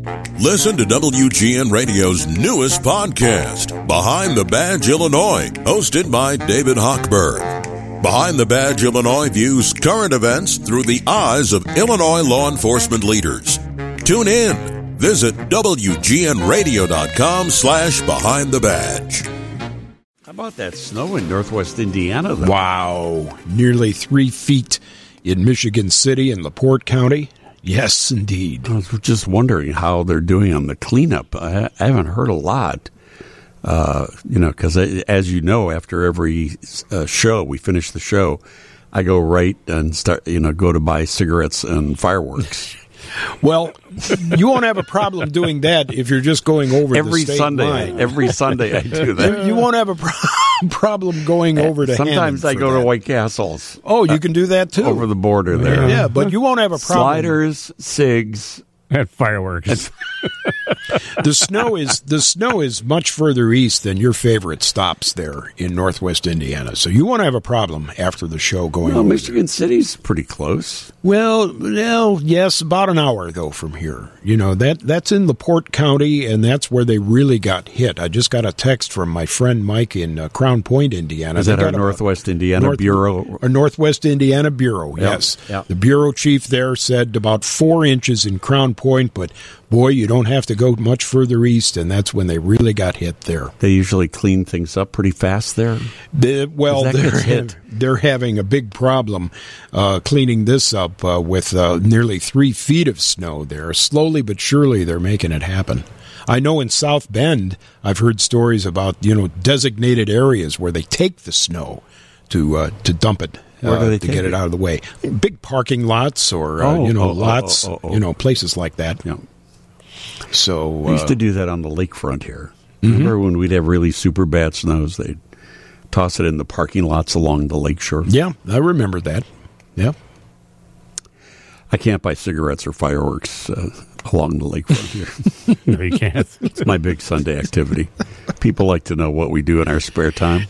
Listen to WGN Radio's newest podcast, Behind the Badge Illinois, hosted by David Hochberg. Behind the Badge Illinois views current events through the eyes of Illinois law enforcement leaders. Tune in. Visit WGNRadio.com/Behind the Badge. How about that snow in northwest Indiana, though? Wow. Nearly 3 feet in Michigan City and LaPorte County. Yes, indeed. I was just wondering how they're doing on the cleanup. I haven't heard a lot. Because as you know, after every show, we finish the show, I go right and go to buy cigarettes and fireworks. Well, you won't have a problem doing that if you're just going over every the state Sunday. line. Every Sunday I do that. You won't have a problem going over to Sometimes I Hammond go for to that. White Castles. Oh, you can do that too. Over the border there. Yeah, but you won't have a problem. Sliders, cigs, and fireworks. The snow is much further east than your favorite stops there in northwest Indiana. So you won't have a problem after the show going over. Michigan City's pretty close. Well, yes, about an hour though from here. You know, that's in LaPorte County, and that's where they really got hit. I just got a text from my friend Mike in Crown Point, Indiana. Is that our Northwest Indiana Bureau? Our Northwest Indiana Bureau, yes. Yep. The bureau chief there said about 4 inches in Crown Point, but boy, you don't have to go much further east, and that's when they really got hit there. They usually clean things up pretty fast there. They're having a big problem cleaning this up with nearly 3 feet of snow there. Slowly but surely, they're making it happen. I know in South Bend, I've heard stories about designated areas where they take the snow to dump it. To get it out of the way. Big parking lots or, lots, places like that. Yeah. So we used to do that on the lakefront here. Remember when we'd have really super bad snows, they'd toss it in the parking lots along the lakeshore? Yeah, I remember that. Yeah. I can't buy cigarettes or fireworks along the lakefront here. No, you can't. It's my big Sunday activity. People like to know what we do in our spare time.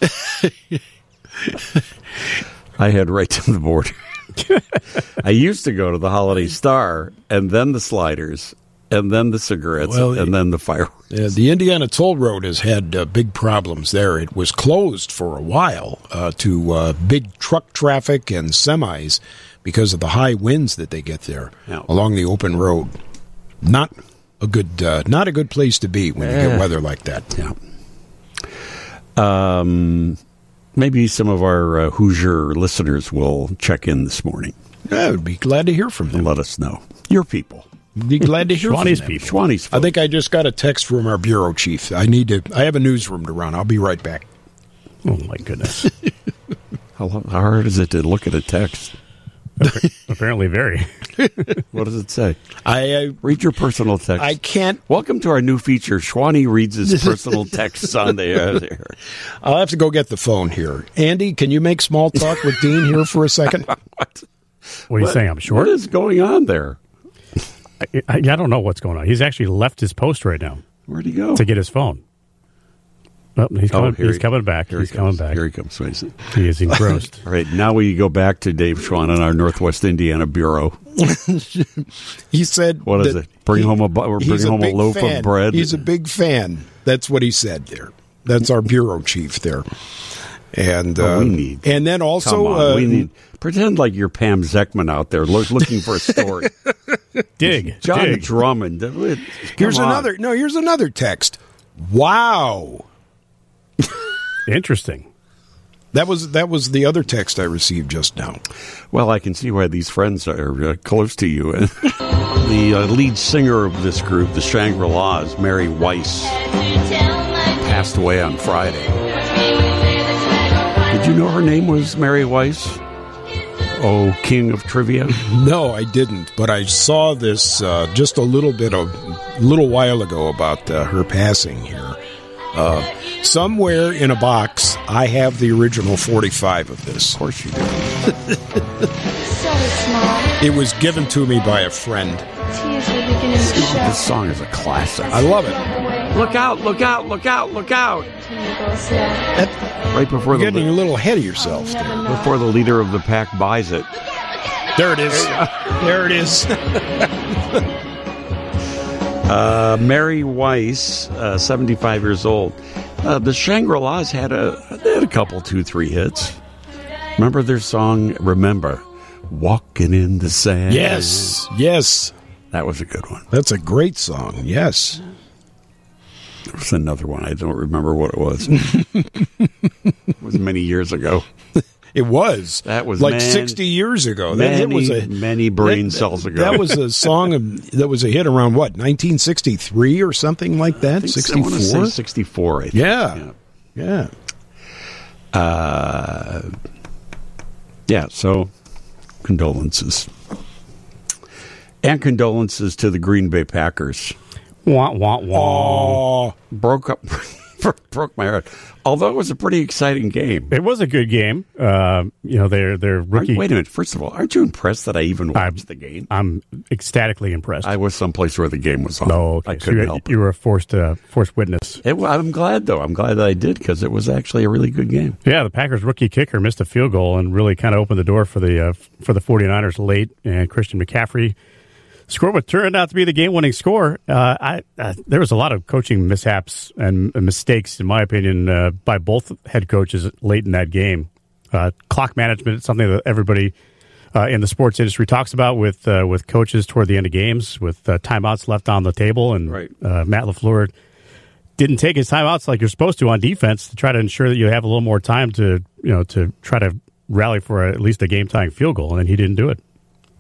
I head right to the border. I used to go to the Holiday Star, and then the sliders, and then the cigarettes, and then the fireworks. The Indiana Toll Road has had big problems there. It was closed for a while to big truck traffic and semis because of the high winds that they get there along the open road. Not a good place to be when you get weather like that. Yeah. Maybe some of our Hoosier listeners will check in this morning. I would be glad to hear from them. And let us know. Your people. Be glad to hear from them. Schwanny's people. I think I just got a text from our bureau chief. I have a newsroom to run. I'll be right back. Oh, my goodness. How hard is it to look at a text? Apparently very. What does it say? I read your personal text. I can't. Welcome to our new feature. Schwanny reads his personal texts on the air. I'll have to go get the phone here. Andy, can you make small talk with Dean here for a second? What are you saying? I'm short? What is going on there? I don't know what's going on. He's actually left his post right now. Where'd he go? To get his phone. Oh, he's coming back. He's coming back. Here he comes, Mason. He is engrossed. All right, now we go back to Dave Schwann in our Northwest Indiana Bureau. He said, "What is it? Bring home a loaf of bread." He's a big fan. That's what he said there. That's our bureau chief there. And and then also we need pretend like you're Pam Zeckman out there looking for a story. John Drummond. Here's another text. Wow. Interesting. That was the other text I received just now. Well, I can see why these friends are close to you. The lead singer of this group, the Shangri-Las, Mary Weiss, passed away on Friday. Did you know her name was Mary Weiss? Oh, king of trivia? No, I didn't. But I saw this just a little while ago about her passing here. Somewhere in a box, I have the original 45 of this. Of course you do. So small. It was given to me by a friend. Tears were beginning to show. This song is a classic. I love it. Look out, look out, look out, look out. Right before you're getting a little ahead of yourself there. Before the leader of the pack buys it. There it is. There it is. Mary Weiss, 75 years old. The Shangri-Las had a couple, 2-3 hits. Remember their song, Remember, Walking in the Sand? Yes, yes. That was a good one. That's a great song, yes. There was another one. I don't remember what it was. It was many years ago. It was. That was like 60 years ago. Many brain cells ago. That was a song that was a hit around, what, 1963 or something like that? 64? I want to say 64, I think. Yeah. Yeah, so condolences. And condolences to the Green Bay Packers. Wah, wah, wah. Broke my heart. Although it was a pretty exciting game. It was a good game. Their rookie. Wait a minute. First of all, aren't you impressed that I even watched the game? I'm ecstatically impressed. I was someplace where the game was on. No, okay. I couldn't help it. You were a forced witness. I'm glad, though. I'm glad that I did, because it was actually a really good game. Yeah, the Packers rookie kicker missed a field goal and really kind of opened the door for the 49ers late. And Christian McCaffrey scored what turned out to be the game-winning score. There was a lot of coaching mishaps and mistakes, in my opinion, by both head coaches late in that game. Clock management is something that everybody in the sports industry talks about with coaches toward the end of games, with timeouts left on the table, and right. Matt LaFleur didn't take his timeouts like you're supposed to on defense to try to ensure that you have a little more time to try to rally for at least a game-tying field goal, and he didn't do it.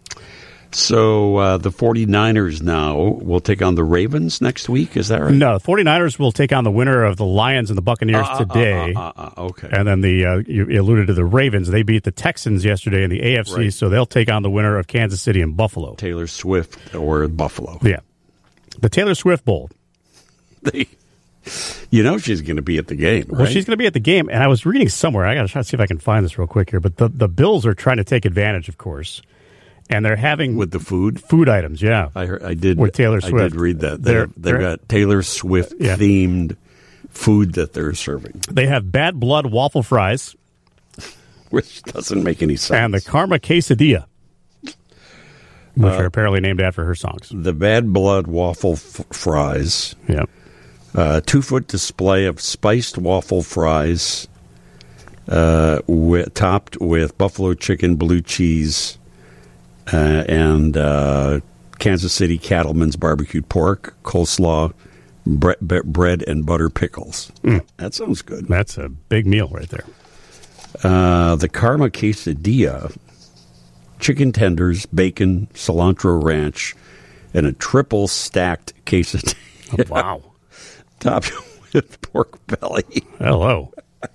So the 49ers now will take on the Ravens next week. Is that right? No, the 49ers will take on the winner of the Lions and the Buccaneers today. Okay. And then you alluded to the Ravens. They beat the Texans yesterday in the AFC, right. So they'll take on the winner of Kansas City and Buffalo. Taylor Swift or Buffalo. Yeah. The Taylor Swift Bowl. She's going to be at the game, right? Well, she's going to be at the game. And I was reading somewhere, I got to try to see if I can find this real quick here, but the Bills are trying to take advantage, of course. And they're having with the food items, yeah. I did with Taylor Swift. I did read that they've got Taylor Swift themed food that they're serving. They have Bad Blood waffle fries, which doesn't make any sense, and the Karma quesadilla, which are apparently named after her songs. The Bad Blood waffle fries, 2-foot display of spiced waffle fries, topped with buffalo chicken, blue cheese. And Kansas City Cattleman's barbecued pork, coleslaw, bread and butter pickles. That sounds good. That's a big meal right there. The Karma quesadilla, chicken tenders, bacon, cilantro ranch, and a triple stacked quesadilla. Oh, wow. Topped with pork belly. Hello.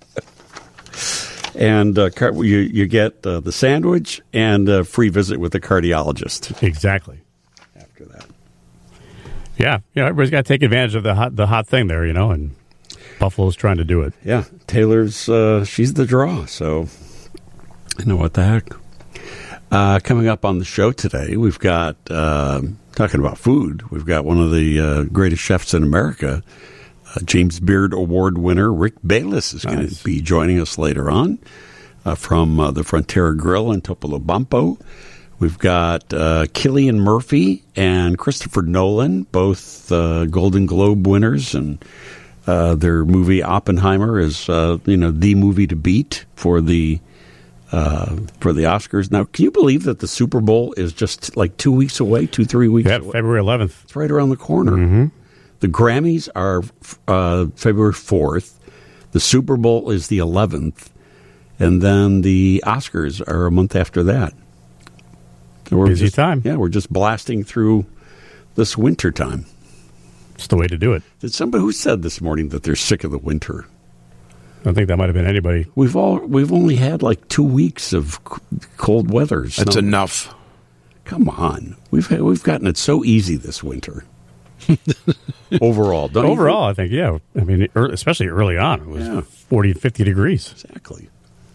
And you get the sandwich and a free visit with the cardiologist. Exactly. After that. Yeah, everybody's got to take advantage of the hot thing there, and Buffalo's trying to do it. Yeah, Taylor's, she's the draw, so what the heck. Coming up on the show today, we've got, talking about food, we've got one of the greatest chefs in America, James Beard Award winner Rick Bayless is going to be joining us later on from the Frontera Grill in Topolobampo. We've got Cillian Murphy and Christopher Nolan, both Golden Globe winners, and their movie Oppenheimer is the movie to beat for the Oscars. Now, can you believe that the Super Bowl is just like 2 weeks away, 3 weeks away? February 11th. It's right around the corner. Mm-hmm. The Grammys are February 4th. The Super Bowl is the 11th. And then the Oscars are a month after that. So busy time. Yeah, we're just blasting through this winter time. It's the way to do it. Did somebody who said this morning that they're sick of the winter? I think that might have been anybody. We've only had like 2 weeks of cold weather. That's enough. Come on. We've gotten it so easy this winter. Overall, don't Overall, I think, yeah. I mean, especially early on, it was 40, 50 degrees. Exactly.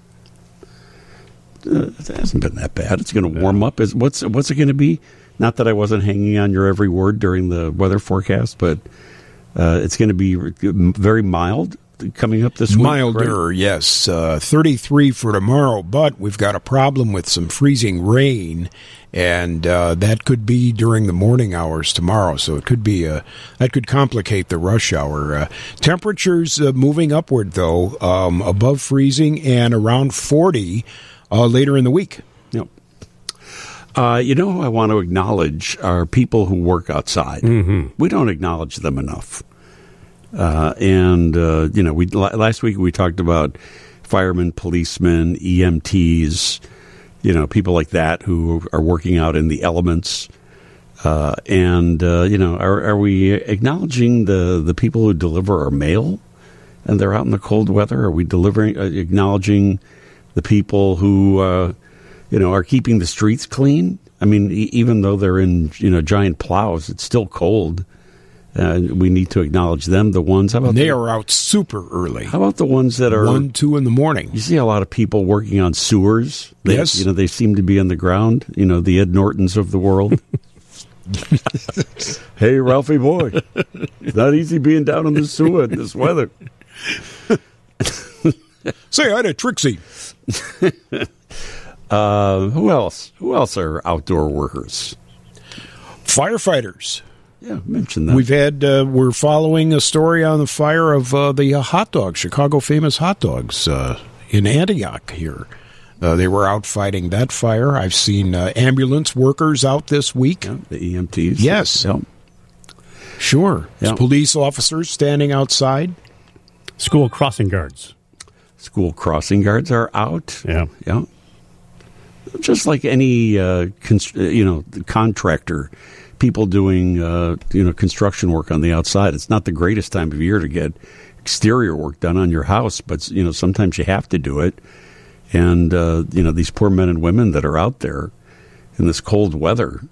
It hasn't been that bad. It's going to warm up. What's it going to be? Not that I wasn't hanging on your every word during the weather forecast, but it's going to be very mild coming up this week. Milder, right? yes. 33 for tomorrow, but we've got a problem with some freezing rain, and that could be during the morning hours tomorrow. So it could be that could complicate the rush hour. Temperatures moving upward though, above freezing and around 40 later in the week. Yep. I want to acknowledge are people who work outside. Mm-hmm. We don't acknowledge them enough. Last week we talked about firemen, policemen, EMTs, people like that who are working out in the elements. Are we acknowledging the people who deliver our mail and they're out in the cold weather? Are we acknowledging the people who, are keeping the streets clean? I mean, even though they're in, giant plows, it's still cold. We need to acknowledge them. The ones, how about they are out super early. How about the ones that are 1, 2 in the morning? You see a lot of people working on sewers. Yes, they seem to be on the ground. The Ed Nortons of the world. Hey, Ralphie boy, it's not easy being down in the sewer in this weather. Say hi to Trixie. Who else? Who else are outdoor workers? Firefighters. Yeah, mention that. We're following a story on the fire of the hot dogs, Chicago famous hot dogs in Antioch here. They were out fighting that fire. I've seen ambulance workers out this week. Yeah, the EMTs. Yes. Yep. Sure. Yep. Police officers standing outside. School crossing guards. School crossing guards are out. Yeah. Yeah. Just like any, contractor, people doing, construction work on the outside. It's not the greatest time of year to get exterior work done on your house, but, sometimes you have to do it. And, these poor men and women that are out there in this cold weather,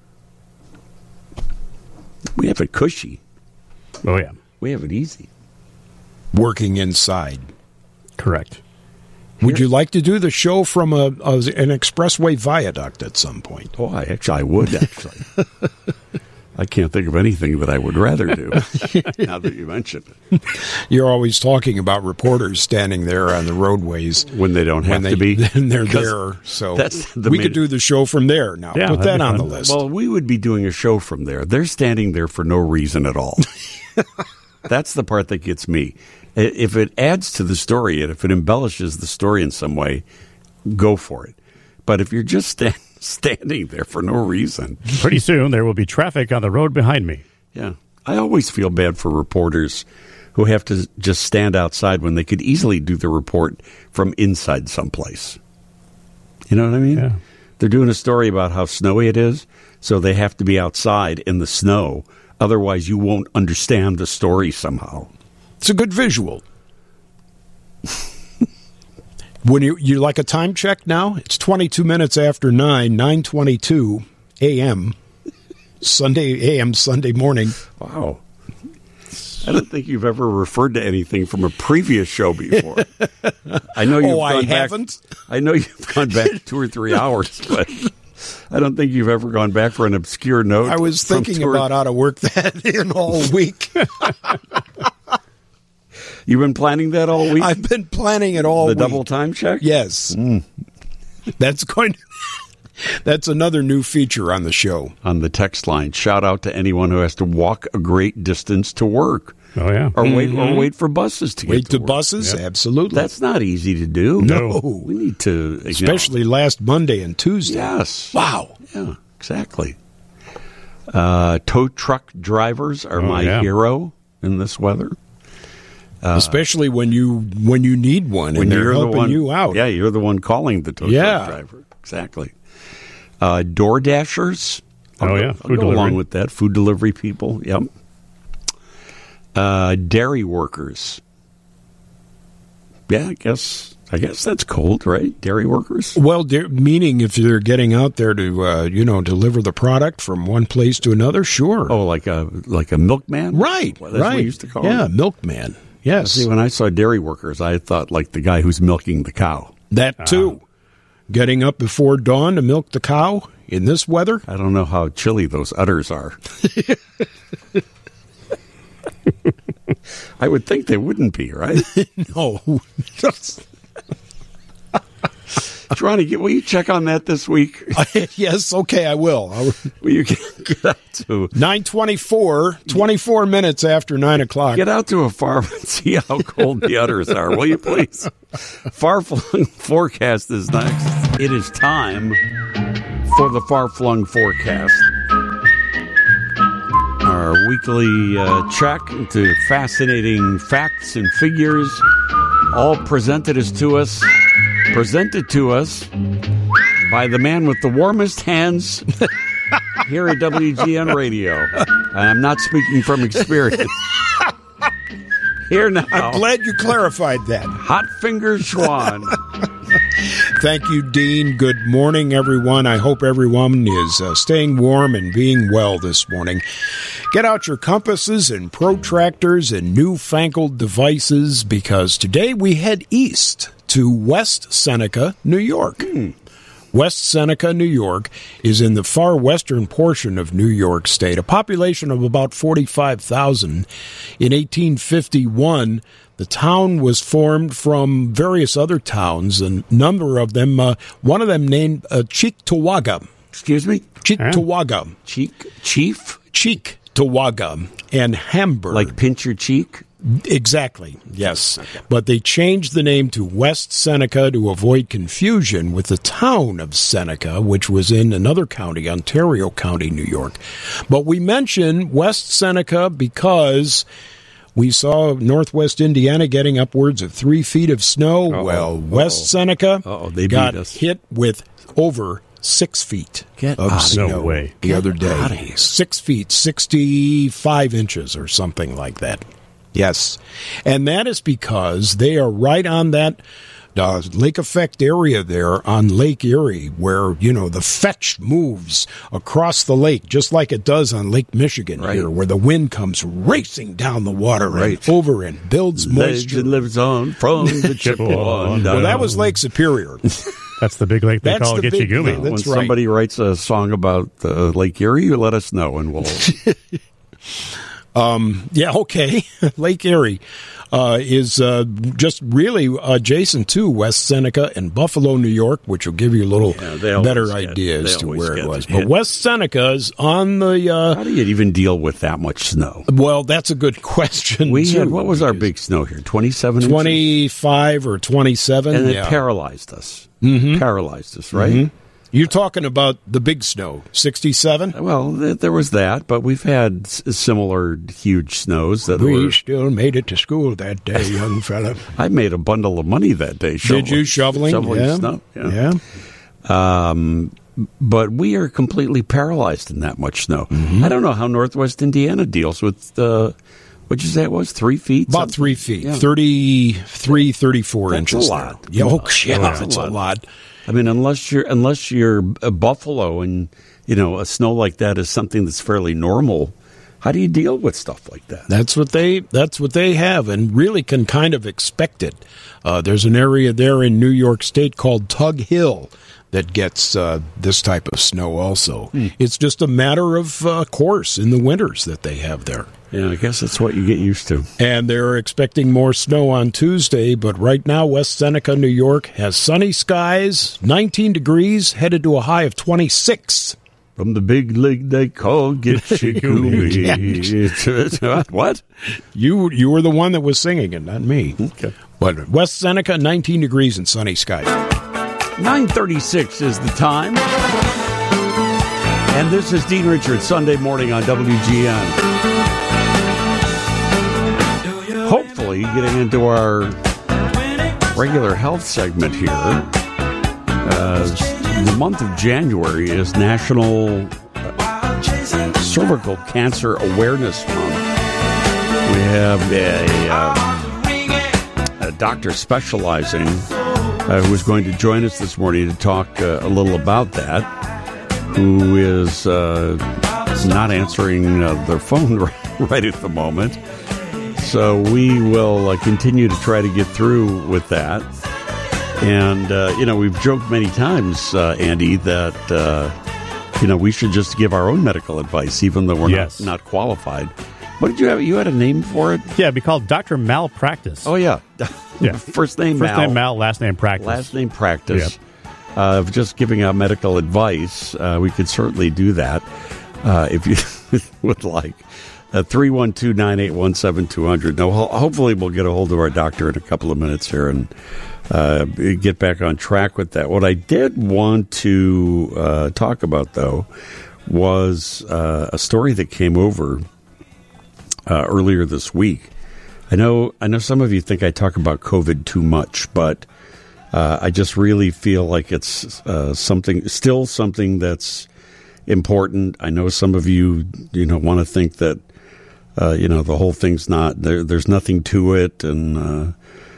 we have it cushy. Oh, yeah. We have it easy. Working inside. Correct. Would you like to do the show from an expressway viaduct at some point? Oh, I would, actually. I can't think of anything that I would rather do, now that you mention it. You're always talking about reporters standing there on the roadways. When they don't have to be. And they're there. So we could do the show from there now. Yeah, put that on the list. Well, we would be doing a show from there. They're standing there for no reason at all. That's the part that gets me. If it adds to the story and if it embellishes the story in some way, go for it. But if you're just standing there for no reason. Pretty soon there will be traffic on the road behind me. Yeah. I always feel bad for reporters who have to just stand outside when they could easily do the report from inside someplace. You know what I mean? Yeah. They're doing a story about how snowy it is, so they have to be outside in the snow. Otherwise, you won't understand the story somehow. It's a good visual. When you like a time check now? It's 22 minutes after 9:22 a.m. Sunday morning. Wow. I don't think you've ever referred to anything from a previous show before. I know you've gone back. Haven't? I know you've gone back 2 or 3 hours, but I don't think you've ever gone back for an obscure note. I was thinking about how to work that in all week. You've been planning that all week? I've been planning it all week. The double time check? Yes. That's another new feature on the show. On the text line, shout out to anyone who has to walk a great distance to work. Oh, yeah. Or wait for buses to get to work. Buses? Yep. Absolutely. That's not easy to do. No. We need to... Especially last Monday and Tuesday. Yes. Wow. Yeah, exactly. Tow truck drivers are my hero in this weather. Especially when you need one and they're helping you out. Yeah, you're the one calling the tow truck driver. Exactly. Door Dashers. I'll go along with that. Food delivery people. Yep. Dairy workers. Yeah, I guess that's cold, right? Dairy workers. Well, meaning if they're getting out there to deliver the product from one place to another, sure. Oh, like a milkman, right? Well, that's what we used to call them. Milkman. Yes. See, when I saw dairy workers, I thought like the guy who's milking the cow. That too. Getting up before dawn to milk the cow in this weather. I don't know how chilly those udders are. I would think they wouldn't be, right? No. Ronnie, will you check on that this week? Yes, okay, I will. Will you get out to 9:24, 24 minutes after 9 o'clock. get out to a farm and see how cold the udders are, will you please? Far-flung forecast is next. It is time for the far-flung forecast. Our weekly check into fascinating facts and figures, all presented to us by the man with the warmest hands here at WGN Radio. And I'm not speaking from experience. Here now. I'm glad you clarified that. Hot Finger Schwan. Thank you, Dean. Good morning, everyone. I hope everyone is staying warm and being well this morning. Get out your compasses and protractors and newfangled devices because today we head east to West Seneca, New York. West Seneca, New York is in the far western portion of New York State, a population of about 45,000. In 1851, the town was formed from various other towns, a number of them, one of them named Cheektowaga. Excuse me? Cheektowaga. Chief? Cheektowaga and Hamburg. Like pinch your cheek? Exactly, yes. Okay. But they changed the name to West Seneca to avoid confusion with the town of Seneca, which was in another county, Ontario County, New York. But we mention West Seneca because we saw northwest Indiana getting upwards of 3 feet of snow. West Seneca got hit with over 6 feet of snow no way. the other day. 6 feet, 65 inches or something like that. Yes, and that is because they are right on that lake effect area there on Lake Erie where, the fetch moves across the lake just like it does on Lake Michigan here where the wind comes racing down the water and over and builds moisture. Legend lives on from the Chippewa. Well, that was Lake Superior. That's the big lake they call Gitche Gumi. When somebody writes a song about Lake Erie, you let us know and we'll... Yeah, okay. Lake Erie is just really adjacent to West Seneca and Buffalo, New York, which will give you a little better idea as to where it was. But West Seneca is on the... How do you even deal with that much snow? Well, that's a good question. What was our big snow here? 27 inches? 25 or 27. And it paralyzed us. Mm-hmm. Paralyzed us, right? Mm-hmm. You're talking about the big snow, 67? Well, there was that, but we've had similar huge snows. We still made it to school that day, young fella. I made a bundle of money that day. Did you? Shoveling snow? Yeah. But we are completely paralyzed in that much snow. Mm-hmm. I don't know how Northwest Indiana deals with, what'd you say it was, 3 feet? About 3 feet, 33, 34 That's inches. A lot. There. That's a lot. I mean, unless you're a Buffalo and, a snow like that is something that's fairly normal, how do you deal with stuff like that? That's what they have and really can kind of expect it. There's an area there in New York State called Tug Hill that gets this type of snow also. It's just a matter of course in the winters that they have there. Yeah, I guess that's what you get used to. And they're expecting more snow on Tuesday, but right now West Seneca, New York has sunny skies, 19 degrees, headed to a high of 26. From the big lake they call Gitche Gumi. What? You were the one that was singing it, not me. Okay. But West Seneca, 19 degrees and sunny skies. 9:36 is the time. And this is Dean Richards, Sunday morning on WGN. Hopefully getting into our regular health segment here. The month of January is National Cervical Cancer Awareness Month. We have a doctor specializing who is going to join us this morning to talk a little about that, who is not answering their phone right at the moment. So we will continue to try to get through with that. And, we've joked many times, Andy, that, we should just give our own medical advice, even though we're not qualified. What did you have? You had a name for it? Yeah, it'd be called Dr. Malpractice. Oh, yeah. Yeah. First name Mal, last name Practice. Last name Practice. Of just giving out medical advice. We could certainly do that if you would like. 312-981-7200. Now, hopefully we'll get a hold of our doctor in a couple of minutes here and get back on track with that. What I did want to talk about, though, was a story that came over earlier this week. I know some of you think I talk about COVID too much, but I just really feel like it's something that's important. I know some of you want to think that the whole thing's not there. There's nothing to it, and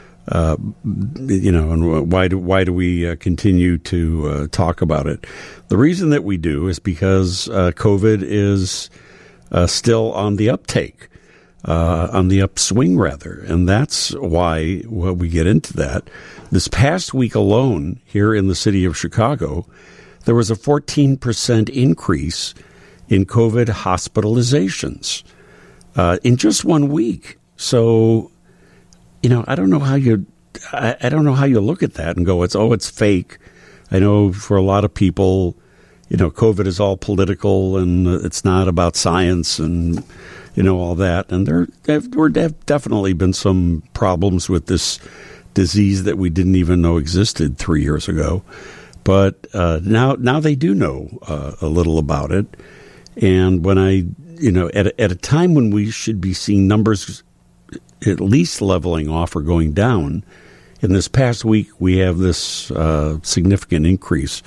and why do we continue to talk about it? The reason that we do is because COVID is still on the uptake. On the upswing, rather. And that's why we get into that. This past week alone, here in the city of Chicago, there was a 14% increase in COVID hospitalizations in just 1 week. So, I don't know how you look at that and go, it's fake. I know for a lot of people, COVID is all political and it's not about science and all that. And there have definitely been some problems with this disease that we didn't even know existed 3 years ago. But now they do know a little about it. And when at a time when we should be seeing numbers at least leveling off or going down, in this past week we have this significant increase.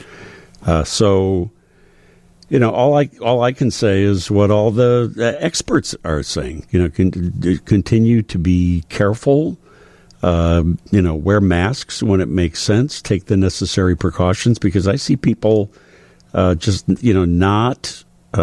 So all I can say is what all the experts are saying. Continue to be careful. Wear masks when it makes sense. Take the necessary precautions, because I see people just not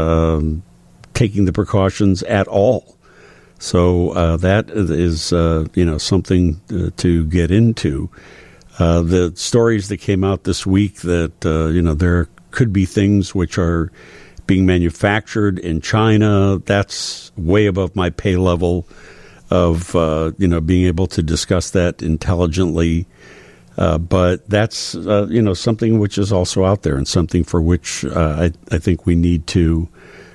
taking the precautions at all. So that is something to get into. The stories that came out this week that there could be things which are being manufactured in China. That's way above my pay level of being able to discuss that intelligently. But that's something which is also out there, and something for which I think we need to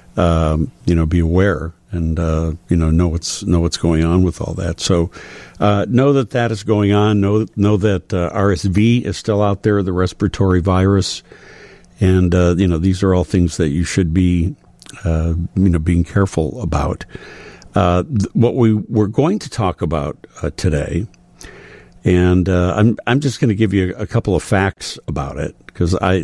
be aware and know what's going on with all that. So know that is going on. Know that RSV is still out there, the respiratory virus. And, these are all things that you should be, being careful about. What we're going to talk about today, and I'm just going to give you a couple of facts about it, because I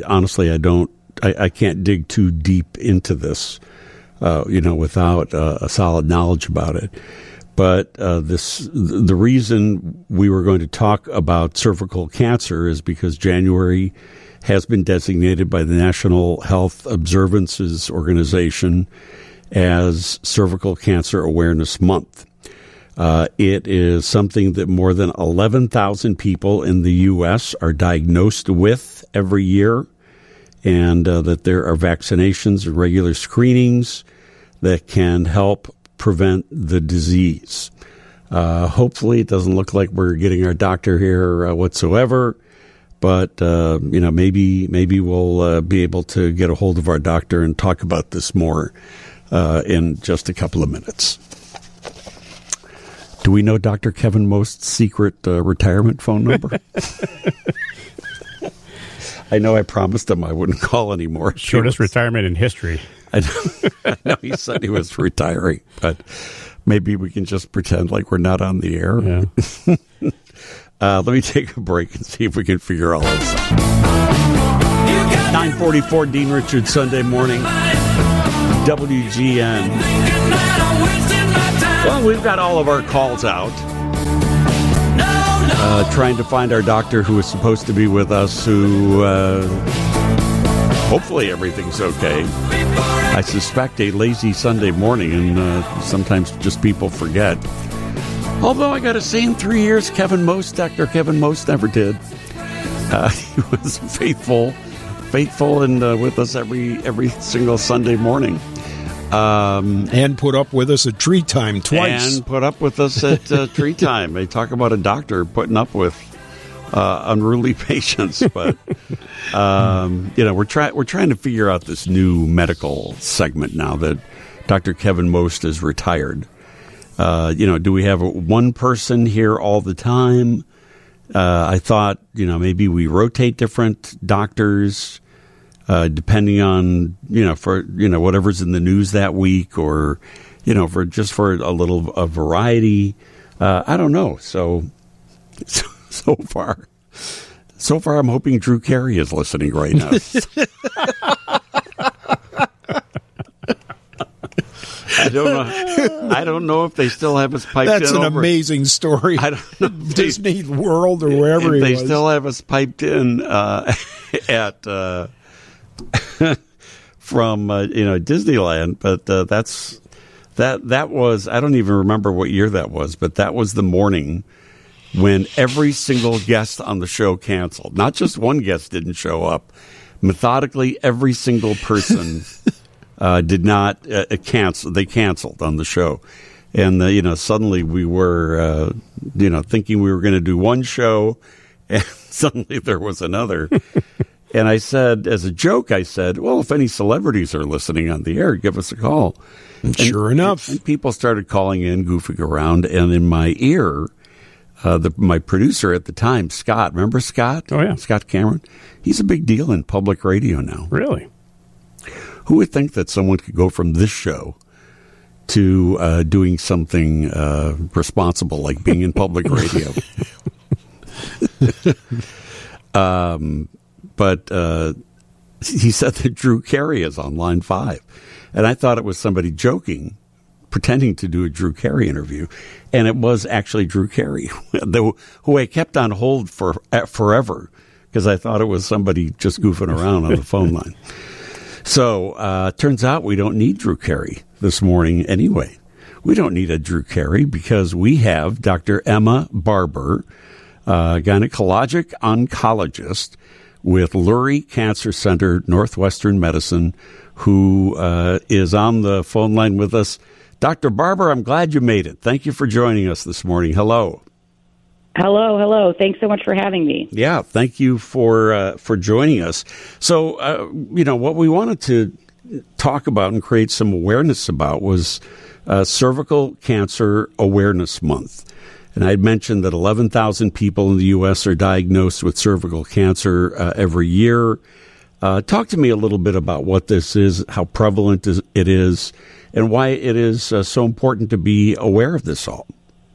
can't dig too deep into this, without a solid knowledge about it. But the reason we were going to talk about cervical cancer is because January has been designated by the National Health Observances Organization as Cervical Cancer Awareness Month. It is something that more than 11,000 people in the U.S. are diagnosed with every year, and that there are vaccinations and regular screenings that can help prevent the disease. Hopefully, it doesn't look like we're getting our doctor here whatsoever. But, maybe we'll be able to get a hold of our doctor and talk about this more in just a couple of minutes. Do we know Dr. Kevin Most's secret retirement phone number? I know I promised him I wouldn't call anymore. Shortest retirement in history. I know he said he was retiring, but maybe we can just pretend like we're not on the air. Yeah. Let me take a break and see if we can figure all this out. 9:44 Dean Richards, Sunday morning, WGN. Well, we've got all of our calls out. Trying to find our doctor who is supposed to be with us, who hopefully everything's okay. I suspect a lazy Sunday morning, and sometimes just people forget. Although I got to say, in 3 years, Dr. Kevin Most never did. He was faithful and with us every single Sunday morning. And put up with us at Tree Time twice. And put up with us at Tree Time. They talk about a doctor putting up with unruly patients, but we're trying to figure out this new medical segment now that Dr. Kevin Most is retired. Do we have one person here all the time? I thought, maybe we rotate different doctors depending on, whatever's in the news that week, or, for a little variety. I don't know. So far, I'm hoping Drew Carey is listening right now. I don't know if they still have us piped in. That's an amazing story. I don't know. Disney World or wherever he was. They still have us piped in at from Disneyland, but that was, I don't even remember what year that was, but that was the morning when every single guest on the show canceled. Not just one guest didn't show up. Methodically, every single person did not cancel. They canceled on the show. And, suddenly we were, thinking we were going to do one show, and suddenly there was another. And I said, as a joke, well, if any celebrities are listening on the air, give us a call. And sure enough. And people started calling in, goofing around, and in my ear, my producer at the time, Scott, remember Scott? Oh, yeah. Scott Cameron? He's a big deal in public radio now. Really? Who would think that someone could go from this show to doing something responsible like being in public radio? But he said that Drew Carey is on line 5. And I thought it was somebody joking, pretending to do a Drew Carey interview. And it was actually Drew Carey, who I kept on hold for forever because I thought it was somebody just goofing around on the phone line. So turns out we don't need Drew Carey this morning anyway. We don't need a Drew Carey because we have Dr. Emma Barber, gynecologic oncologist with Lurie Cancer Center, Northwestern Medicine, who is on the phone line with us. Dr. Barber, I'm glad you made it. Thank you for joining us this morning. Hello. Hello. Thanks so much for having me. Yeah, thank you for joining us. So, what we wanted to talk about and create some awareness about was Cervical Cancer Awareness Month. And I mentioned that 11,000 people in the U.S. are diagnosed with cervical cancer every year. Talk to me a little bit about what this is, how prevalent it is, and why it is so important to be aware of this all.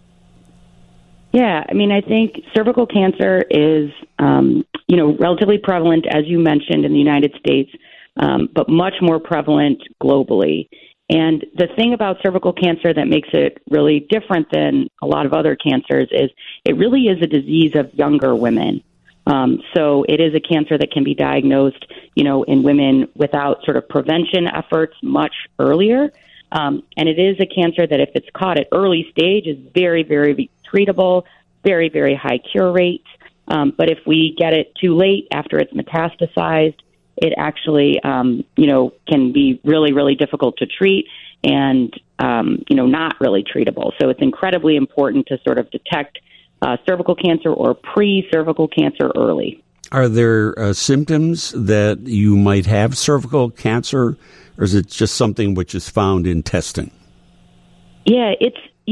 Yeah, I think cervical cancer is, relatively prevalent, as you mentioned, in the United States, but much more prevalent globally. And the thing about cervical cancer that makes it really different than a lot of other cancers is it really is a disease of younger women. So it is a cancer that can be diagnosed, in women without sort of prevention efforts much earlier. And it is a cancer that if it's caught at early stage is very, very treatable, very, very high cure rates. But if we get it too late after it's metastasized, it actually, can be really, really difficult to treat and, not really treatable. So it's incredibly important to sort of detect cervical cancer or pre-cervical cancer early. Are there symptoms that you might have cervical cancer, or is it just something which is found in testing? Yeah, it's,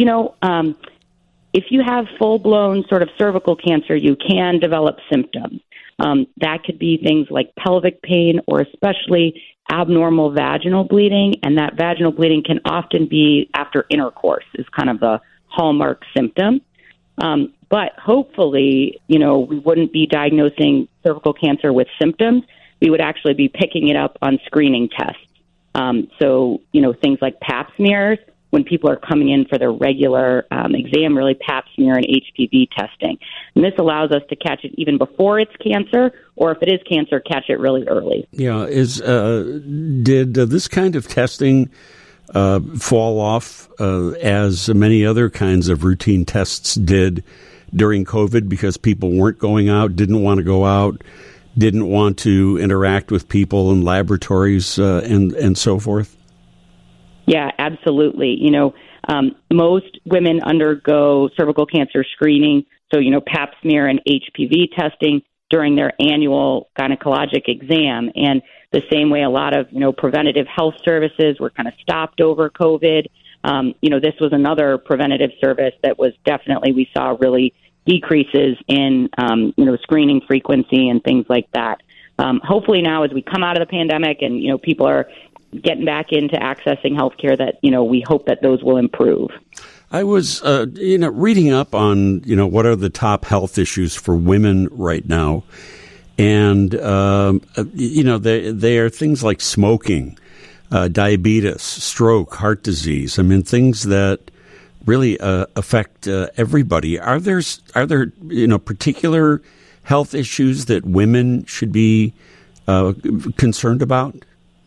if you have full-blown sort of cervical cancer, you can develop symptoms. That could be things like pelvic pain or especially abnormal vaginal bleeding, and that vaginal bleeding can often be after intercourse is kind of the hallmark symptom. But hopefully, we wouldn't be diagnosing cervical cancer with symptoms. We would actually be picking it up on screening tests. So, things like pap smears, when people are coming in for their regular exam, really pap smear and HPV testing. And this allows us to catch it even before it's cancer, or if it is cancer, catch it really early. Yeah. Did this kind of testing fall off as many other kinds of routine tests did during COVID because people weren't going out, didn't want to go out, didn't want to interact with people in laboratories and so forth? Yeah, absolutely. Most women undergo cervical cancer screening, so, pap smear and HPV testing during their annual gynecologic exam. And the same way a lot of, preventative health services were kind of stopped over COVID. This was another preventative service that was definitely, we saw really decreases in, screening frequency and things like that. Hopefully now as we come out of the pandemic and, people are getting back into accessing healthcare that, we hope that those will improve. I was, reading up on, what are the top health issues for women right now. And, they are things like smoking, diabetes, stroke, heart disease. I mean, things that really affect everybody. Are there, particular health issues that women should be concerned about?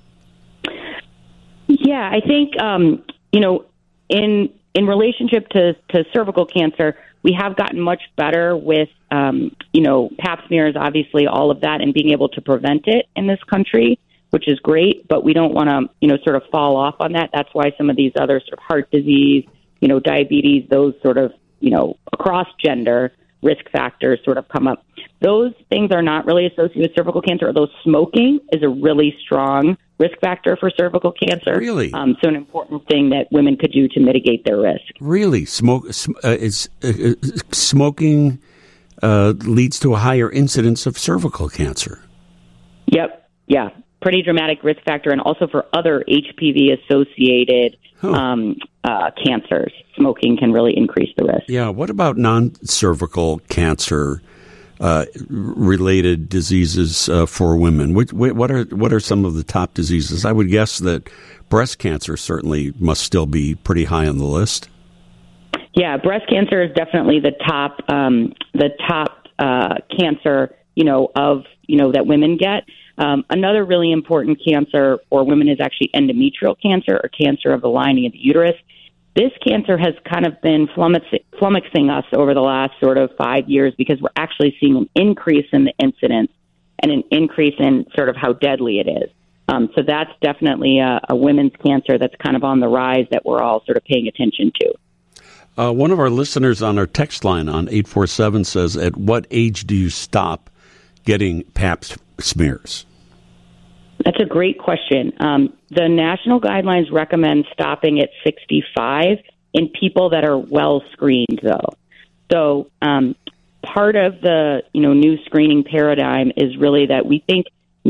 Yeah, I think, in relationship to cervical cancer, we have gotten much better with, pap smears, obviously, all of that, and being able to prevent it in this country, which is great. But we don't want to, sort of fall off on that. That's why some of these other sort of heart disease, diabetes, those sort of, across gender risk factors sort of come up. Those things are not really associated with cervical cancer, although smoking is a really strong risk factor for cervical cancer. Really? So an important thing that women could do to mitigate their risk. Really? Smoking leads to a higher incidence of cervical cancer. Yep. Yeah. Pretty dramatic risk factor, and also for other HPV-associated cancers. Smoking can really increase the risk. Yeah. What about non-cervical cancer related diseases for women? What are some of the top diseases? I would guess that breast cancer certainly must still be pretty high on the list. Yeah, breast cancer is definitely the top cancer, that women get. Another really important cancer for women is actually endometrial cancer, or cancer of the lining of the uterus. This cancer has kind of been flummoxing us over the last sort of 5 years because we're actually seeing an increase in the incidence and an increase in sort of how deadly it is. So that's definitely a women's cancer that's kind of on the rise that we're all sort of paying attention to. One of our listeners on our text line on 847 says, at what age do you stop getting pap smears? That's a great question. The national guidelines recommend stopping at 65 in people that are well screened, though. So part of the new screening paradigm is really that we think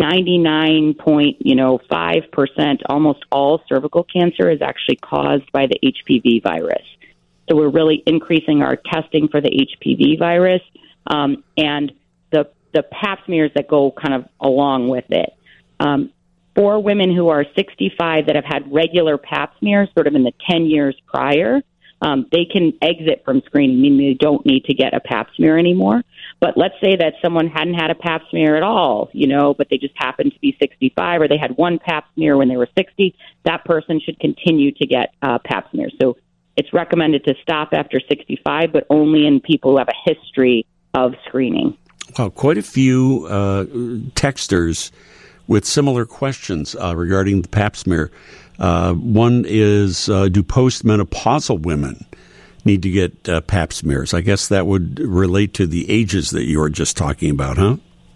99.5%, almost all cervical cancer is actually caused by the HPV virus. So we're really increasing our testing for the HPV virus and the pap smears that go kind of along with it. For women who are 65 that have had regular pap smears sort of in the 10 years prior, they can exit from screening, meaning they don't need to get a pap smear anymore. But let's say that someone hadn't had a pap smear at all, but they just happened to be 65, or they had one pap smear when they were 60, that person should continue to get pap smears. So it's recommended to stop after 65, but only in people who have a history of screening. Well, quite a few texters with similar questions regarding the pap smear. One is, do postmenopausal women need to get pap smears? I guess that would relate to the ages that you were just talking about, huh?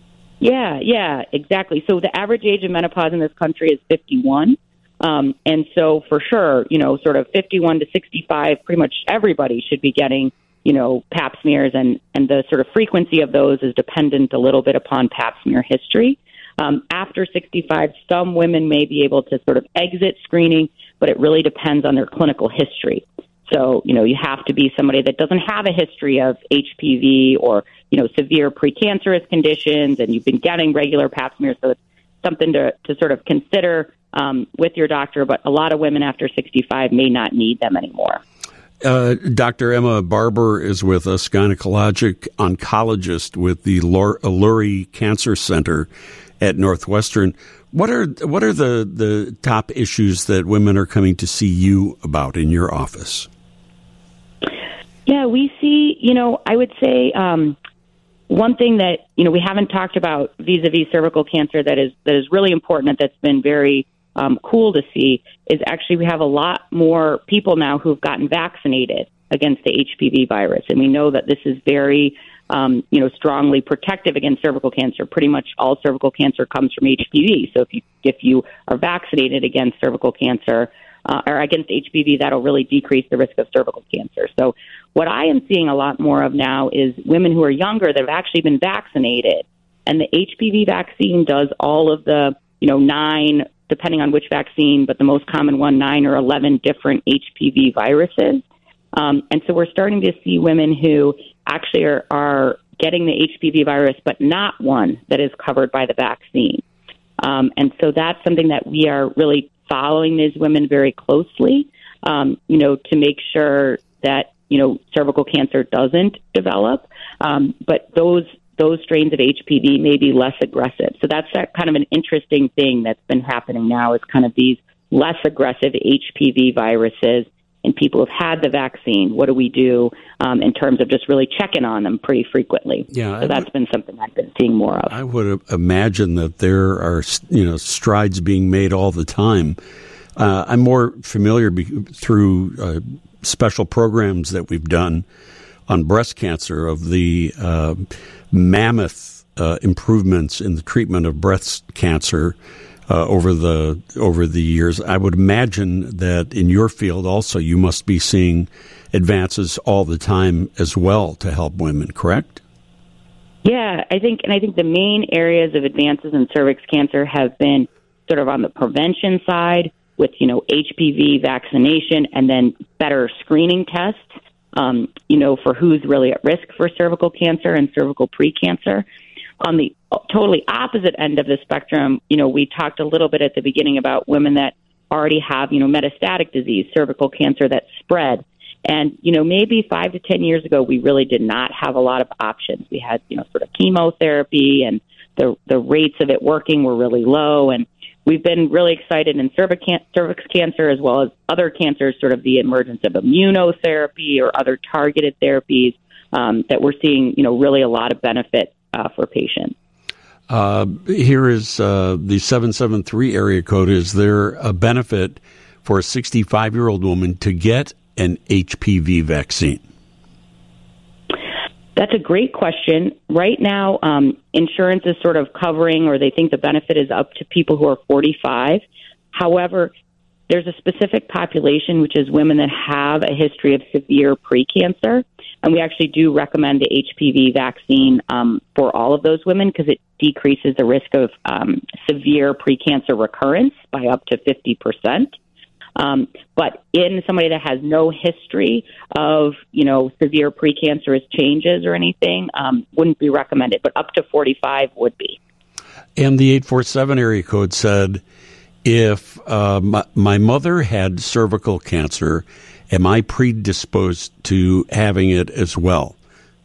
Yeah, exactly. So the average age of menopause in this country is 51. And so for sure, sort of 51 to 65, pretty much everybody should be getting pap smears, and the sort of frequency of those is dependent a little bit upon pap smear history. After 65, some women may be able to sort of exit screening, but it really depends on their clinical history. So, you have to be somebody that doesn't have a history of HPV or, severe precancerous conditions, and you've been getting regular pap smears. So it's something to sort of consider with your doctor, but a lot of women after 65 may not need them anymore. Dr. Emma Barber is with us, gynecologic oncologist with the Lurie Cancer Center at Northwestern. What are the top issues that women are coming to see you about in your office? Yeah, we see, I would say one thing that, we haven't talked about vis-a-vis cervical cancer that is really important, and that's been very cool to see is actually we have a lot more people now who've gotten vaccinated against the HPV virus. And we know that this is very, strongly protective against cervical cancer. Pretty much all cervical cancer comes from HPV. So if you are vaccinated against cervical cancer or against HPV, that'll really decrease the risk of cervical cancer. So what I am seeing a lot more of now is women who are younger that have actually been vaccinated. And the HPV vaccine does all of the, 9, depending on which vaccine, but the most common one, 9 or 11 different HPV viruses. And so we're starting to see women who actually are getting the HPV virus, but not one that is covered by the vaccine. And so that's something that we are really following these women very closely, to make sure that, cervical cancer doesn't develop. But those strains of HPV may be less aggressive. So that's that kind of an interesting thing that's been happening now is kind of these less aggressive HPV viruses in people who've had the vaccine. What do we do in terms of just really checking on them pretty frequently? Yeah, so that's been something I've been seeing more of. I would imagine that there are, strides being made all the time. I'm more familiar through special programs that we've done on breast cancer of the mammoth improvements in the treatment of breast cancer over the years. I would imagine that in your field also you must be seeing advances all the time as well to help women, correct? Yeah, I think the main areas of advances in cervix cancer have been sort of on the prevention side with, HPV vaccination and then better screening tests, for who's really at risk for cervical cancer and cervical precancer. On the totally opposite end of the spectrum, we talked a little bit at the beginning about women that already have, metastatic disease, cervical cancer that's spread. And, maybe 5 to 10 years ago, we really did not have a lot of options. We had, sort of chemotherapy and the rates of it working were really low. And we've been really excited in cervix cancer as well as other cancers, sort of the emergence of immunotherapy or other targeted therapies that we're seeing, really a lot of benefit for patients. Here is the 773 area code. Is there a benefit for a 65-year-old woman to get an HPV vaccine? That's a great question. Right now, insurance is sort of covering, or they think the benefit is up to people who are 45. However, there's a specific population, which is women that have a history of severe precancer. And we actually do recommend the HPV vaccine for all of those women because it decreases the risk of severe precancer recurrence by up to 50%. But in somebody that has no history of, severe precancerous changes or anything, wouldn't be recommended, but up to 45 would be. And the 847 area code said, if my mother had cervical cancer, am I predisposed to having it as well?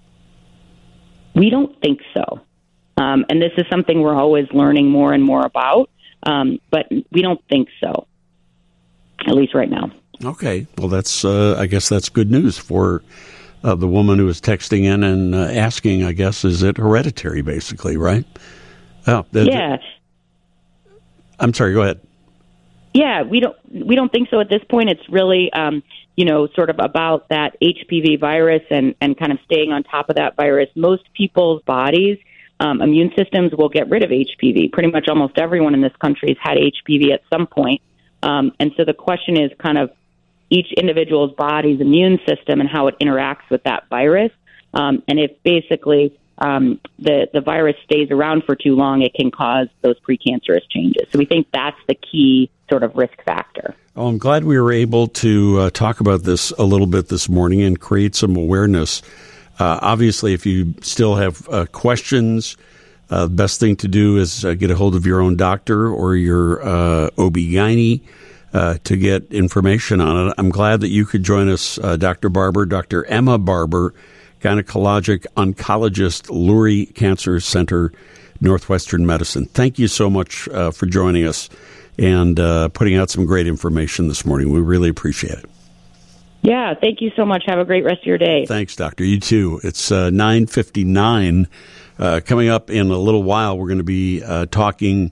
We don't think so. And this is something we're always learning more and more about, but we don't think so, at least right now. Okay. Well, that's I guess that's good news for the woman who is texting in and asking, I guess, is it hereditary, basically, right? Oh, yeah. I'm sorry, go ahead. Yeah, we don't think so at this point. It's really, sort of about that HPV virus and kind of staying on top of that virus. Most people's bodies, immune systems will get rid of HPV. Pretty much almost everyone in this country has had HPV at some point. And so the question is kind of each individual's body's immune system and how it interacts with that virus. And if basically the virus stays around for too long, it can cause those precancerous changes. So we think that's the key sort of risk factor. Oh, I'm glad we were able to talk about this a little bit this morning and create some awareness. Obviously, if you still have questions, the best thing to do is get a hold of your own doctor or your OB-GYN to get information on it. I'm glad that you could join us, Dr. Barber, Dr. Emma Barber, gynecologic oncologist, Lurie Cancer Center, Northwestern Medicine. Thank you so much for joining us and putting out some great information this morning. We really appreciate it. Yeah, thank you so much. Have a great rest of your day. Thanks, Doctor. You too. It's 9:59. Coming up in a little while, we're going to be talking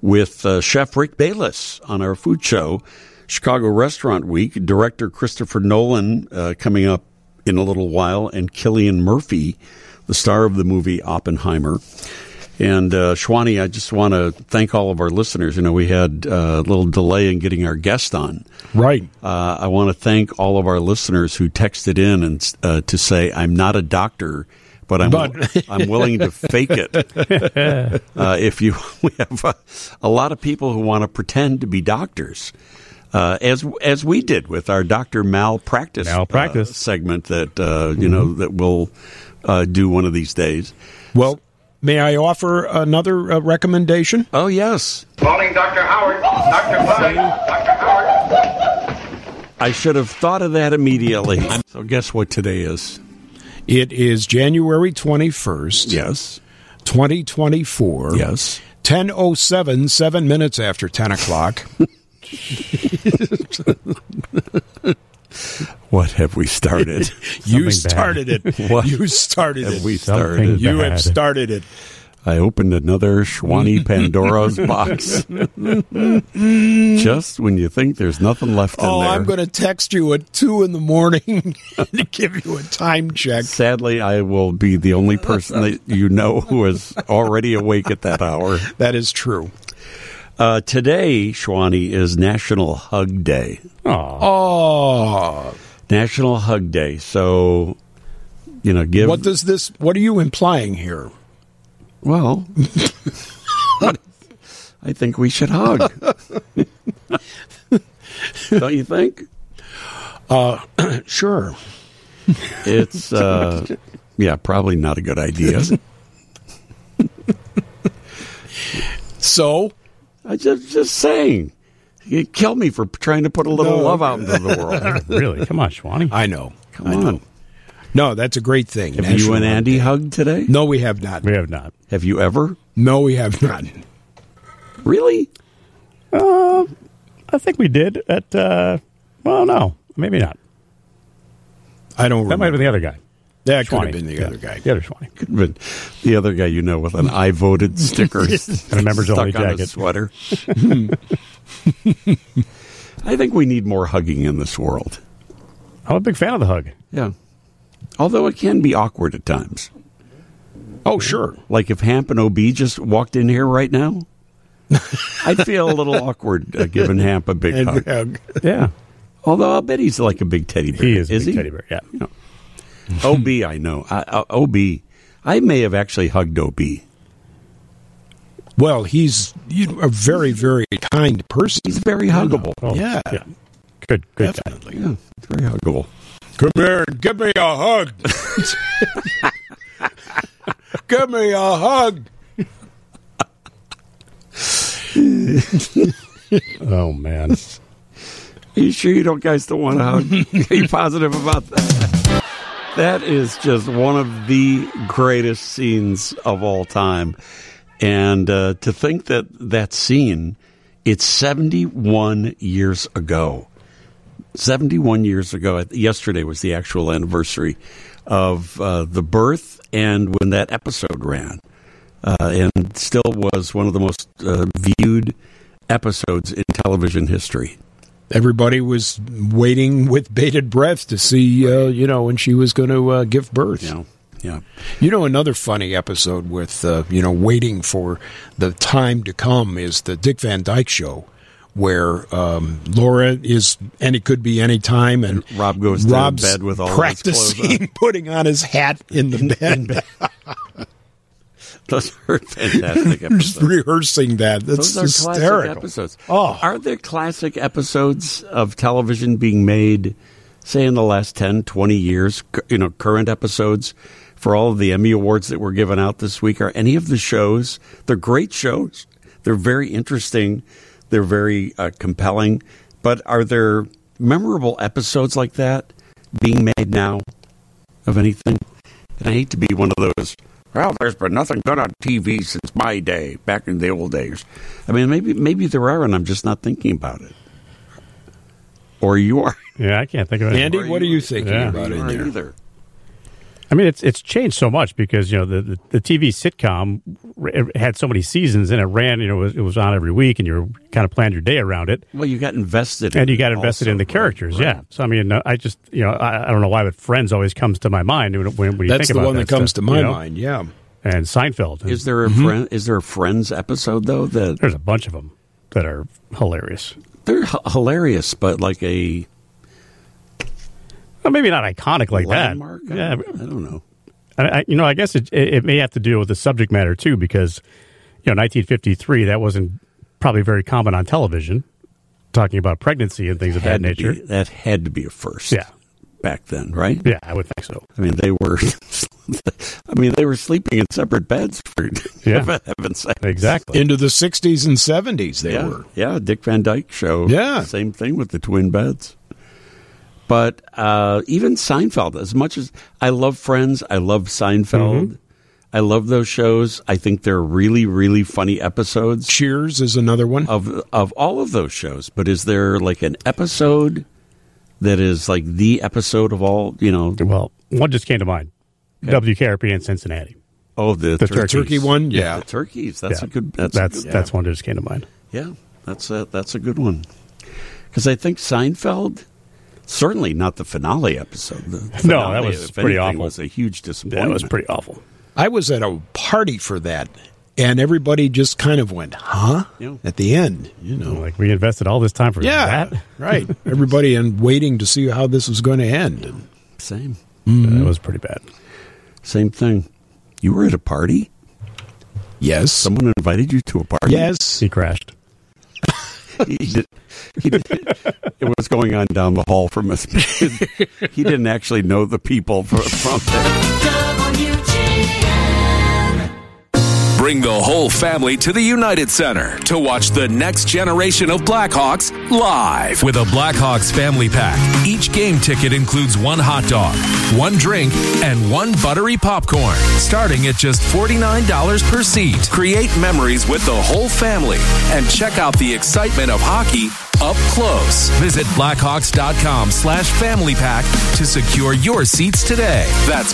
with Chef Rick Bayless on our food show, Chicago Restaurant Week, director Christopher Nolan coming up in a little while, and Cillian Murphy, the star of the movie Oppenheimer. And Shwani, I just want to thank all of our listeners. We had a little delay in getting our guest on. Right. I want to thank all of our listeners who texted in and to say, I'm not a doctor, but I'm willing to fake it. We have a lot of people who want to pretend to be doctors, as we did with our Dr. Malpractice segment that that we'll do one of these days. Well, may I offer another recommendation? Oh, yes. Calling Dr. Howard. Dr. Fine. Dr. Howard. I should have thought of that immediately. So guess what today is? It is January 21st. Yes. 2024. Yes. 10:07, 7 minutes after 10 o'clock. What have we started? You started it. What you started have it. we started? You have started it. I opened another Shwani Pandora's box. Just when you think there's nothing left in there. I'm going to text you at 2 in the morning to give you a time check. Sadly, I will be the only person that you know who is already awake at that hour. That is true. Today, Shwani, is National Hug Day. Oh. National Hug Day. So, give... What are you implying here? Well, I think we should hug. Don't you think? Sure. It's, probably not a good idea. So? I just saying. You kill me for trying to put a little love out into the world. Really? Come on, Shwani. I know. Come on. No, that's a great thing. Have you and Andy hugged today? No, we have not. We have not. Have you ever? No, we have not. Really? I think we did at, no, maybe not. I don't remember. That might have been the other guy. That could Shwani. have been the other guy. The other Shwani. Could have been the other guy with an I voted sticker And a members only stuck on jacket. his sweater. I think we need more hugging in this world. I'm a big fan of the hug. Yeah. Although it can be awkward at times. Oh, sure. Like if Hamp and OB just walked in here right now, I'd feel a little awkward giving Hamp a big hug. Yeah. Although I'll bet he's like a big teddy bear. He is a big he? teddy bear, yeah. OB, I know. OB, I may have actually hugged OB. Well, he's a very, very kind person. He's very huggable. Oh, Yeah. Good Definitely. Yeah, it's very huggable. Come here and give me a hug. Give me a hug. Oh, man. Are you sure you guys don't want to hug? Are you positive about that? That is just one of the greatest scenes of all time. And to think that scene, it's 71 years ago. 71 years ago. Yesterday was the actual anniversary of the birth and when that episode ran. And still was one of the most viewed episodes in television history. Everybody was waiting with bated breath to see, when she was going to give birth. Yeah. Another funny episode with, waiting for the time to come is the Dick Van Dyke Show, where Laura is, and it could be any time, and Rob goes to bed with all of his clothes practicing putting on his hat in the bed. Those are fantastic episodes. Just rehearsing that. That's Those are hysterical. classic episodes. Oh. Are there classic episodes of television being made, say, in the last 10, 20 years, current episodes for all of the Emmy Awards that were given out this week? Are any of the shows, they're great shows. They're very interesting. They're very compelling. But are there memorable episodes like that being made now of anything? And I hate to be one of those, well, there's been nothing good on TV since my day, back in the old days. I mean, maybe there are, and I'm just not thinking about it. Or you are. Yeah, I can't think of it. Andy, what are you thinking about in there? Either. I mean, it's changed so much because, the TV sitcom had so many seasons and it ran, it was on every week and you kind of planned your day around it. Well, you got invested in the characters, right. yeah. So, I mean, I just, I don't know why, but Friends always comes to my mind when you think about that. That's the one that comes to my mind, yeah. And Seinfeld. Is there a Friends episode, though? There's a bunch of them that are hilarious. They're hilarious, but like a... Well, maybe not iconic like landmark? that. Yeah, I don't know. I guess it may have to do with the subject matter too, because 1953 that wasn't probably very common on television, talking about pregnancy and things of that nature. That had to be a first. Yeah. Back then, right? Yeah, I would think so. I mean, they were sleeping in separate beds for heaven's sake. Exactly. Into the 60s and 70s they were. Yeah, Dick Van Dyke Show. Yeah. Same thing with the twin beds. But even Seinfeld, as much as I love Friends, I love Seinfeld. Mm-hmm. I love those shows. I think they're really, really funny episodes. Cheers is another one. Of all of those shows. But is there like an episode that is like the episode of all, Well, one just came to mind. Okay. WKRP in Cincinnati. Oh, the turkey one? Yeah. The turkeys. That's a good... That's one that just came to mind. Yeah, that's a good one. Because I think Seinfeld... Certainly not the finale episode. No, that was pretty awful. It was a huge disappointment. That was pretty awful. I was at a party for that, and everybody just kind of went, huh? Yeah. At the end, Like, we invested all this time for that? Right. Everybody and waiting to see how this was going to end. Same. Mm-hmm. That was pretty bad. Same thing. You were at a party? Yes. Someone invited you to a party? Yes. He crashed. He did. It was going on down the hall from us. He didn't actually know the people from there. Bring the whole family to the United Center to watch the next generation of Blackhawks live with a Blackhawks family pack. Each game ticket includes one hot dog, one drink, and one buttery popcorn, starting at just $49 per seat. Create memories with the whole family and check out the excitement of hockey up close. Visit Blackhawks.com/family pack to secure your seats today. That's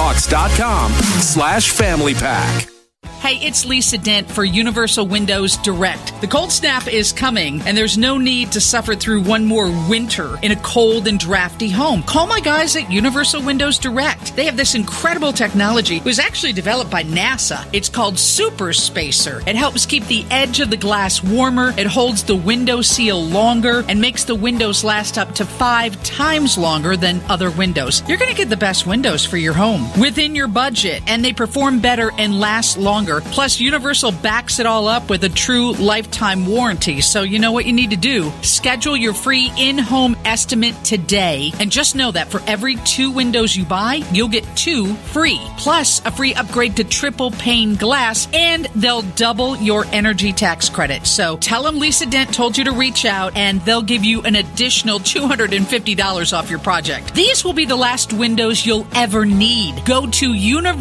Blackhawks.com/family pack. Hey, it's Lisa Dent for Universal Windows Direct. The cold snap is coming, and there's no need to suffer through one more winter in a cold and drafty home. Call my guys at Universal Windows Direct. They have this incredible technology. It was actually developed by NASA. It's called Super Spacer. It helps keep the edge of the glass warmer, it holds the window seal longer, and makes the windows last up to 5 times longer than other windows. You're going to get the best windows for your home within your budget, and they perform better and last longer. Plus, Universal backs it all up with a true lifetime warranty. So you know what you need to do. Schedule your free in-home estimate today. And just know that for every 2 windows you buy, you'll get 2 free. Plus, a free upgrade to triple pane glass, and they'll double your energy tax credit. So tell them Lisa Dent told you to reach out, and they'll give you an additional $250 off your project. These will be the last windows you'll ever need. Go to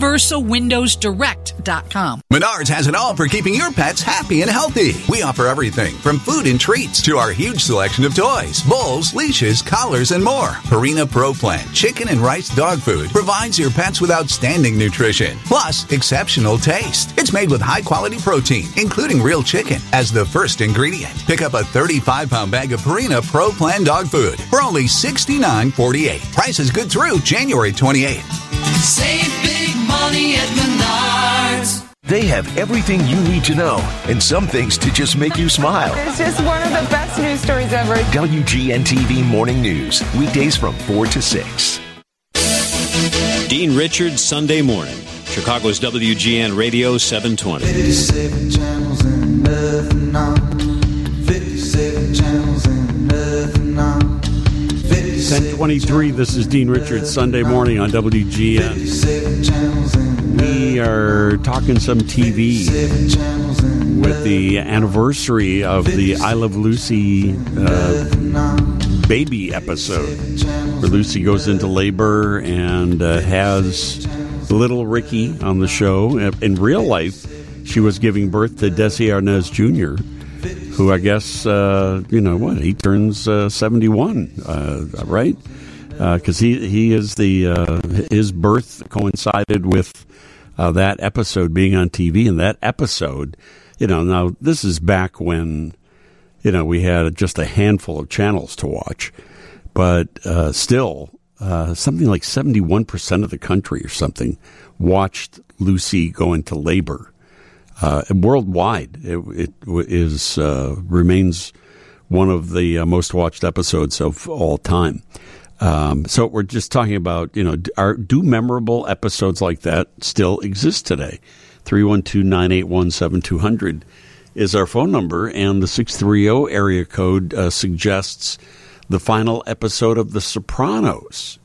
universalwindowsdirect.com. Menards has it all for keeping your pets happy and healthy. We offer everything from food and treats to our huge selection of toys, bowls, leashes, collars, and more. Purina Pro Plan chicken and rice dog food provides your pets with outstanding nutrition, plus exceptional taste. It's made with high-quality protein, including real chicken, as the first ingredient. Pick up a 35-pound bag of Purina Pro Plan dog food for only $69.48. Price is good through January 28th. Save big money at Menards. They have everything you need to know and some things to just make you smile. It's just one of the best news stories ever. WGN-TV Morning News, weekdays from 4 to 6. Dean Richards, Sunday morning. Chicago's WGN Radio 720. 57 channels and nothing on. 57 channels and nothing on. 10:23. This is Dean Richards, Sunday morning on WGN. We are talking some TV with the anniversary of the I Love Lucy baby episode, where Lucy goes into labor and has little Ricky on the show. In real life, she was giving birth to Desi Arnaz Jr., who I guess, he turns 71, right? because he is his birth coincided with that episode being on TV, and that episode, now this is back when, we had just a handful of channels to watch, but still, something like 71% of the country or something watched Lucy go into labor. Worldwide, it remains one of the most watched episodes of all time. So we're just talking about, do memorable episodes like that still exist today? 312-981-7200 is our phone number, and the 630 area code suggests the final episode of The Sopranos.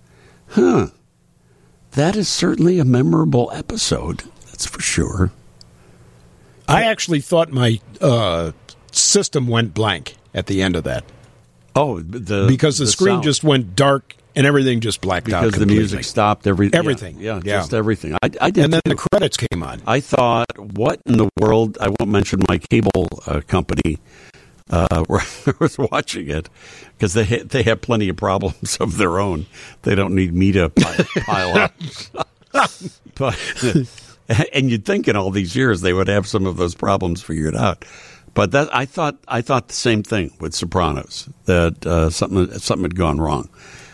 That is certainly a memorable episode, that's for sure. I actually thought my system went blank at the end of that. Oh, because the screen sound just went dark and everything just blacked out because completely. The music stopped. Everything. Yeah. Just everything. I did, and then too. the credits came on. I thought, what in the world? I won't mention my cable company where I was watching it, because they have plenty of problems of their own. They don't need me to pile up. But and you'd think in all these years they would have some of those problems figured out. But that I thought the same thing with Sopranos, that something had gone wrong.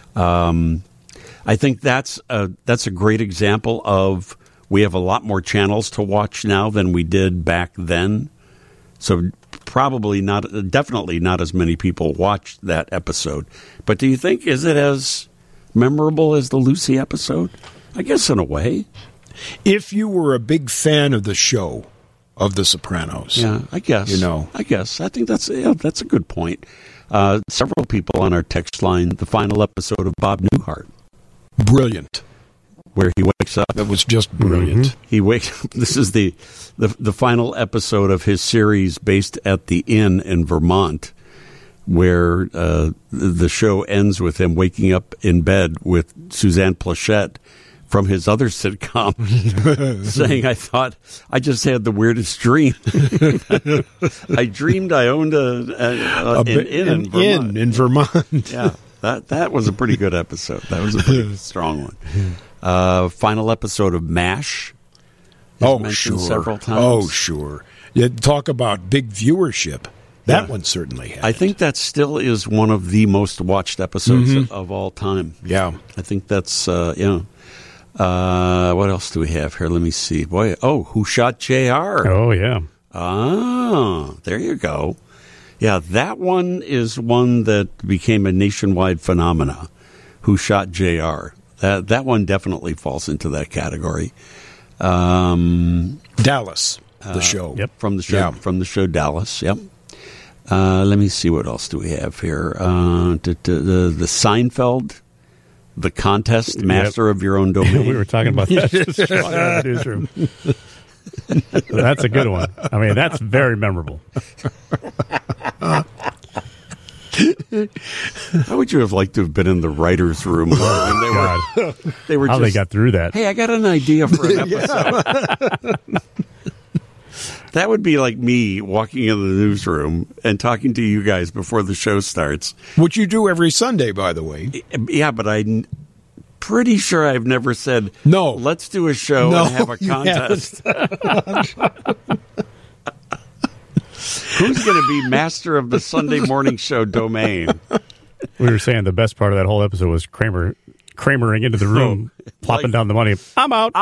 I think that's a great example of, we have a lot more channels to watch now than we did back then. So definitely not as many people watched that episode. But do you think, is it as memorable as the Lucy episode? I guess in a way. If you were a big fan of the show, of The Sopranos. Yeah, I guess. I guess. I think that's a good point. Several people on our text line, the final episode of Bob Newhart. Brilliant. Where he wakes up. That was just brilliant. Mm-hmm. He wakes up. This is the final episode of his series based at the inn in Vermont, where the show ends with him waking up in bed with Suzanne Plachette from his other sitcom, saying, I just had the weirdest dream. I dreamed I owned an inn in Vermont. Yeah, that was a pretty good episode. That was a pretty strong one. Final episode of MASH. Sure. Several times. Oh, sure. You talk about big viewership. That one certainly had. I think that still is one of the most watched episodes of all time. Yeah. I think that's, what else do we have here? Let me see. Who Shot JR? Oh, yeah. Ah, there you go. Yeah, that one is one that became a nationwide phenomena. Who Shot JR? That one definitely falls into that category. Dallas, the show. Yep, from the show Dallas. Yep. Let me see, what else do we have here? The Seinfeld, the contest, master of your own domain. We were talking about that just in the newsroom. That's a good one. I mean, that's very memorable. How would you have liked to have been in the writer's room? They were how they got through that. Hey, I got an idea for an episode. That would be like me walking in the newsroom and talking to you guys before the show starts. Which you do every Sunday, by the way. Yeah, but I'm pretty sure I've never said, no, let's do a show and have a contest. Who's going to be master of the Sunday morning show domain? We were saying the best part of that whole episode was Kramering into the room, plopping down the money. I'm out.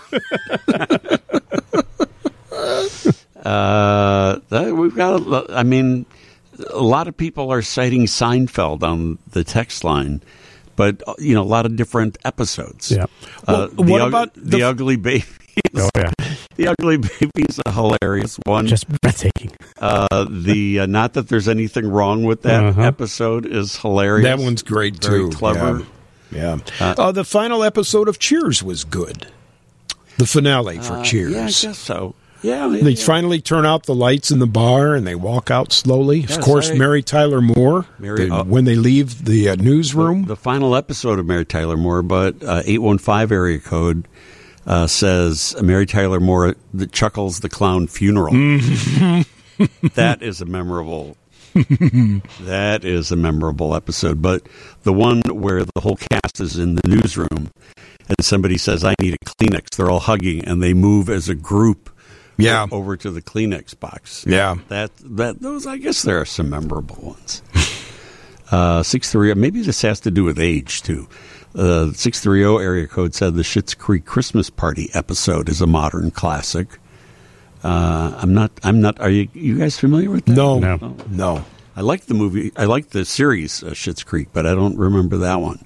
We've got, a lot of people are citing Seinfeld on the text line, but, a lot of different episodes. Yeah. What about the Ugly Babies? Oh, yeah. The Ugly Baby is a hilarious one. Just breathtaking. The Not That There's Anything Wrong with That episode is hilarious. That one's great, Very too. Clever. Yeah. The final episode of Cheers was good. The finale for Cheers. Yeah, I guess so. Yeah, they finally turn out the lights in the bar and they walk out slowly. Yes, of course, Mary Tyler Moore, when they leave the newsroom. The final episode of Mary Tyler Moore, but 815 area code says Mary Tyler Moore, the Chuckles the Clown funeral. That is a memorable That is a memorable episode. But the one where the whole cast is in the newsroom and somebody says, I need a Kleenex, they're all hugging, and they move as a group over to the Kleenex box. Yeah. Those, I guess there are some memorable ones. 630, maybe this has to do with age, too. 630 area code said the Schitt's Creek Christmas Party episode is a modern classic. I'm not. Are you guys familiar with that? No. I like the movie. I like the series Schitt's Creek, but I don't remember that one.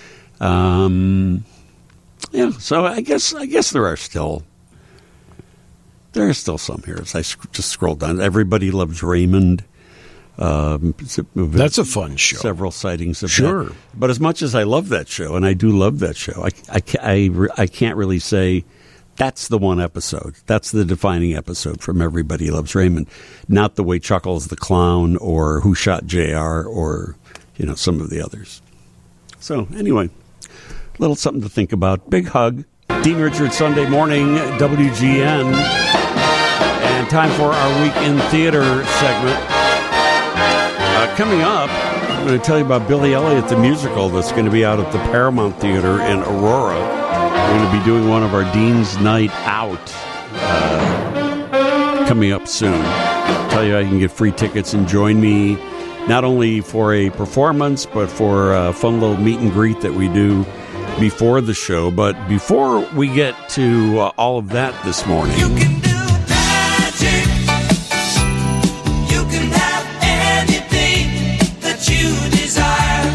Yeah. So I guess there are still some here. As I just scrolled down, Everybody Loves Raymond. That's a fun show. Several sightings of that. But as much as I love that show, and I do love that show, I can't really say that's the one episode. That's the defining episode from Everybody Loves Raymond. Not the way Chuckles the Clown or Who Shot JR or, some of the others. So, anyway, a little something to think about. Big hug. Dean Richards, Sunday morning, WGN. And time for our Week in Theater segment. Coming up, I'm going to tell you about Billy Elliot, the musical that's going to be out at the Paramount Theater in Aurora. We're going to be doing one of our Dean's Night Out coming up soon. I'll tell you how you can get free tickets and join me not only for a performance, but for a fun little meet and greet that we do before the show. But before we get to all of that this morning... You can do magic. You can have anything that you desire.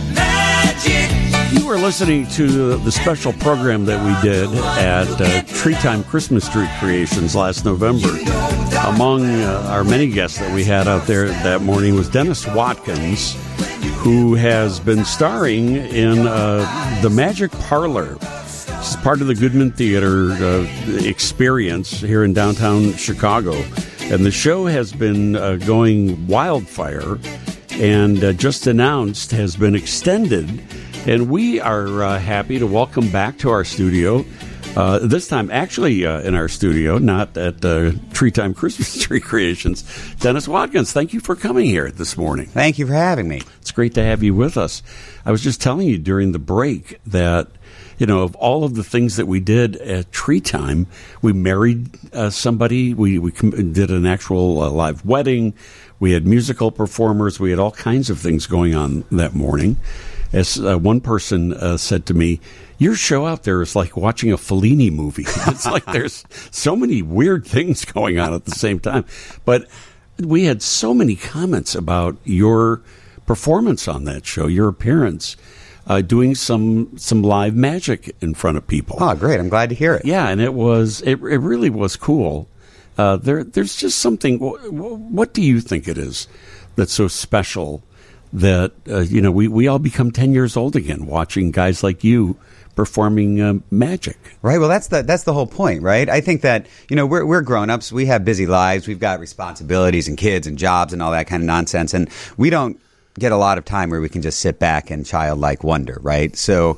Magic. You were listening to the special program that we did at Treetime Christmas Tree Creations last November. Among our many guests that we had out there that morning was Dennis Watkins, who has been starring in The Magic Parlor. This is part of the Goodman Theater experience here in downtown Chicago. And the show has been going wildfire and just announced has been extended. And we are happy to welcome back to our studio, this time actually in our studio, not at Treetime Christmas Tree Creations, Dennis Watkins. Thank you for coming here this morning. Thank you for having me. It's great to have you with us. I was just telling you during the break that, of all of the things that we did at Treetime, we married somebody. We did an actual live wedding. We had musical performers. We had all kinds of things going on that morning. As one person said to me, your show out there is like watching a Fellini movie. It's like there's so many weird things going on at the same time. But we had so many comments about your performance on that show, your appearance, doing some live magic in front of people. Oh, great. I'm glad to hear it. Yeah, and it really was cool. There's just something. What do you think it is that's so special that we all become 10 years old again watching guys like you performing magic? Right. Well, that's the whole point, right? I think that we're grown-ups. We have busy lives. We've got responsibilities and kids and jobs and all that kind of nonsense, and we don't get a lot of time where we can just sit back and childlike wonder, right? So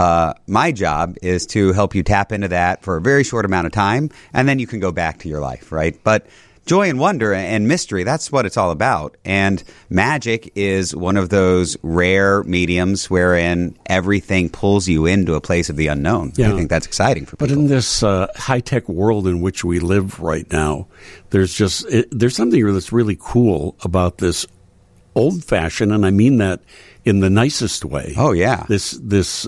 my job is to help you tap into that for a very short amount of time, and then you can go back to your life, right? But joy and wonder and mystery, that's what it's all about. And magic is one of those rare mediums wherein everything pulls you into a place of the unknown. Yeah. I think that's exciting for people. But in this high-tech world in which we live right now, there's something that's really cool about this old-fashioned, and I mean that in the nicest way. Oh, yeah. This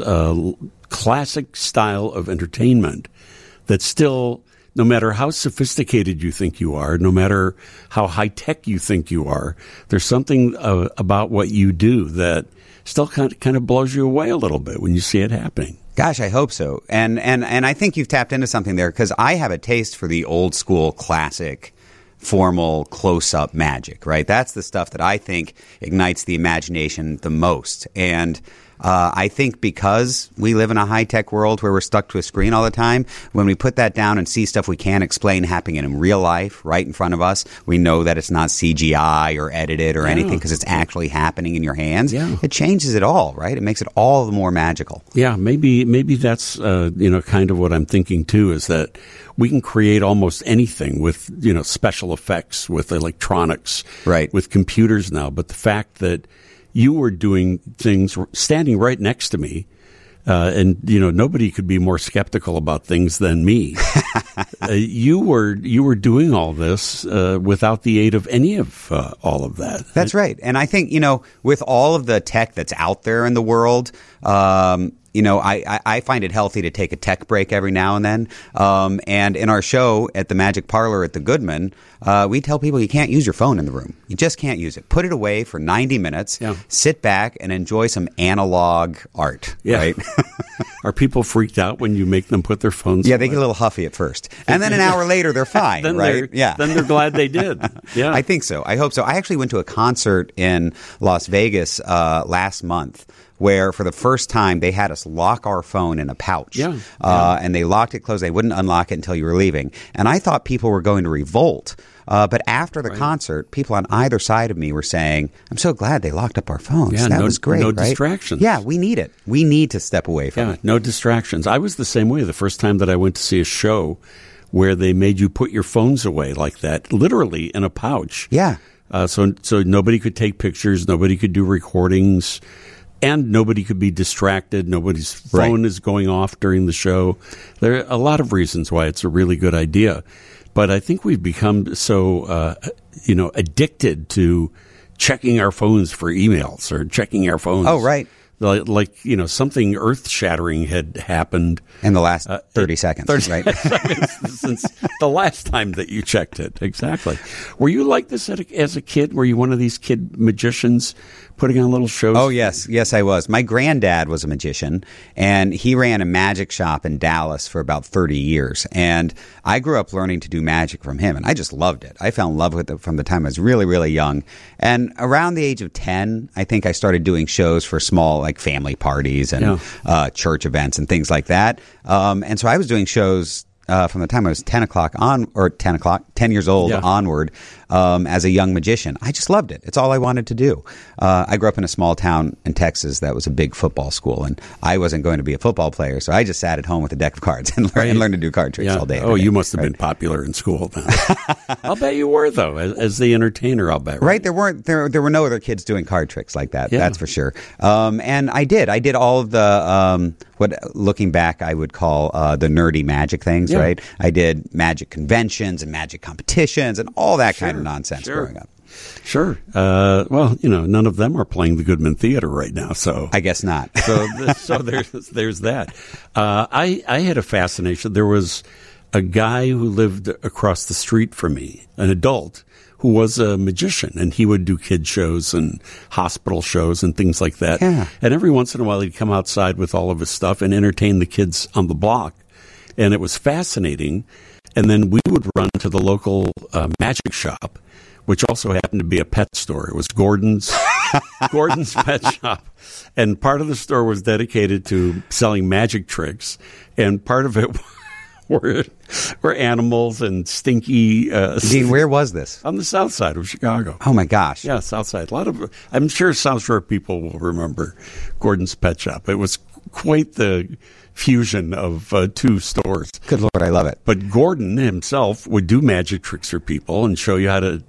classic style of entertainment that still, no matter how sophisticated you think you are, no matter how high-tech you think you are, there's something about what you do that still kind of blows you away a little bit when you see it happening. Gosh, I hope so. And I think you've tapped into something there, because I have a taste for the old-school classic formal close-up magic, right? That's the stuff that I think ignites the imagination the most. And I think because we live in a high-tech world where we're stuck to a screen all the time, when we put that down and see stuff we can't explain happening in real life right in front of us, we know that it's not CGI or edited or anything because it's actually happening in your hands. Yeah. It changes it all, right? It makes it all the more magical. Yeah, maybe that's kind of what I'm thinking too, is that we can create almost anything with special effects, with electronics, right, with computers now. But the fact that you were doing things standing right next to me, and nobody could be more skeptical about things than me. You were doing all this without the aid of any of all of that. That's right. And I think with all of the tech that's out there in the world, I find it healthy to take a tech break every now and then. And in our show at the Magic Parlor at the Goodman, we tell people you can't use your phone in the room. You just can't use it. Put it away for 90 minutes. Yeah. Sit back and enjoy some analog art. Yeah. Right? Are people freaked out when you make them put their phones away? They get a little huffy at first. And then an hour later, they're fine, right? Then they're glad they did. Yeah. I think so. I hope so. I actually went to a concert in Las Vegas last month where for the first time they had us lock our phone in a pouch. And they locked it closed. They wouldn't unlock it until you were leaving. And I thought people were going to revolt. But after the concert, people on either side of me were saying, I'm so glad they locked up our phones. Yeah, that was great, no right? distractions. Yeah, we need it. We need to step away from it. No distractions. I was the same way the first time that I went to see a show where they made you put your phones away like that, literally in a pouch. Yeah. So nobody could take pictures, nobody could do recordings, and nobody could be distracted. Nobody's phone is going off during the show. There are a lot of reasons why it's a really good idea. But I think we've become so, addicted to checking our phones for emails or checking our phones. Oh, right. Like something earth-shattering had happened. In the last 30 seconds, 30 right? seconds since the last time that you checked it. Exactly. Were you like this as a kid? Were you one of these kid magicians putting on little shows? Oh, yes. Yes, I was. My granddad was a magician, and he ran a magic shop in Dallas for about 30 years. And I grew up learning to do magic from him, and I just loved it. I fell in love with it from the time I was really, really young. And around the age of 10, I think I started doing shows for small, family parties and church events and things like that. And so I was doing shows from the time I was 10 years old onward as a young magician. I just loved it. It's all I wanted to do. I grew up in a small town in Texas that was a big football school, and I wasn't going to be a football player, so I just sat at home with a deck of cards and learned to do card tricks all day. Oh, you must have been popular in school then. I'll bet you were, though, as the entertainer, I'll bet. Right? There were no other kids doing card tricks like that, that's for sure. And I did all of the, what looking back I would call the nerdy magic things, right? I did magic conventions and magic competitions and all that kind of nonsense growing up. Sure. Well, none of them are playing the Goodman Theater right now, so I guess not. So there's that. I had a fascination. There was a guy who lived across the street from me, an adult, who was a magician, and he would do kid shows and hospital shows and things like that. Yeah. And every once in a while, he'd come outside with all of his stuff and entertain the kids on the block. And it was fascinating. And then we would run to the local magic shop, which also happened to be a pet store. It was Gordon's Pet Shop. And part of the store was dedicated to selling magic tricks, and part of it were animals and stinky. Dean, where was this? On the south side of Chicago. Oh my gosh! Yeah, south side. I'm sure South Shore people will remember Gordon's Pet Shop. It was quite the fusion of two stores. Good Lord, I love it. But Gordon himself would do magic tricks for people and show you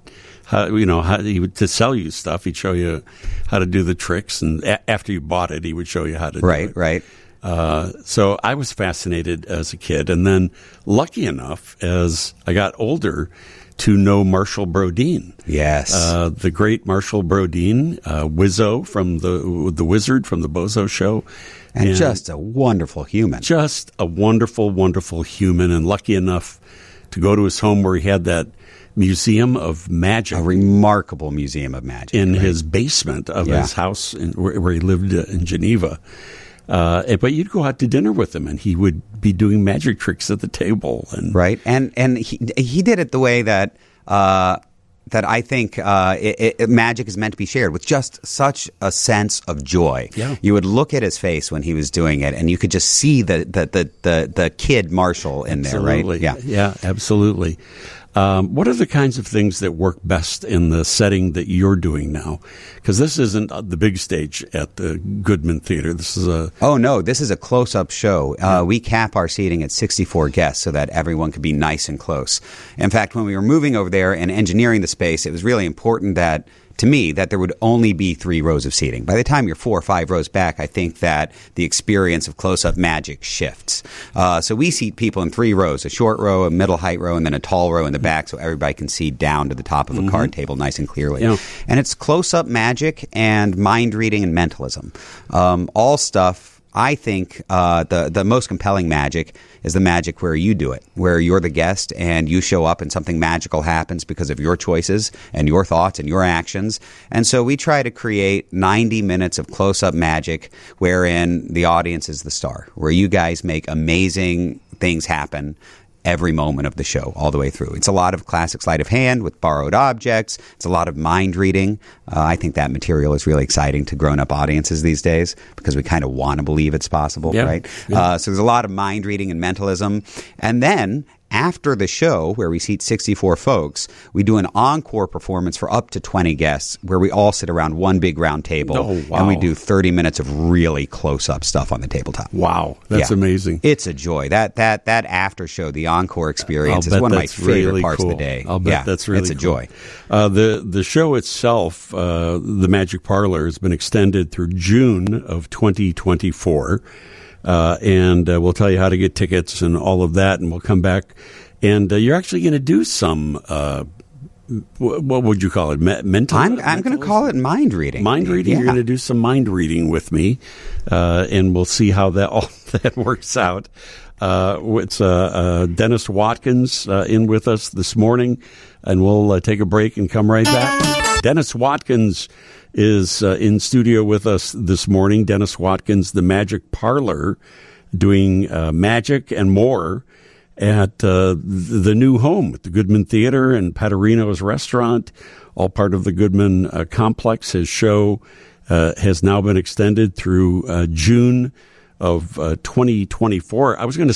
to sell you stuff. He'd show you how to do the tricks, and after you bought it, he would show you how to do it. Right. So I was fascinated as a kid, and then lucky enough, as I got older, to know Marshall Brodeen. Yes. The great Marshall Brodeen, Wizzo from the Wizard from the Bozo Show. And just a wonderful human. Just a wonderful, wonderful human, and lucky enough to go to his home where he had that museum of magic. A remarkable museum of magic. In his basement of his house where he lived in Geneva. But you'd go out to dinner with him, and he would be doing magic tricks at the table. Right. And he did it the way that that I think magic is meant to be shared with just such a sense of joy. Yeah. You would look at his face when he was doing it, and you could just see the kid Marshall in Absolutely. there, right? Yeah, absolutely. What are the kinds of things that work best in the setting that you're doing now? Because this isn't the big stage at the Goodman Theater. This is this is a close-up show. We cap our seating at 64 guests so that everyone could be nice and close. In fact, when we were moving over there and engineering the space, it was really important to me that there would only be 3 rows of seating. By the time you're 4 or 5 rows back, I think that the experience of close-up magic shifts. So we seat people in 3 rows, a short row, a middle height row, and then a tall row in the back so everybody can see down to the top of a card table nice and clearly. Yeah. And it's close-up magic and mind reading and mentalism. All stuff. I think the most compelling magic is the magic where you do it, where you're the guest and you show up and something magical happens because of your choices and your thoughts and your actions. And so we try to create 90 minutes of close-up magic wherein the audience is the star, where you guys make amazing things happen every moment of the show all the way through. It's a lot of classic sleight of hand with borrowed objects. It's a lot of mind reading. I think that material is really exciting to grown-up audiences these days because we kind of want to believe it's possible, right? Yeah. So there's a lot of mind reading and mentalism. And then after the show, where we seat 64 folks, we do an encore performance for up to 20 guests where we all sit around one big round table. Oh, wow. And we do 30 minutes of really close-up stuff on the tabletop. Wow. That's amazing. It's a joy. That after show, the encore experience is one of my favorite really parts cool. of the day. I'll bet that's really it's a cool. joy. The show itself, the Magic Parlor, has been extended through June of 2024. And we'll tell you how to get tickets and all of that, and we'll come back. And you're actually going to do some, what would you call it, mental? I'm going to call it mind reading. Mind reading? Yeah. You're going to do some mind reading with me, and we'll see how all that works out. It's Dennis Watkins in with us this morning, and we'll take a break and come right back. Dennis Watkins is in studio with us this morning. Dennis Watkins, the Magic Parlor, doing magic and more at the new home at the Goodman Theater and Paterino's Restaurant, all part of the Goodman complex. His show has now been extended through June of 2024. I was going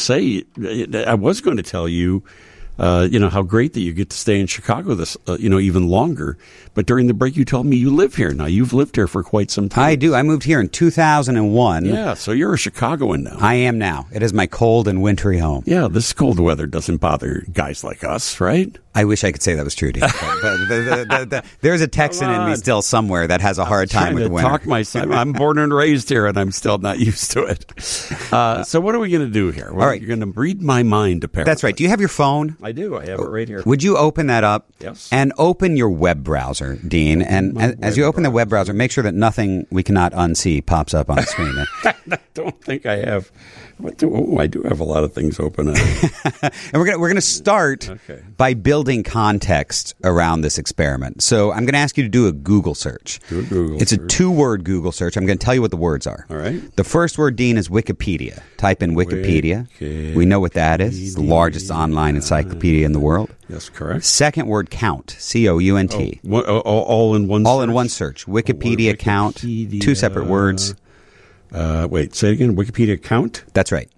to tell you, how great that you get to stay in Chicago this, even longer. But during the break, you told me you live here now. You've lived here for quite some time. I do. I moved here in 2001. Yeah, so you're a Chicagoan now. I am now. It is my cold and wintry home. Yeah, this cold weather doesn't bother guys like us, right? I wish I could say that was true, Dean. But there's a Texan in me still somewhere that has a hard time with the winter. I'm born and raised here, and I'm still not used to it. So what are we going to do here? All right. You're going to read my mind, apparently. That's right. Do you have your phone? I do. I have it right here. Would you open that up? Yes. And open your web browser, Dean. And as you open the web browser, make sure that nothing we cannot unsee pops up on the screen. I don't think I have. I do have a lot of things open. And we're going to start by building context around this experiment. So I'm going to ask you to do a Google search. Do a Google It's search. a 2-word Google search. I'm going to tell you what the words are. All right. The first word, Dean, is Wikipedia. Type in Wikipedia. We know what that is. It's the largest online encyclopedia in the world. Yes, correct. Second word, count. C-O-U-N-T. All in one. All in one search. Wikipedia count. 2 separate words. Wait, say it again. Wikipedia count? That's right.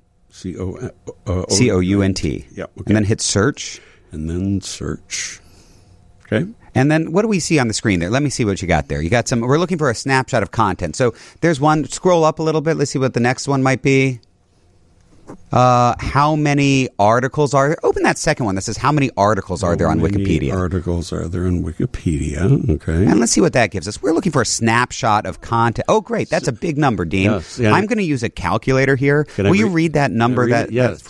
C-O-U-N-T. Yeah. Okay. And then hit search. And then search. Okay. And then what do we see on the screen there? Let me see what you got there. You got some. We're looking for a snapshot of content. So there's one. Scroll up a little bit. Let's see what the next one might be. How many articles are there? Open that second one that says how many articles are there on Wikipedia. How many articles are there on Wikipedia? Okay. And let's see what that gives us. We're looking for a snapshot of content. Oh, great. That's a big number, Dean. Yes, yeah. I'm going to use a calculator here. Will you read that number? Yes,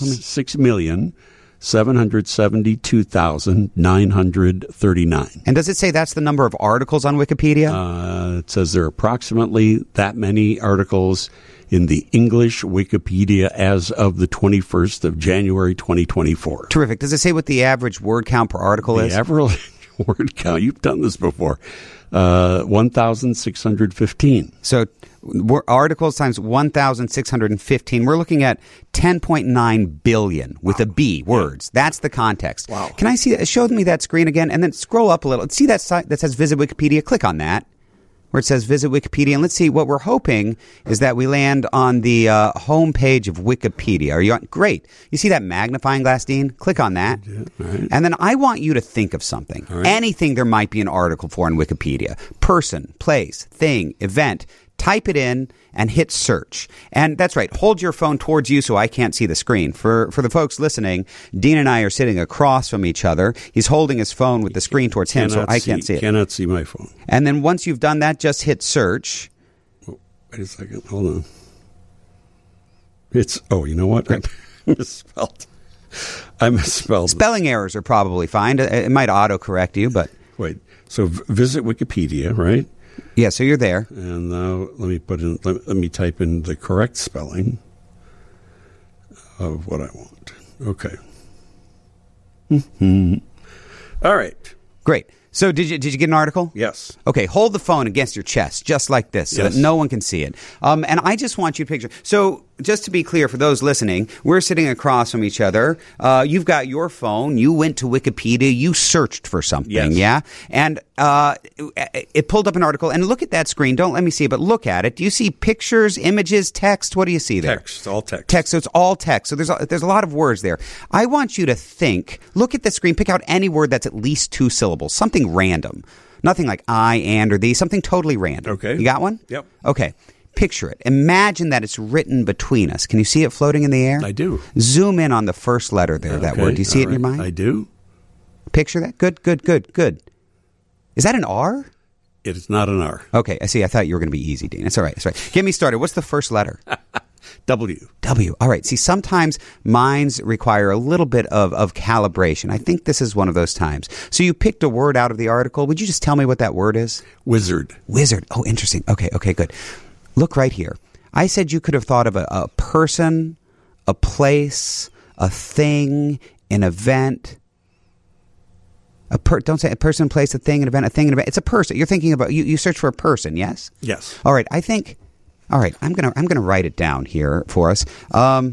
6,772,939. And does it say that's the number of articles on Wikipedia? It says there are approximately that many articles in the English Wikipedia as of the 21st of January, 2024. Terrific. Does it say what the average word count per article is? The average word count. You've done this before. 1,615. So articles times 1,615. We're looking at 10.9 billion with a B words. That's the context. Wow. Can I see? Show me that screen again, and then scroll up a little. See that site that says Visit Wikipedia? Click on that, where it says Visit Wikipedia, and let's see. What we're hoping is that we land on the home page of Wikipedia. Are you on? Great. You see that magnifying glass, Dean? Click on that. Yeah, all right. And then I want you to think of something. All right. Anything there might be an article for in Wikipedia. Person, place, thing, event. Type it in and hit search. And that's right. Hold your phone towards you so I can't see the screen. For the folks listening, Dean and I are sitting across from each other. He's holding his phone with the screen towards him, so I can't see it. Cannot see my phone. And then once you've done that, just hit search. Oh, wait a second. Hold on. You know what? I misspelled. Spelling errors are probably fine. It might autocorrect you, but... Wait. So visit Wikipedia, right? Yeah, so you're there. And now let me type in the correct spelling of what I want. Okay. All right. Great. So did you get an article? Yes. Okay, hold the phone against your chest, just like this, so Yes. that no one can see it. And I just want you to picture. So just to be clear, for those listening, we're sitting across from each other. You've got your phone. You went to Wikipedia. You searched for something, Yes. yeah? And it pulled up an article. And look at that screen. Don't let me see it, but look at it. Do you see pictures, images, text? What do you see there? Text, all text. Text, so it's all text. So there's a lot of words there. I want you to think, look at the screen, pick out any word that's at least 2 syllables, something random. Nothing like I, and, or thee, something totally random. Okay. You got one? Yep. Okay. Picture it. Imagine that it's written between us. Can you see it floating in the air? I do. Zoom in on the first letter there, that Okay, word. Do you see it in your all right. mind? I do. Picture that? Good. Is that an R? It is not an R. Okay, I see. I thought you were going to be easy, Dean. It's all right. Get me started. What's the first letter? W. W. All right. See, sometimes minds require a little bit of calibration. I think this is one of those times. So you picked a word out of the article. Would you just tell me what that word is? Wizard. Wizard. Oh, interesting. Okay, good. Look right here. I said you could have thought of a person, a place, a thing, an event. Don't say a person, place, a thing, an event, It's a person. You're thinking about, you search for a person, yes? Yes. All right, all right, I'm gonna write it down here for us. I'm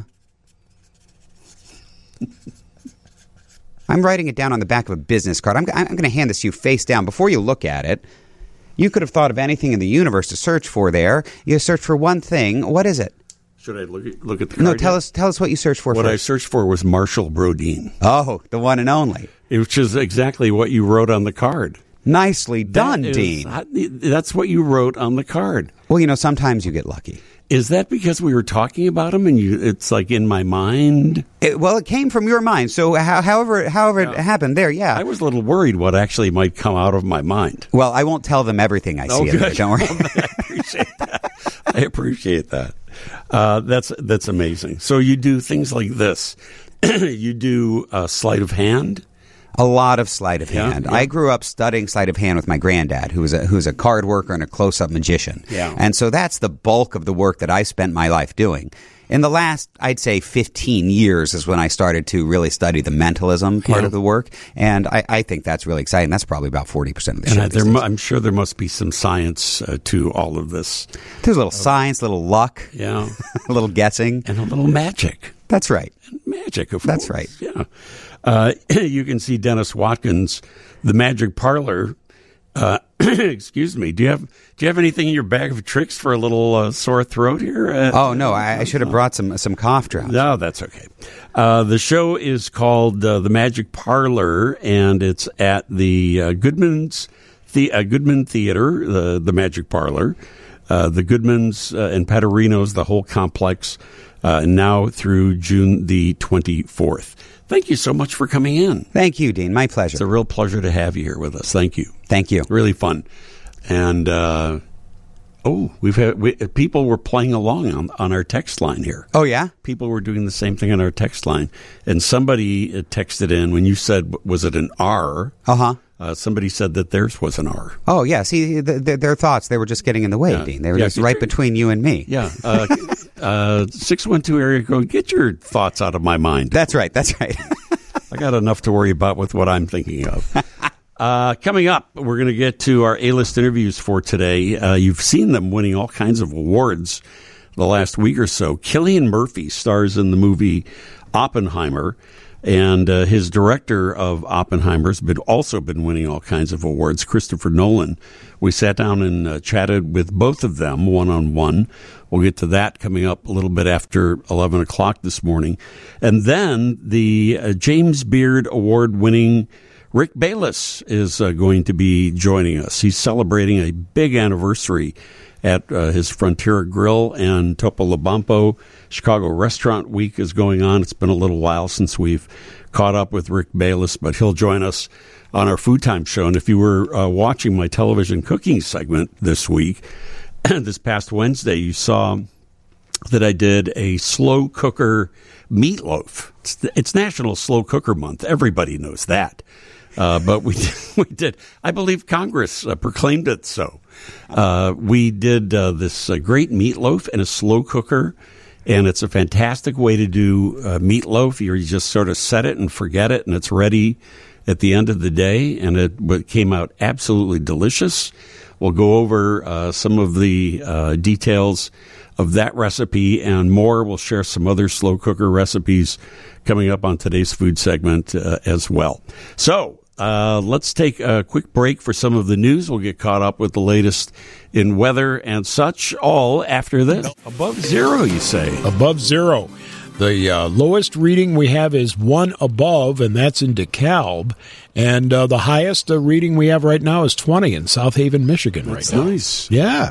writing it down on the back of a business card. I'm going to hand this to you face down. Before you look at it, you could have thought of anything in the universe to search for there. You search for one thing. What is it? Should I look at the card? No, tell us what you searched for What first. I searched for was Marshall Brodeen. Oh, the one and only. Which is exactly what you wrote on the card. Nicely done, Dean. That's what you wrote on the card. Well, sometimes you get lucky. Is that because we were talking about him and it's like in my mind? It came from your mind. So however it happened there, yeah. I was a little worried what actually might come out of my mind. Well, I won't tell them everything I see in there. Don't worry. I appreciate that. That's amazing. So you do things like this. You do sleight of hand. A lot of sleight of hand. Yeah. I grew up studying sleight of hand with my granddad, who's a card worker and a close-up magician. Yeah. And so that's the bulk of the work that I spent my life doing. In the last, I'd say, 15 years is when I started to really study the mentalism part of the work. And I think that's really exciting. That's probably about 40% of the show. And I'm sure there must be some science to all of this. There's a little science, a little luck. Yeah. A little guessing. And a little magic. That's right. And magic, of That's course. right. Yeah. You can see Dennis Watkins, the Magic Parlor. Excuse me. Do you have anything in your bag of tricks for a little sore throat here? Oh no, I should have brought some cough drops. No, that's okay. The show is called The Magic Parlor, and it's at the Goodman Theater, the Magic Parlor. The Goodmans and Petterinos, the whole complex, now through June the 24th. Thank you so much for coming in. Thank you, Dean. My pleasure. It's a real pleasure to have you here with us. Thank you. Thank you. Really fun. And, people were playing along on our text line here. Oh, yeah? People were doing the same thing on our text line. And somebody texted in when you said, was it an R? Uh-huh. Somebody said that theirs was an R. Oh, yeah. See, their thoughts, they were just getting in the way, Dean. They were just right between you and me. Yeah. 612 area code, get your thoughts out of my mind. That's right. I got enough to worry about with what I'm thinking of. Coming up, we're going to get to our A-list interviews for today. You've seen them winning all kinds of awards the last week or so. Cillian Murphy stars in the movie Oppenheimer, and his director of Oppenheimer has also been winning all kinds of awards, Christopher Nolan. We sat down and chatted with both of them one-on-one. We'll get to that coming up a little bit after 11 o'clock this morning. And then the James Beard Award-winning Rick Bayless is going to be joining us. He's celebrating a big anniversary at his Frontiera Grill and Topolobampo. Chicago Restaurant Week is going on. It's been a little while since we've caught up with Rick Bayless, but he'll join us on our Food Time show. And if you were watching my television cooking segment this week, this past Wednesday, you saw that I did a slow cooker meatloaf. It's National Slow Cooker Month. Everybody knows that. But we did. I believe Congress proclaimed it so. We did this great meatloaf in a slow cooker, and it's a fantastic way to do meatloaf. You just sort of set it and forget it, and it's ready at the end of the day, and it came out absolutely delicious. We'll go over some of the details of that recipe and more. We'll share some other slow cooker recipes coming up on today's food segment as well. So let's take a quick break for some of the news. We'll get caught up with the latest in weather and such, all after this. Above zero, you say? Above zero. The lowest reading we have is 1 above, and that's in DeKalb. And the highest reading we have right now is 20 in South Haven, Michigan. That's right now. Nice. Yeah.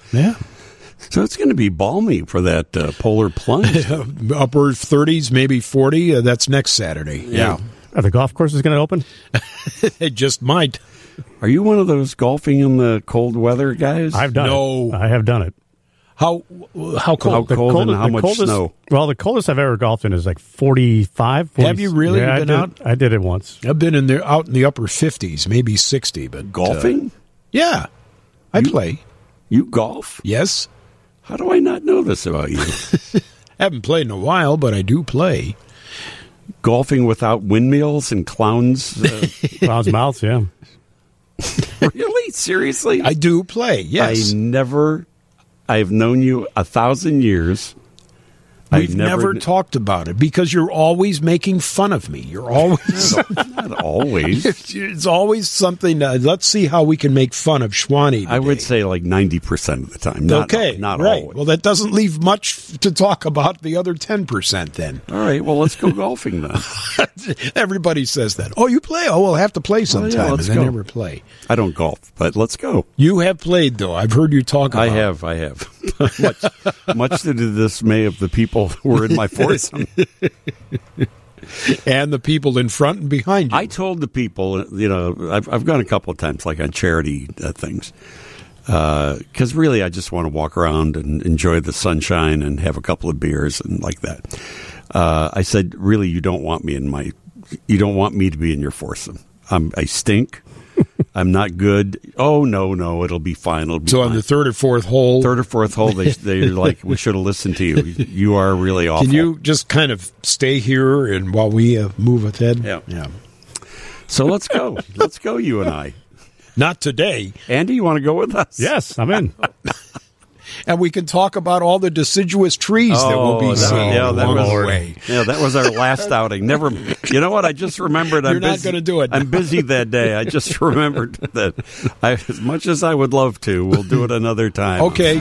So it's going to be balmy for that polar plunge. Upper 30s, maybe 40. That's next Saturday. Yeah. Are the golf courses going to open? It just might. Are you one of those golfing in the cold weather guys? I've done it. I have done it. How cold? How cold and how much snow? Well, the coldest I've ever golfed in is like 45. 40, have you really been out? I did it once. I've been out in the upper 50s, maybe 60. But golfing? Yeah. I play. You golf? Yes. How do I not know this about you? Haven't played in a while, but I do play. Golfing without windmills and clowns? Clowns' mouths, yeah. Really? Seriously? I do play, yes. I've known you 1,000 years. We've never talked about it because you're always making fun of me. You're always... Not always. It's always something... let's see how we can make fun of Schwani today. I would say like 90% of the time. Not right. always. Well, that doesn't leave much to talk about the other 10% then. All right, well, let's go golfing then. Everybody says that. Oh, you play? Oh, we'll have to play sometime. Let's I go. never play. I don't golf, but let's go. You have played, though. I've heard you talk about it. I have. Much to the dismay of the people who were in my foursome. And the people in front and behind you. I told the people, I've gone a couple of times, like on charity things, because really I just want to walk around and enjoy the sunshine and have a couple of beers and like that. I said, really, you don't want me to be in your foursome. I stink. I'm not good. Oh, no, it'll be fine. It'll be so fine. On the third or fourth hole, they're like, we should have listened to you. You are really awful. Can you just kind of stay here and while we move ahead? Yeah. So let's go. Let's go, you and I. Not today. Andy, you want to go with us? Yes, I'm in. And we can talk about all the deciduous trees that will be seen along the way. Yeah, that was our last outing. Never. You know what? I just remembered. You're not going to do it. I'm busy that day. I just remembered that. As much as I would love to, we'll do it another time. Okay.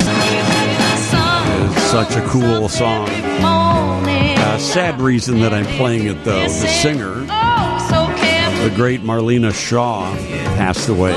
It's such a cool song. Sad reason that I'm playing it, though. The singer, the great Marlena Shaw, passed away.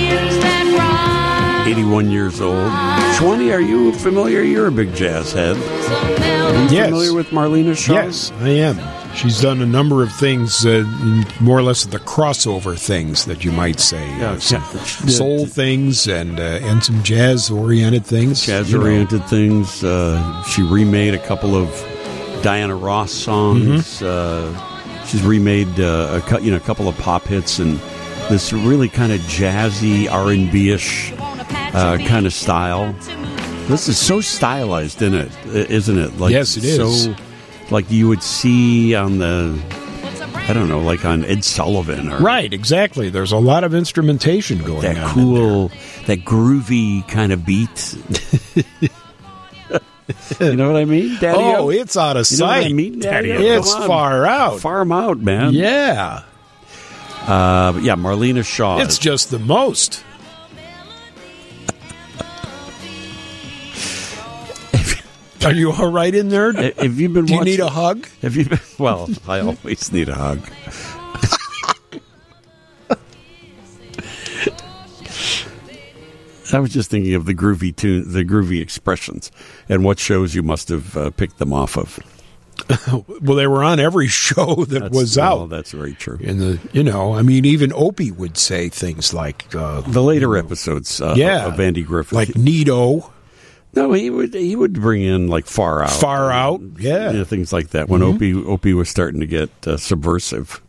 81 years old. Schwani, are you familiar? You're a big jazz head. Are you familiar with Marlena Shaw? Yes, I am. She's done a number of things, more or less the crossover things that you might say. Some soul things and some jazz-oriented things. Jazz-oriented things. She remade a couple of Diana Ross songs. Mm-hmm. She's remade a couple of pop hits and this really kind of jazzy R&B-ish kind of style. This is so stylized in it, isn't it? Yes, it is. So, like you would see on the I don't know, like on Ed Sullivan. Or Right, exactly. There's a lot of instrumentation going that on. cool, that groovy kind of beat. You know what I mean, Daddy? Oh, it's out of You know what sight. I mean, Daddy? It's Come on. far out. Farm out, man. Yeah. But yeah, Marlena Shaw. It's just the most. Are you all right in there? Have you been? Do you watching, need a hug? Have you been? Well, I always need a hug. I was just thinking of the groovy tune, the groovy expressions, and what shows you must have picked them off of. Well, they were on every show that was out. Well, that's very true. In the, I mean, even Opie would say things like The later episodes, of Andy Griffith, like Nito. No, he would bring in like Far Out, yeah, you know, things like that. When Opie was starting to get subversive,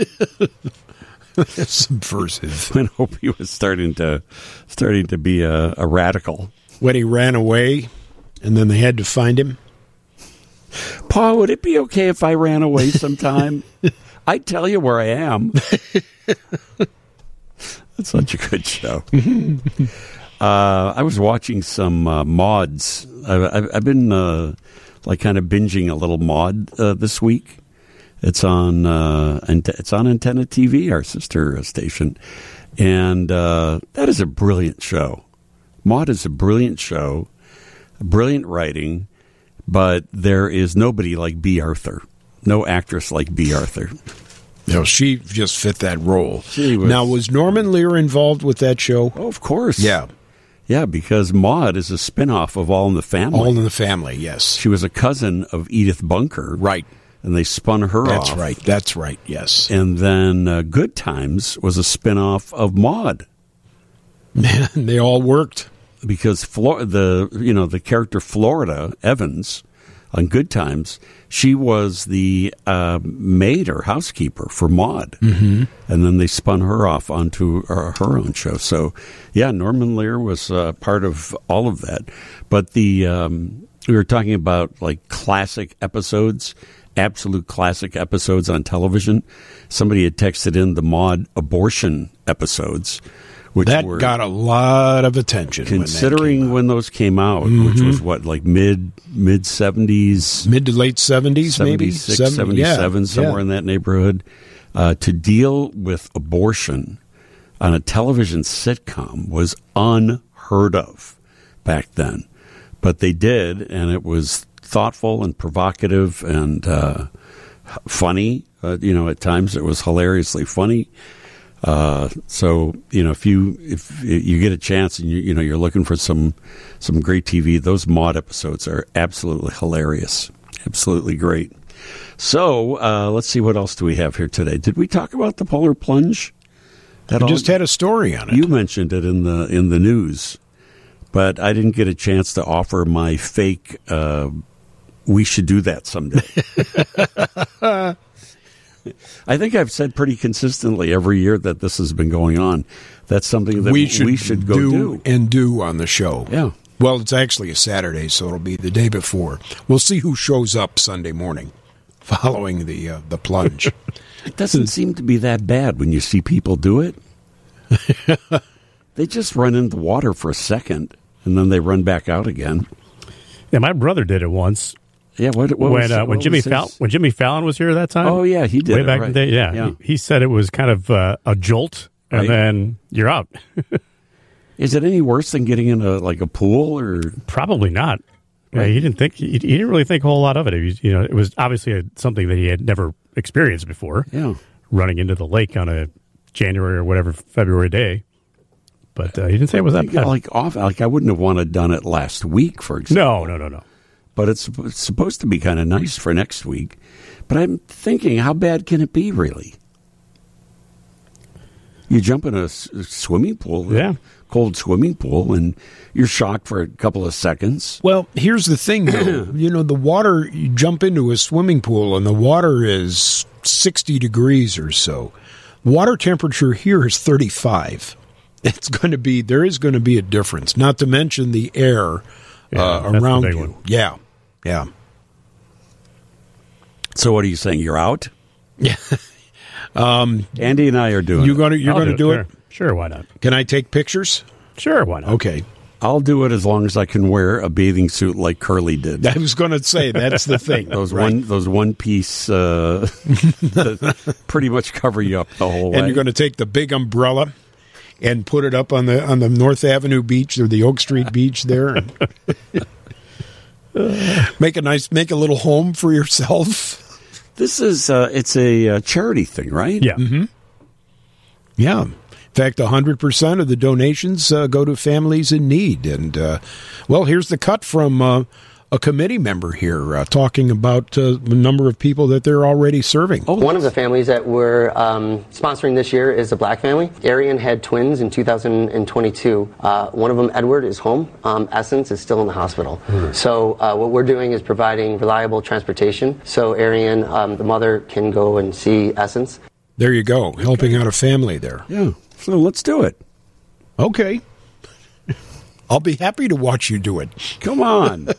subversive. When Opie was starting to be a radical. When he ran away, and then they had to find him. Pa, would it be okay if I ran away sometime? I'd tell you where I am. That's such a good show. I was watching some mods. I've been like kind of binging a little mod this week. It's on Antenna TV, our sister station, and that is a brilliant show. Mod is a brilliant show, brilliant writing, but there is nobody like B. Arthur. No actress like B. Arthur. No, she just fit that role. Was, now, was Norman Lear involved with that show? Oh, of course. Yeah. Yeah, because Maude is a spin-off of All in the Family. All in the Family, yes. She was a cousin of Edith Bunker. Right. And they spun her off. That's right, yes. And then Good Times was a spin-off of Maude. Man, they all worked. Because the character Florida Evans on Good Times, she was the maid or housekeeper for Maude. Mm-hmm. And then they spun her off onto her own show. So, yeah, Norman Lear was part of all of that. But we were talking about like classic episodes, absolute classic episodes on television. Somebody had texted in the Maude abortion episodes. Which that got a lot of attention. Considering when those came out, which was what, like mid 70s? Mid to late 70s, maybe? 77, somewhere in that neighborhood. To deal with abortion on a television sitcom was unheard of back then. But they did, and it was thoughtful and provocative and funny. At times it was hilariously funny. So if you get a chance and you're looking for some great TV, those Maude episodes are absolutely hilarious, absolutely great. So let's see, what else do we have here today? Did we talk about the polar plunge? We just had a story on it. You mentioned it in the news, but I didn't get a chance to offer my fake. We should do that someday. I think I've said pretty consistently every year that this has been going on. That's something that we should go do on the show. Yeah. Well, it's actually a Saturday, so it'll be the day before. We'll see who shows up Sunday morning following the plunge. It doesn't seem to be that bad when you see people do it. They just run into the water for a second, and then they run back out again. Yeah, my brother did it once. Yeah, when Jimmy Fallon was here that time. Oh yeah, he did way it, back right. in the day. Yeah. He said it was kind of a jolt, and then you're out. Is it any worse than getting in a pool or? Probably not. Right. Yeah, he didn't really think a whole lot of it. It was obviously something that he had never experienced before. Yeah, running into the lake on a January or whatever February day. But he didn't say it was that bad. I wouldn't have wanted done it last week, for example. No. But it's supposed to be kind of nice for next week. But I'm thinking, how bad can it be, really? You jump in a swimming pool, cold swimming pool, and you're shocked for a couple of seconds. Well, here's the thing, though. The water, you jump into a swimming pool, and the water is 60 degrees or so. Water temperature here is 35. There is going to be a difference, not to mention the air around you. One. Yeah. So what are you saying? You're out? Yeah. Andy and I are doing You're going to do it? Sure, why not? Can I take pictures? Sure, why not? Okay. I'll do it as long as I can wear a bathing suit like Curly did. I was going to say, that's the thing. Those one piece pretty much cover you up the whole way. And you're going to take the big umbrella and put it up on the North Avenue beach or the Oak Street beach there. And make a little home for yourself. This is it's a charity thing, right? Yeah. Mm-hmm. Yeah. In fact, 100% of the donations go to families in need. And, here's the cut from a committee member here talking about the number of people that they're already serving. One of the families that we're sponsoring this year is a black family. Arian had twins in 2022. One of them, Edward, is home. Essence is still in the hospital. So what we're doing is providing reliable transportation so Arian, the mother, can go and see Essence. There you go, helping out a family there. Yeah. So let's do it. Okay. I'll be happy to watch you do it. Come on.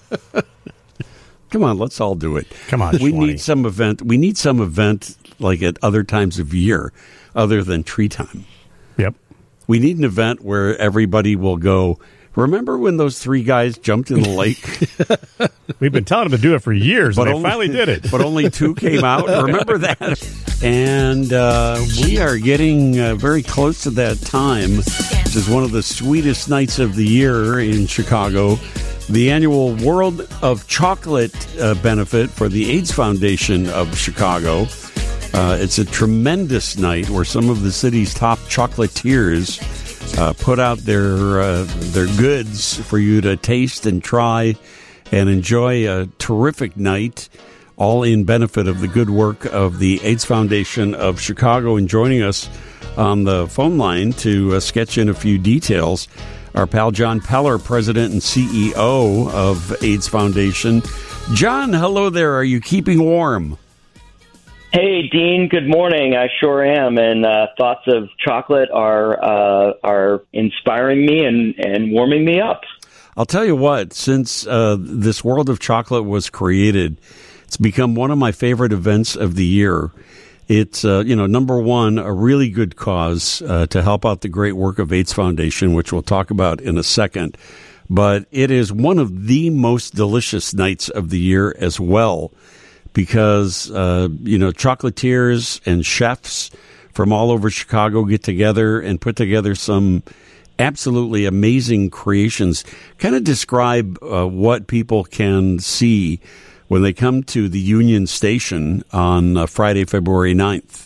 Come on, let's all do it. Come on, We Schwanny. need some event. We need some event like at other times of year other than tree time. Yep. We need an event where everybody will go, remember when those three guys jumped in the lake? We've been telling them to do it for years, but they finally did it. But only two came out. Remember that? And we are getting very close to that time. This is one of the sweetest nights of the year in Chicago. The annual World of Chocolate benefit for the AIDS Foundation of Chicago. It's a tremendous night where some of the city's top chocolatiers put out their goods for you to taste and try and enjoy a terrific night, all in benefit of the good work of the AIDS Foundation of Chicago. And joining us on the phone line to sketch in a few details, our pal John Peller, President and CEO of AIDS Foundation. John, hello there. Are you keeping warm? Hey, Dean. Good morning. I sure am, and thoughts of chocolate are inspiring me and warming me up. I'll tell you what. Since this World of Chocolate was created, it's become one of my favorite events of the year. It's number one, a really good cause to help out the great work of AIDS Foundation, which we'll talk about in a second. But it is one of the most delicious nights of the year as well, because, chocolatiers and chefs from all over Chicago get together and put together some absolutely amazing creations. Kind of describe what people can see when they come to the Union Station on Friday, February 9th.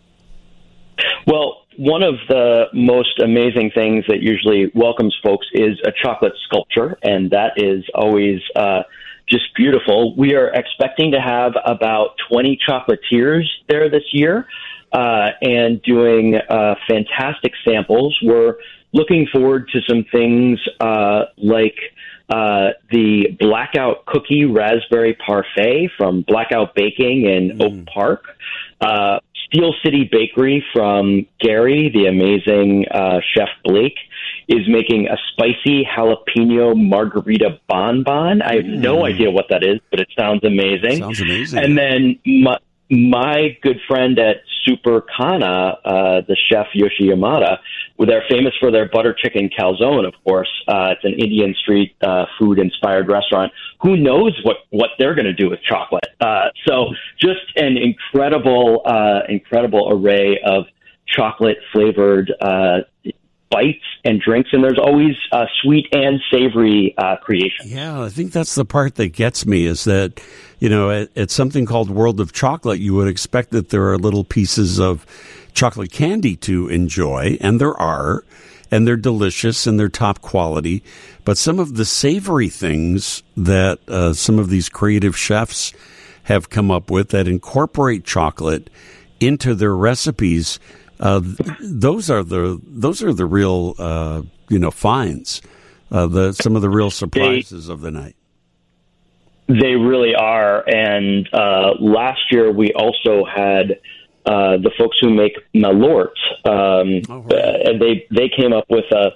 Well, one of the most amazing things that usually welcomes folks is a chocolate sculpture, and that is always just beautiful. We are expecting to have about 20 chocolatiers there this year and doing fantastic samples. We're looking forward to some things like the Blackout Cookie Raspberry Parfait from Blackout Baking in Oak Park. Steel City Bakery from Gary, the amazing Chef Blake, is making a spicy jalapeno margarita bonbon. I have no idea what that is, but it sounds amazing. Sounds amazing. And then my good friend at Super Kana, the chef Yoshi Yamada, they're famous for their butter chicken calzone, of course. It's an Indian street food-inspired restaurant. Who knows what they're going to do with chocolate? So just an incredible array of chocolate-flavored bites and drinks, and there's always sweet and savory creations. Yeah, I think that's the part that gets me is that, at something called World of Chocolate, you would expect that there are little pieces of chocolate candy to enjoy, and there are, and they're delicious and they're top quality. But some of the savory things that some of these creative chefs have come up with that incorporate chocolate into their recipes, those are the real finds, some of the real surprises of the night. They really are. And last year we also had the folks who make Malort. They came up with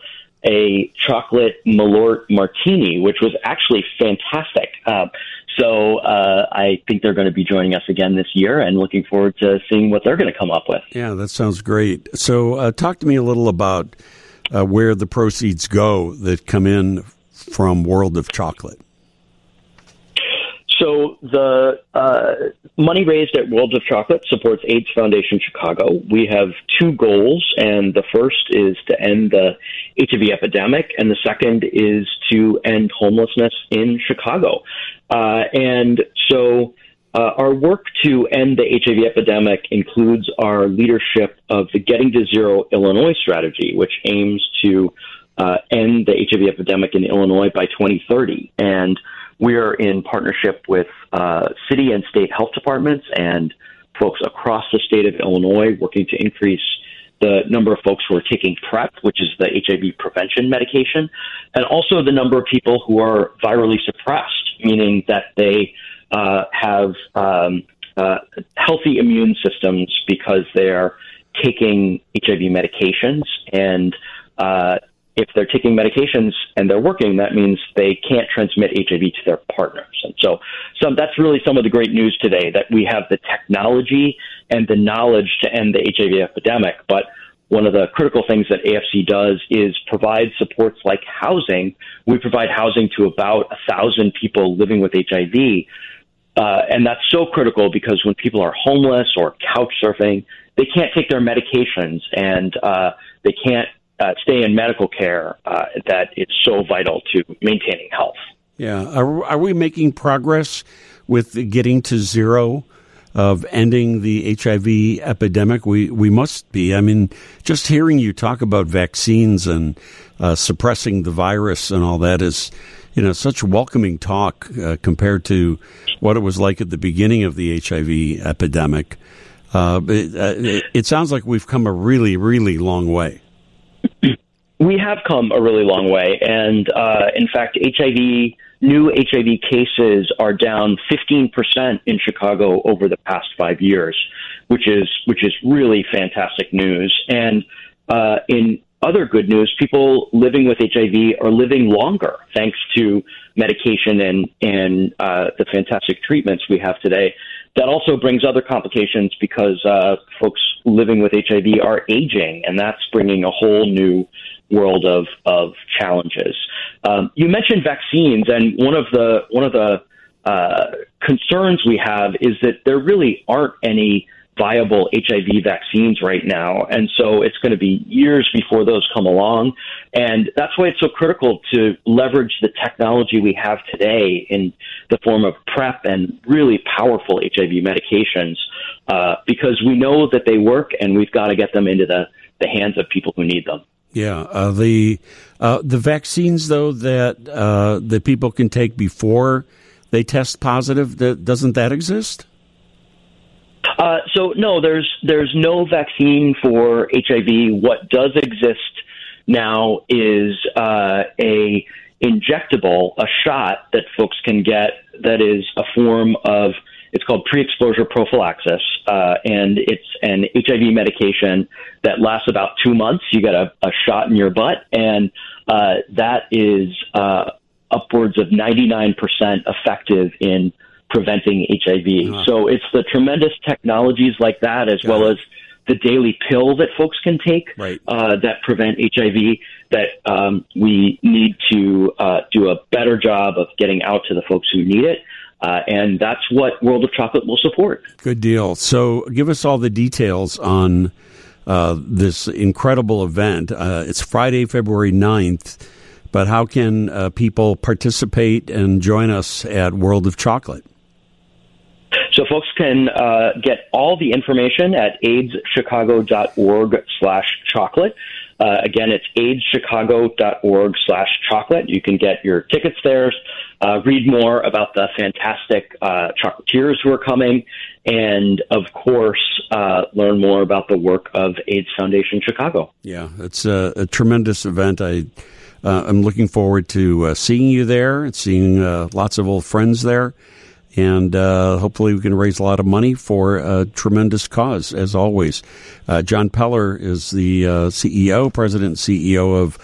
a chocolate Malort martini, which was actually fantastic. So I think they're going to be joining us again this year, and looking forward to seeing what they're going to come up with. Yeah, that sounds great. So talk to me a little about where the proceeds go that come in from World of Chocolate. So the money raised at World of Chocolate supports AIDS Foundation Chicago. We have two goals, and the first is to end the HIV epidemic, and the second is to end homelessness in Chicago. And so our work to end the HIV epidemic includes our leadership of the Getting to Zero Illinois strategy, which aims to end the HIV epidemic in Illinois by 2030. And we are in partnership with city and state health departments and folks across the state of Illinois, working to increase the number of folks who are taking PrEP, which is the HIV prevention medication, and also the number of people who are virally suppressed, meaning that they have healthy immune systems because they're taking HIV medications. And if they're taking medications and they're working, that means they can't transmit HIV to their partners. And so that's really some of the great news today, that we have the technology and the knowledge to end the HIV epidemic. But one of the critical things that AFC does is provide supports like housing. We provide housing to about 1,000 people living with HIV. And that's so critical because when people are homeless or couch surfing, they can't take their medications, and they can't stay in medical care that is so vital to maintaining health. Yeah. Are we making progress with getting to zero, of ending the HIV epidemic? We must be. I mean, just hearing you talk about vaccines and suppressing the virus and all that is, such welcoming talk compared to what it was like at the beginning of the HIV epidemic. It sounds like we've come a really, really long way. We have come a really long way. And in fact, new HIV cases are down 15% in Chicago over the past 5 years, which is really fantastic news. And in other good news, people living with HIV are living longer thanks to medication and the fantastic treatments we have today. That also brings other complications because folks living with HIV are aging, and that's bringing a whole new world of challenges. You mentioned vaccines, and one of the concerns we have is that there really aren't any viable HIV vaccines right now, and so it's going to be years before those come along. And that's why it's so critical to leverage the technology we have today in the form of PrEP and really powerful HIV medications, because we know that they work, and we've got to get them into the hands of people who need them. Yeah, the vaccines though that people can take before they test positive, doesn't that exist? So no, there's no vaccine for HIV. What does exist now is a injectable, a shot that folks can get that is a form of, it's called pre-exposure prophylaxis, and it's an HIV medication that lasts about 2 months. You get a shot in your butt, and that is upwards of 99% effective in preventing HIV. So it's the tremendous technologies like that, as well as the daily pill that folks can take that prevent HIV, that we need to do a better job of getting out to the folks who need it. And that's what World of Chocolate will support. Good deal. So give us all the details on this incredible event. It's Friday, February 9th, but how can people participate and join us at World of Chocolate? So folks can get all the information at aidschicago.org/chocolate. Again, it's aidschicago.org/chocolate. You can get your tickets there, read more about the fantastic chocolatiers who are coming, and, of course, learn more about the work of AIDS Foundation Chicago. Yeah, it's a tremendous event. I'm looking forward to seeing you there and seeing lots of old friends there. And hopefully we can raise a lot of money for a tremendous cause, as always. John Peller is the president and CEO of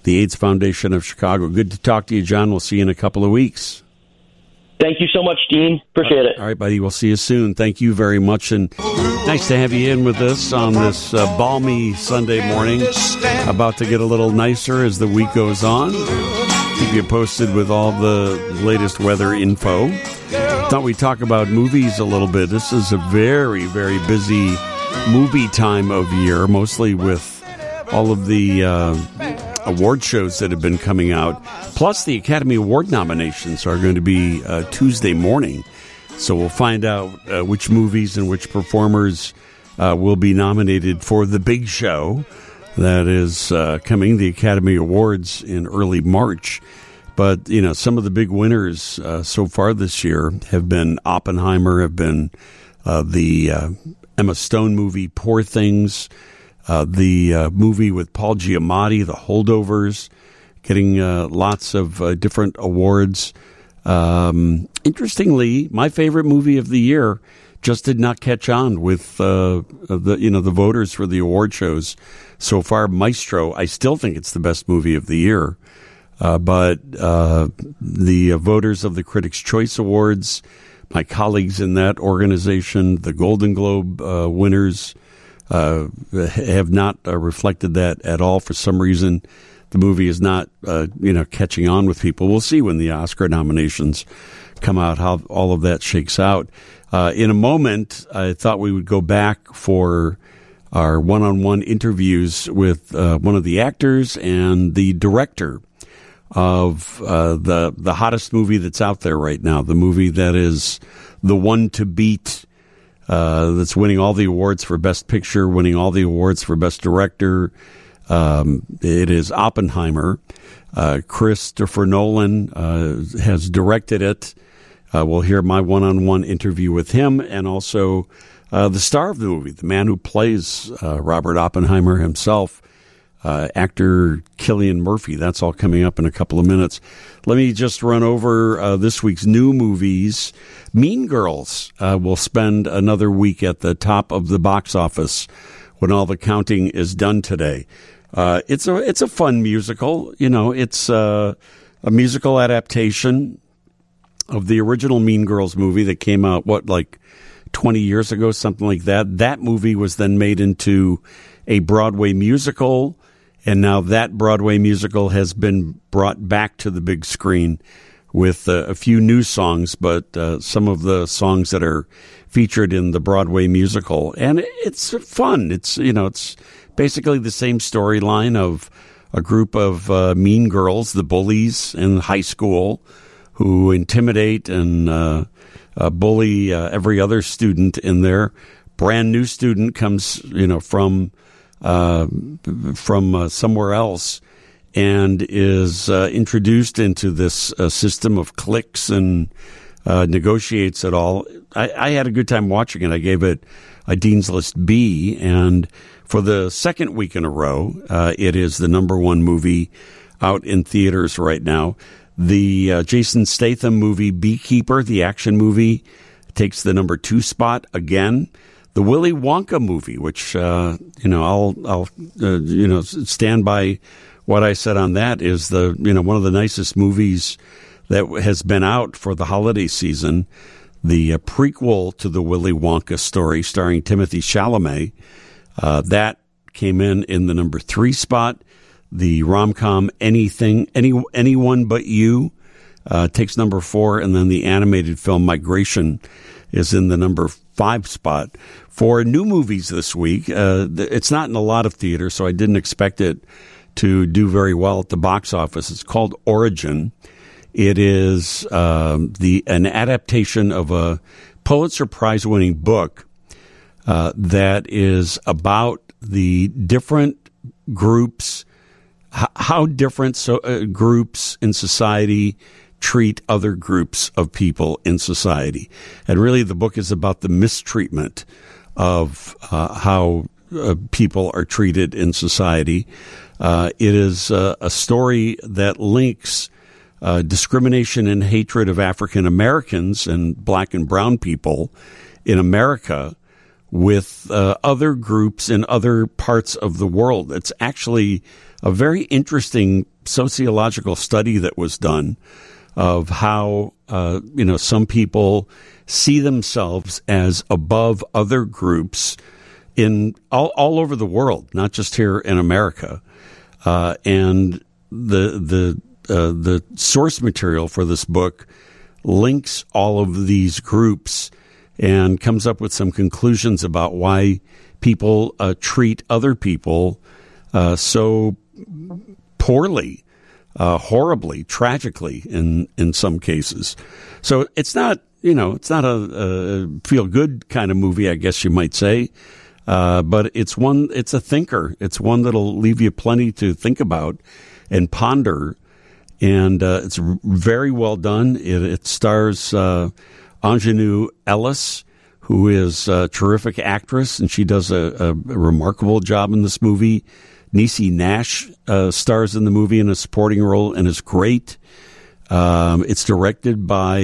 the AIDS Foundation of Chicago. Good to talk to you, John. We'll see you in a couple of weeks. Thank you so much, Dean. Appreciate it. All right, buddy. We'll see you soon. Thank you very much. And nice to have you in with us on this balmy Sunday morning. About to get a little nicer as the week goes on. Keep you posted with all the latest weather info. Thought we'd talk about movies a little bit. This is a very, very busy movie time of year, mostly with all of the award shows that have been coming out. Plus, the Academy Award nominations are going to be Tuesday morning. So we'll find out which movies and which performers will be nominated for the big show that is coming, the Academy Awards, in early March. But, you know, some of the big winners so far this year have been Oppenheimer, have been the Emma Stone movie, Poor Things, the movie with Paul Giamatti, The Holdovers, getting lots of different awards. Interestingly, my favorite movie of the year just did not catch on with the voters for the award shows so far. Maestro, I still think it's the best movie of the year, but the voters of the Critics' Choice Awards, my colleagues in that organization, the Golden Globe winners, have not reflected that at all. For some reason, the movie is not, catching on with people. We'll see when the Oscar nominations come out how all of that shakes out. In a moment, I thought we would go back for our one-on-one interviews with one of the actors and the director of the hottest movie that's out there right now, the movie that is the one to beat, that's winning all the awards for Best Picture, winning all the awards for Best Director. It is Oppenheimer. Christopher Nolan has directed it. We'll hear my one-on-one interview with him and also the star of the movie, the man who plays Robert Oppenheimer himself, actor Cillian Murphy. That's all coming up in a couple of minutes. Let me just run over this week's new movies. Mean Girls will spend another week at the top of the box office when all the counting is done today. It's a fun musical. You know, it's a musical adaptation of the original Mean Girls movie that came out, 20 years ago, something like that. That movie was then made into a Broadway musical, and now that Broadway musical has been brought back to the big screen with a few new songs, but some of the songs that are featured in the Broadway musical. And it's fun. It's basically the same storyline of a group of mean girls, the bullies in high school, who intimidate and bully every other student in there. Brand new student comes, from somewhere else and is introduced into this system of cliques and negotiates it all. I had a good time watching it. I gave it a Dean's List B, and for the second week in a row, it is the number one movie out in theaters right now. The Jason Statham movie Beekeeper, the action movie, takes the number 2 spot again. The Willy Wonka movie, which I'll stand by what I said on that, is one of the nicest movies that has been out for the holiday season. The prequel to the Willy Wonka story, starring Timothée Chalamet, that came in the number 3 spot. The rom-com Anyone But You takes number 4, and then the animated film Migration is in the number 5 spot. For new movies this week, it's not in a lot of theaters, so I didn't expect it to do very well at the box office. It's called Origin. It is an adaptation of a Pulitzer Prize-winning book that is about the different groups, how different groups in society treat other groups of people in society. And really the book is about the mistreatment of how people are treated in society. It is a story that links discrimination and hatred of African Americans and black and brown people in America with other groups in other parts of the world. It's actually a very interesting sociological study that was done of how, some people see themselves as above other groups in all over the world, not just here in America. And the source material for this book links all of these groups and comes up with some conclusions about why people treat other people so poorly, horribly, tragically in some cases. So it's not, it's not a feel-good kind of movie, I guess you might say, but it's a thinker. It's one that'll leave you plenty to think about and ponder, and it's very well done. It stars Ingenue Ellis, who is a terrific actress, and she does a remarkable job in this movie. Niecy Nash stars in the movie in a supporting role and is great. It's directed by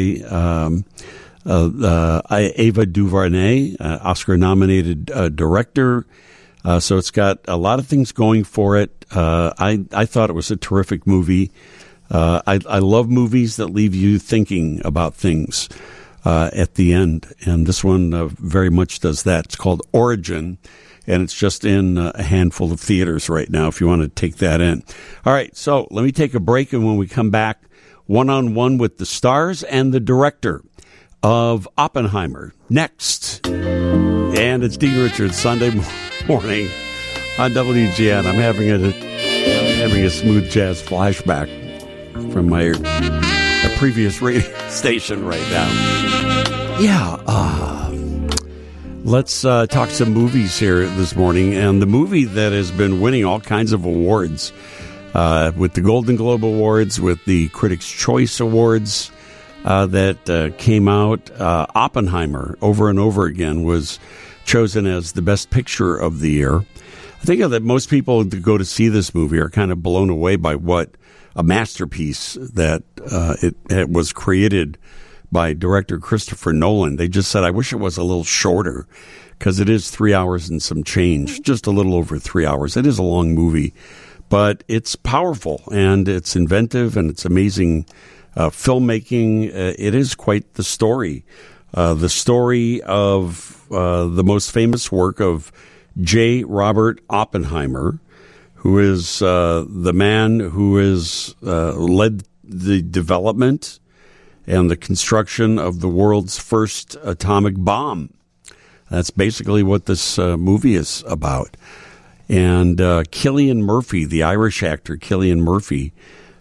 Ava DuVernay, Oscar-nominated director. So it's got a lot of things going for it. I thought it was a terrific movie. I love movies that leave you thinking about things at the end, and this one very much does that. It's called Origin, and it's just in a handful of theaters right now if you want to take that in. All right, so let me take a break, and when we come back, one-on-one with the stars and the director of Oppenheimer next. And it's Dean Richards, Sunday morning on WGN. I'm having a smooth jazz flashback from my previous radio station right now. Yeah, let's talk some movies here this morning. And the movie that has been winning all kinds of awards, with the Golden Globe Awards, with the Critics' Choice Awards that came out, Oppenheimer, over and over again, was chosen as the best picture of the year. I think that most people that go to see this movie are kind of blown away by what a masterpiece that it was created by director Christopher Nolan. They just said, I wish it was a little shorter, because it is 3 hours and some change, just a little over 3 hours. It is a long movie, but it's powerful and it's inventive and it's amazing filmmaking. It is quite the story. The story of the most famous work of J. Robert Oppenheimer, who is the man who has led the development and the construction of the world's first atomic bomb. That's basically what this movie is about. And Cillian Murphy, the Irish actor Cillian Murphy,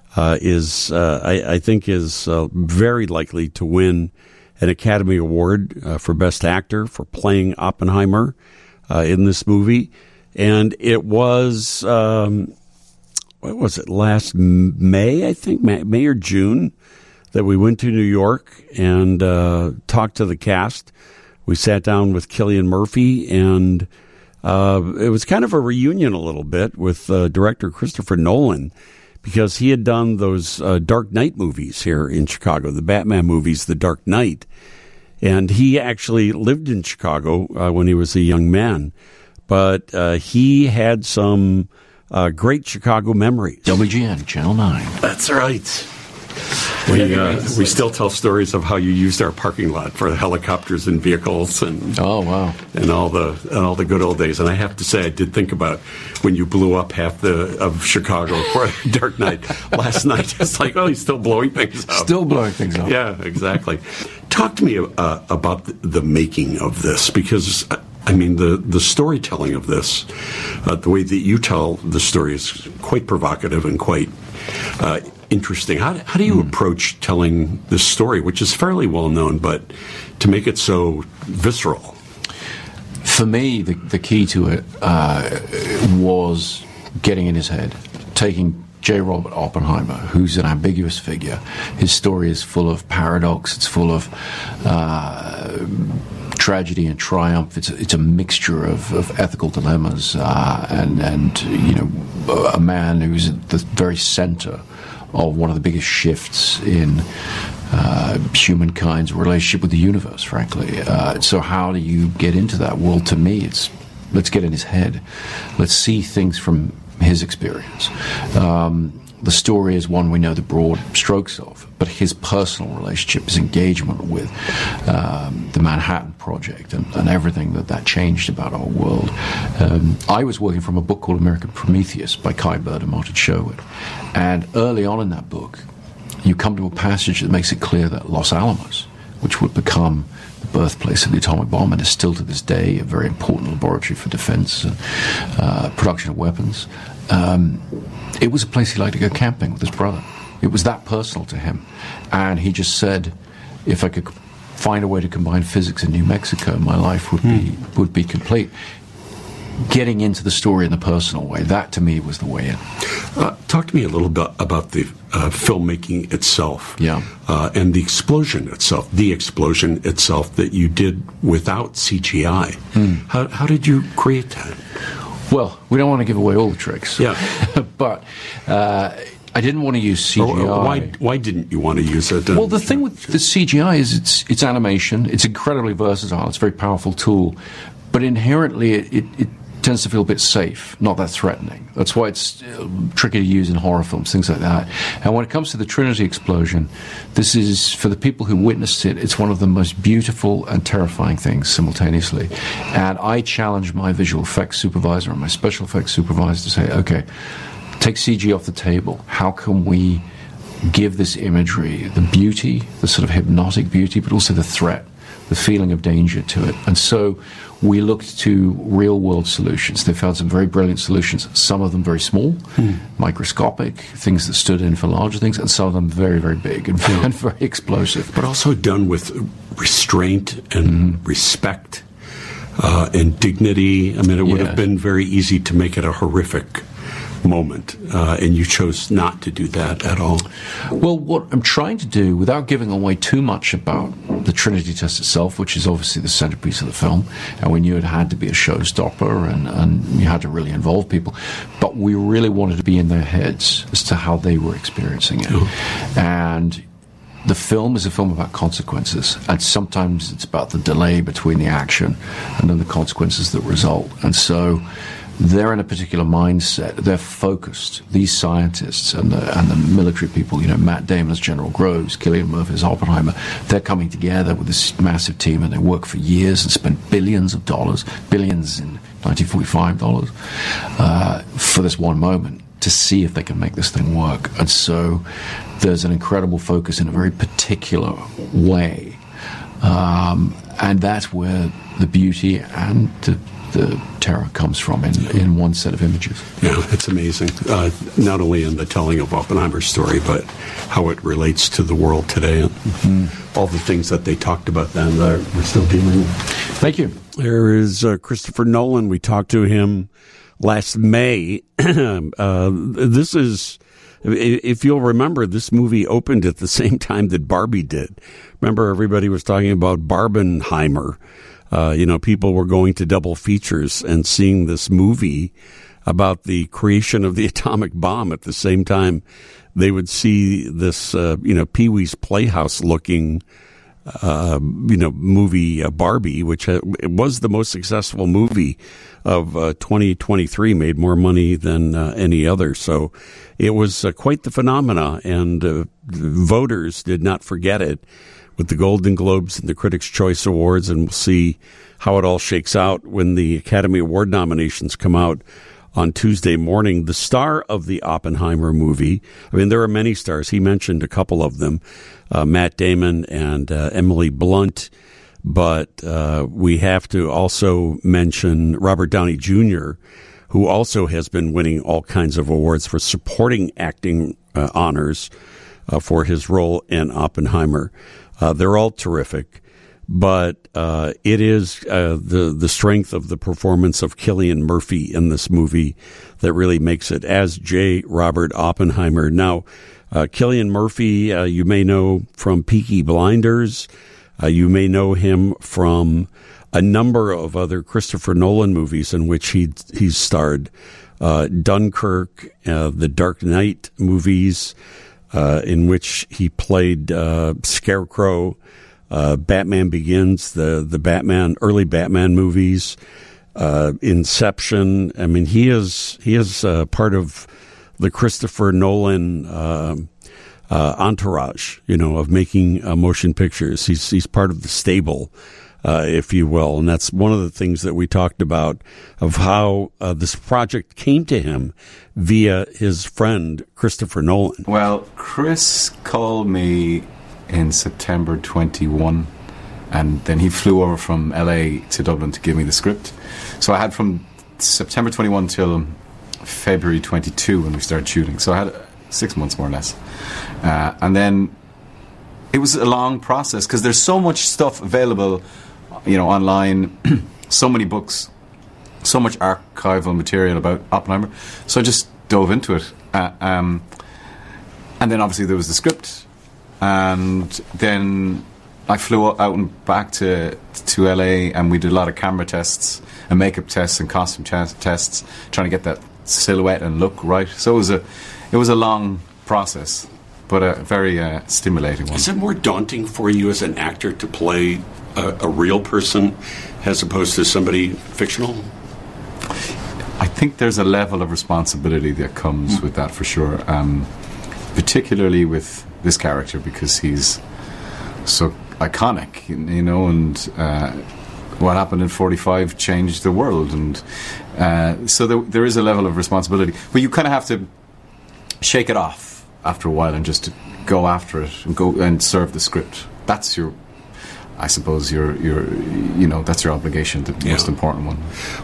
I think is very likely to win an Academy Award for Best Actor for playing Oppenheimer in this movie. And it was, what was it, last May, I think, May or June, that we went to New York and talked to the cast. We sat down with Cillian Murphy, and it was kind of a reunion a little bit with director Christopher Nolan, because he had done those Dark Knight movies here in Chicago, the Batman movies, The Dark Knight. And he actually lived in Chicago when he was a young man. But he had some great Chicago memories. WGN, Channel 9. That's right. We still tell stories of how you used our parking lot for helicopters and vehicles, and oh wow, and all the good old days. And I have to say, I did think about when you blew up half of Chicago for Dark Knight last night. It's like, oh, he's still blowing things up. Still blowing things up. Yeah, exactly. Talk to me about the making of this, because I mean the storytelling of this, the way that you tell the story is quite provocative and quite interesting. How do you approach telling this story, which is fairly well known, but to make it so visceral? For me, the key to it was getting in his head, taking J. Robert Oppenheimer, who's an ambiguous figure. His story is full of paradox. It's full of tragedy and triumph. It's a mixture of ethical dilemmas and you know, a man who's at the very center of one of the biggest shifts in humankind's relationship with the universe, frankly. So how do you get into that? Well, to me, it's let's get in his head. Let's see things from his experience. The story is one we know the broad strokes of, but his personal relationship, his engagement with the Manhattan Project and everything that changed about our world. I was working from a book called American Prometheus by Kai Bird and Martin Sherwood. And early on in that book, you come to a passage that makes it clear that Los Alamos, which would become the birthplace of the atomic bomb and is still to this day a very important laboratory for defense and production of weapons, it was a place he liked to go camping with his brother. It was that personal to him. And he just said, if I could find a way to combine physics in New Mexico, my life would be complete. Getting into the story in the personal way, that to me was the way in. Talk to me a little bit about the filmmaking itself, and the explosion itself that you did without CGI. How did you create that? Well, we don't want to give away all the tricks. But I didn't want to use CGI. Why didn't you want to use it? Well, the thing with the CGI is it's animation. It's incredibly versatile. It's a very powerful tool. But inherently, it tends to feel a bit safe, not that threatening. That's why it's tricky to use in horror films, things like that. And when it comes to the Trinity explosion, this is, for the people who witnessed it, it's one of the most beautiful and terrifying things simultaneously. And I challenged my visual effects supervisor and my special effects supervisor to say, okay, take CG off the table. How can we give this imagery the beauty, the sort of hypnotic beauty, but also the threat, the feeling of danger to it? And so we looked to real-world solutions. They found some very brilliant solutions, some of them very small, microscopic, things that stood in for larger things, and some of them very, very big and very explosive. But also done with restraint and respect and dignity. I mean, it would have been very easy to make it a horrific moment, and you chose not to do that at all. Well, what I'm trying to do, without giving away too much about the Trinity test itself, which is obviously the centerpiece of the film, and we knew it had to be a showstopper, and you had to really involve people, but we really wanted to be in their heads as to how they were experiencing it. And the film is a film about consequences, and sometimes it's about the delay between the action and then the consequences that result. And so they're in a particular mindset. They're focused. These scientists and the military people, Matt Damon as General Groves, Cillian Murphy as Oppenheimer, they're coming together with this massive team, and they work for years and spend billions in 1945 dollars, for this one moment to see if they can make this thing work. And so there's an incredible focus in a very particular way. And that's where the beauty and the terror comes from in one set of images. Yeah, it's amazing. Not only in the telling of Oppenheimer's story, but how it relates to the world today. All the things that they talked about then that we're still dealing with. Thank you. There is Christopher Nolan. We talked to him last May. This is, if you'll remember, this movie opened at the same time that Barbie did. Remember, everybody was talking about Barbenheimer. People were going to double features and seeing this movie about the creation of the atomic bomb at the same time they would see this, Pee-wee's Playhouse looking, movie Barbie, which was the most successful movie of 2023, made more money than any other. So it was quite the phenomena, and voters did not forget it with the Golden Globes and the Critics' Choice Awards, and we'll see how it all shakes out when the Academy Award nominations come out on Tuesday morning. The star of the Oppenheimer movie, there are many stars. He mentioned a couple of them, Matt Damon and Emily Blunt, but we have to also mention Robert Downey Jr., who also has been winning all kinds of awards for supporting acting honors for his role in Oppenheimer. They're all terrific, but it is the strength of the performance of Cillian Murphy in this movie that really makes it as J. Robert Oppenheimer. Now, Cillian Murphy, you may know from Peaky Blinders. You may know him from a number of other Christopher Nolan movies in which he's starred. Dunkirk, the Dark Knight movies, in which he played Scarecrow, Batman Begins, the Batman early Batman movies, Inception. I mean, he is part of the Christopher Nolan entourage, of making motion pictures. He's part of the stable, if you will, and that's one of the things that we talked about of how this project came to him via his friend Christopher Nolan. Well, Chris called me in September 21, and then he flew over from LA to Dublin to give me the script. So I had from September 21 till February 22 when we started shooting. So I had 6 months more or less. And then it was a long process because there's so much stuff available, online, so many books, so much archival material about Oppenheimer. So I just dove into it. And then obviously there was the script. And then I flew out and back to LA, and we did a lot of camera tests and makeup tests and costume tests, trying to get that silhouette and look right. So it was a long process, but a very stimulating one. Is it more daunting for you as an actor to play a real person as opposed to somebody fictional? I think there's a level of responsibility that comes with that for sure, particularly with this character because he's so iconic, and what happened in 45 changed the world, and so there is a level of responsibility, but you kind of have to shake it off after a while and just go after it and go and serve the script. That's your, I suppose, your that's your obligation, the most important one.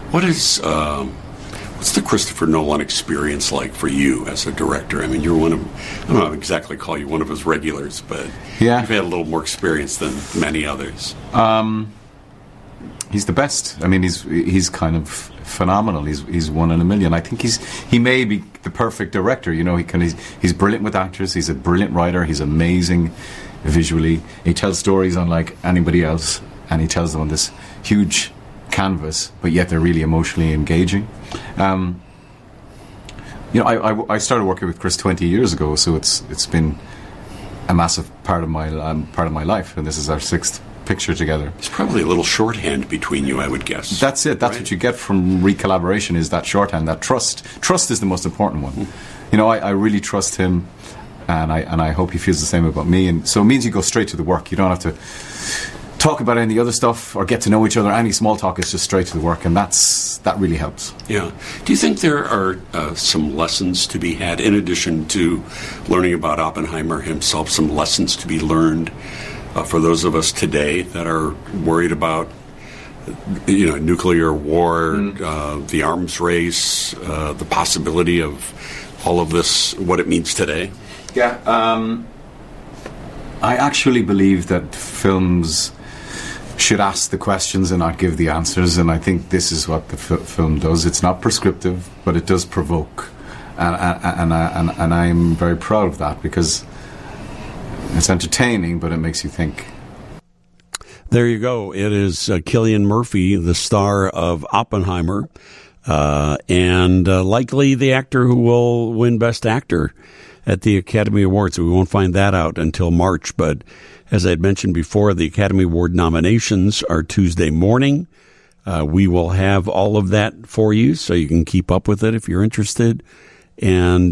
What's the Christopher Nolan experience like for you as a director? I mean, you're I don't know exactly call you one of his regulars, but you've had a little more experience than many others. He's the best. I mean, he's kind of phenomenal. He's one in a million. I think he may be the perfect director. He's brilliant with actors. He's a brilliant writer. He's amazing visually. He tells stories unlike anybody else, and he tells them on this huge canvas, but yet they're really emotionally engaging. I started working with Chris 20 years ago, so it's been a massive part of my life, and this is our 6th picture together. It's probably a little shorthand between you, I would guess. That's it. That's right? What you get from recollaboration is that shorthand, that trust. Trust is the most important one. I really trust him, and I hope he feels the same about me. And so it means you go straight to the work. You don't have to talk about any other stuff or get to know each other. Any small talk is just straight to the work, and that really helps. Yeah. Do you think there are some lessons to be had in addition to learning about Oppenheimer himself? Some lessons to be learned for those of us today that are worried about, nuclear war, the arms race, the possibility of all of this, what it means today? Yeah. I actually believe that films should ask the questions and not give the answers, and I think this is what the film does. It's not prescriptive, but it does provoke, and I'm very proud of that because it's entertaining, but it makes you think. There you go. It is Cillian Murphy, the star of Oppenheimer, and likely the actor who will win Best Actor at the Academy Awards. We won't find that out until March, but as I had mentioned before, the Academy Award nominations are Tuesday morning. We will have all of that for you, so you can keep up with it if you're interested. And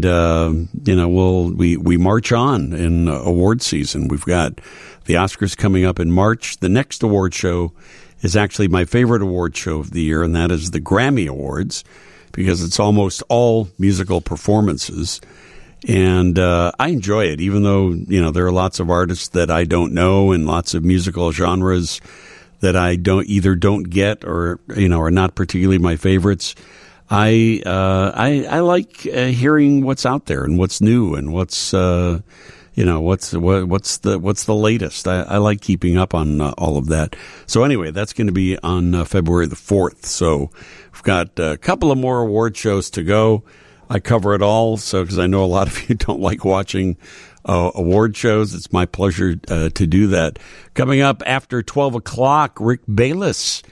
we march on in award season. We've got the Oscars coming up in March. The next award show is actually my favorite award show of the year, and that is the Grammy Awards, because it's almost all musical performances. And I enjoy it, even though, there are lots of artists that I don't know and lots of musical genres that I don't get or, are not particularly my favorites. I like hearing what's out there and what's new and what's the latest. I like keeping up on all of that. So anyway, that's going to be on February the 4th. So we've got a couple of more award shows to go. I cover it all, because I know a lot of you don't like watching award shows. It's my pleasure to do that. Coming up after 12 o'clock, Rick Bayless,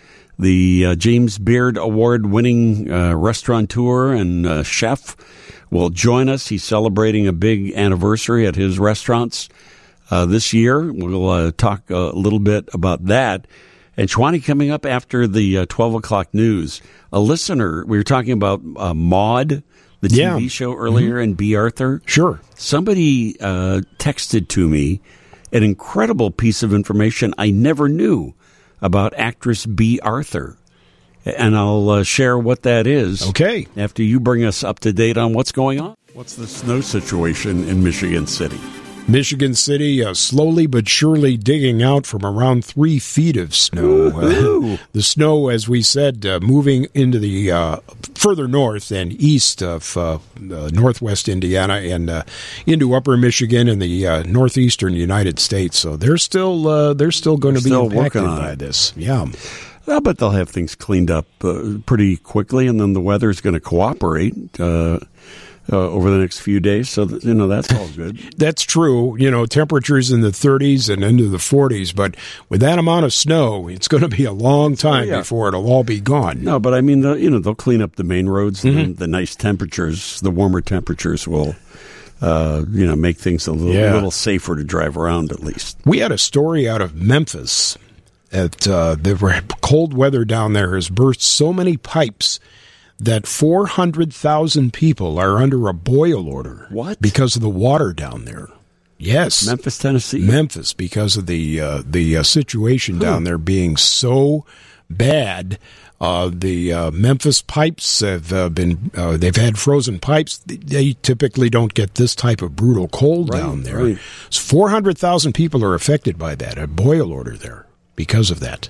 The James Beard Award-winning restaurateur and chef will join us. He's celebrating a big anniversary at his restaurants this year. We'll talk a little bit about that. And Chwani, coming up after the 12 o'clock news, a listener, we were talking about Maude, the TV show earlier, and B. Arthur. Sure. Somebody texted to me an incredible piece of information I never knew about actress B. Arthur. And I'll share what that is. Okay. After you bring us up to date on what's going on. What's the snow situation in Michigan City? Michigan City slowly but surely digging out from around 3 feet of snow. The snow, as we said, moving into the further north and east of northwest Indiana and into upper Michigan and the northeastern United States. So they're still going to be impacted by this. Yeah. I bet they'll have things cleaned up pretty quickly, and then the weather's going to cooperate over the next few days, so that, that's all good. That's true. Temperatures in the 30s and into the 40s, but with that amount of snow, it's going to be a long time before it'll all be gone. No, but I mean, they'll clean up the main roads, and the nice temperatures, the warmer temperatures will, make things a little safer to drive around at least. We had a story out of Memphis that the cold weather down there has burst so many pipes that 400,000 people are under a boil order. What? Because of the water down there. Yes. Memphis, Tennessee? Memphis, because of the situation down there being so bad. The Memphis pipes have they've had frozen pipes. They typically don't get this type of brutal cold down there. Right. So 400,000 people are affected by that, a boil order there because of that.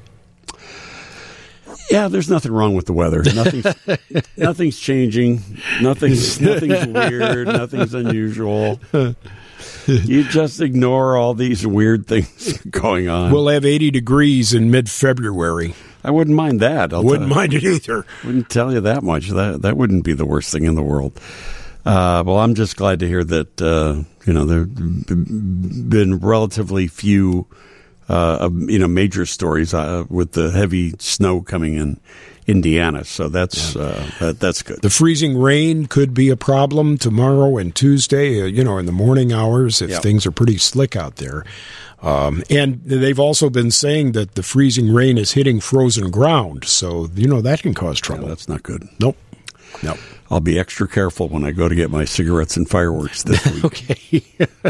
Yeah, there's nothing wrong with the weather. Nothing's changing. Nothing's weird. Nothing's unusual. You just ignore all these weird things going on. We'll have 80 degrees in mid-February. I wouldn't mind that. Wouldn't mind it either. Wouldn't tell you that much. That wouldn't be the worst thing in the world. Well, I'm just glad to hear that there've been relatively few major stories with the heavy snow coming in Indiana. So that's good. The freezing rain could be a problem tomorrow and Tuesday, in the morning hours if things are pretty slick out there. And they've also been saying that the freezing rain is hitting frozen ground. So, that can cause trouble. Yeah, that's not good. Nope. I'll be extra careful when I go to get my cigarettes and fireworks this week. Okay.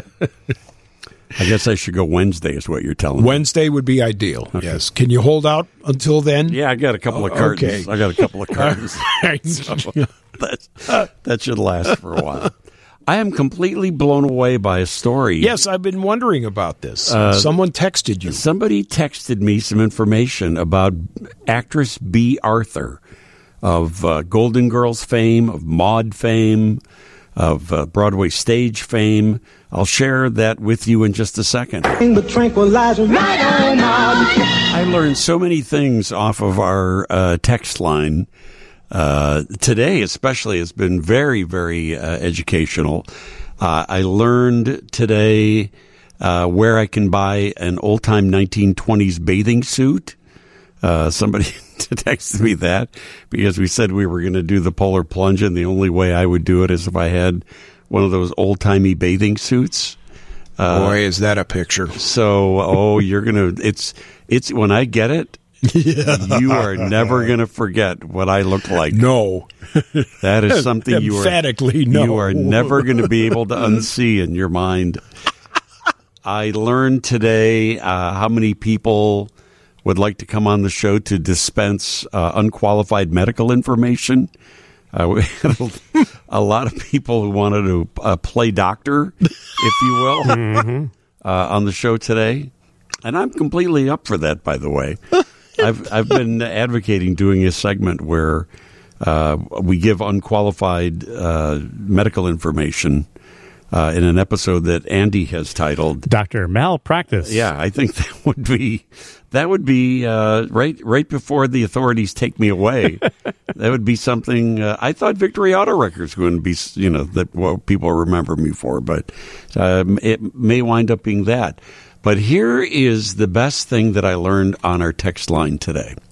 I guess I should go Wednesday is what you're telling me. Wednesday would be ideal, yes. Can you hold out until then? Yeah, I got a couple of cartons. Okay. I got a couple of cartons. So that should last for a while. I am completely blown away by a story. Yes, I've been wondering about this. Someone texted you. Somebody texted me some information about actress B. Arthur of Golden Girls fame, of Maude fame, of Broadway stage fame. I'll share that with you in just a second. I learned so many things off of our text line. Today especially has been very, very educational. I learned today where I can buy an old-time 1920s bathing suit. Somebody texted me that because we said we were going to do the polar plunge, and the only way I would do it is if I had one of those old-timey bathing suits. Boy, is that a picture. So, you're going to, it's when I get it, you are never going to forget what I look like. No. That is something you are never going to be able to unsee in your mind. I learned today how many people would like to come on the show to dispense unqualified medical information. We had a lot of people who wanted to play doctor, if you will, on the show today. And I'm completely up for that, by the way. I've been advocating doing a segment where we give unqualified medical information in an episode that Andy has titled Dr. Malpractice. Yeah, I think that would be right before the authorities take me away. That would be something. I thought Victory Auto Records wouldn't be, that what people remember me for, but it may wind up being that. But here is the best thing that I learned on our text line today.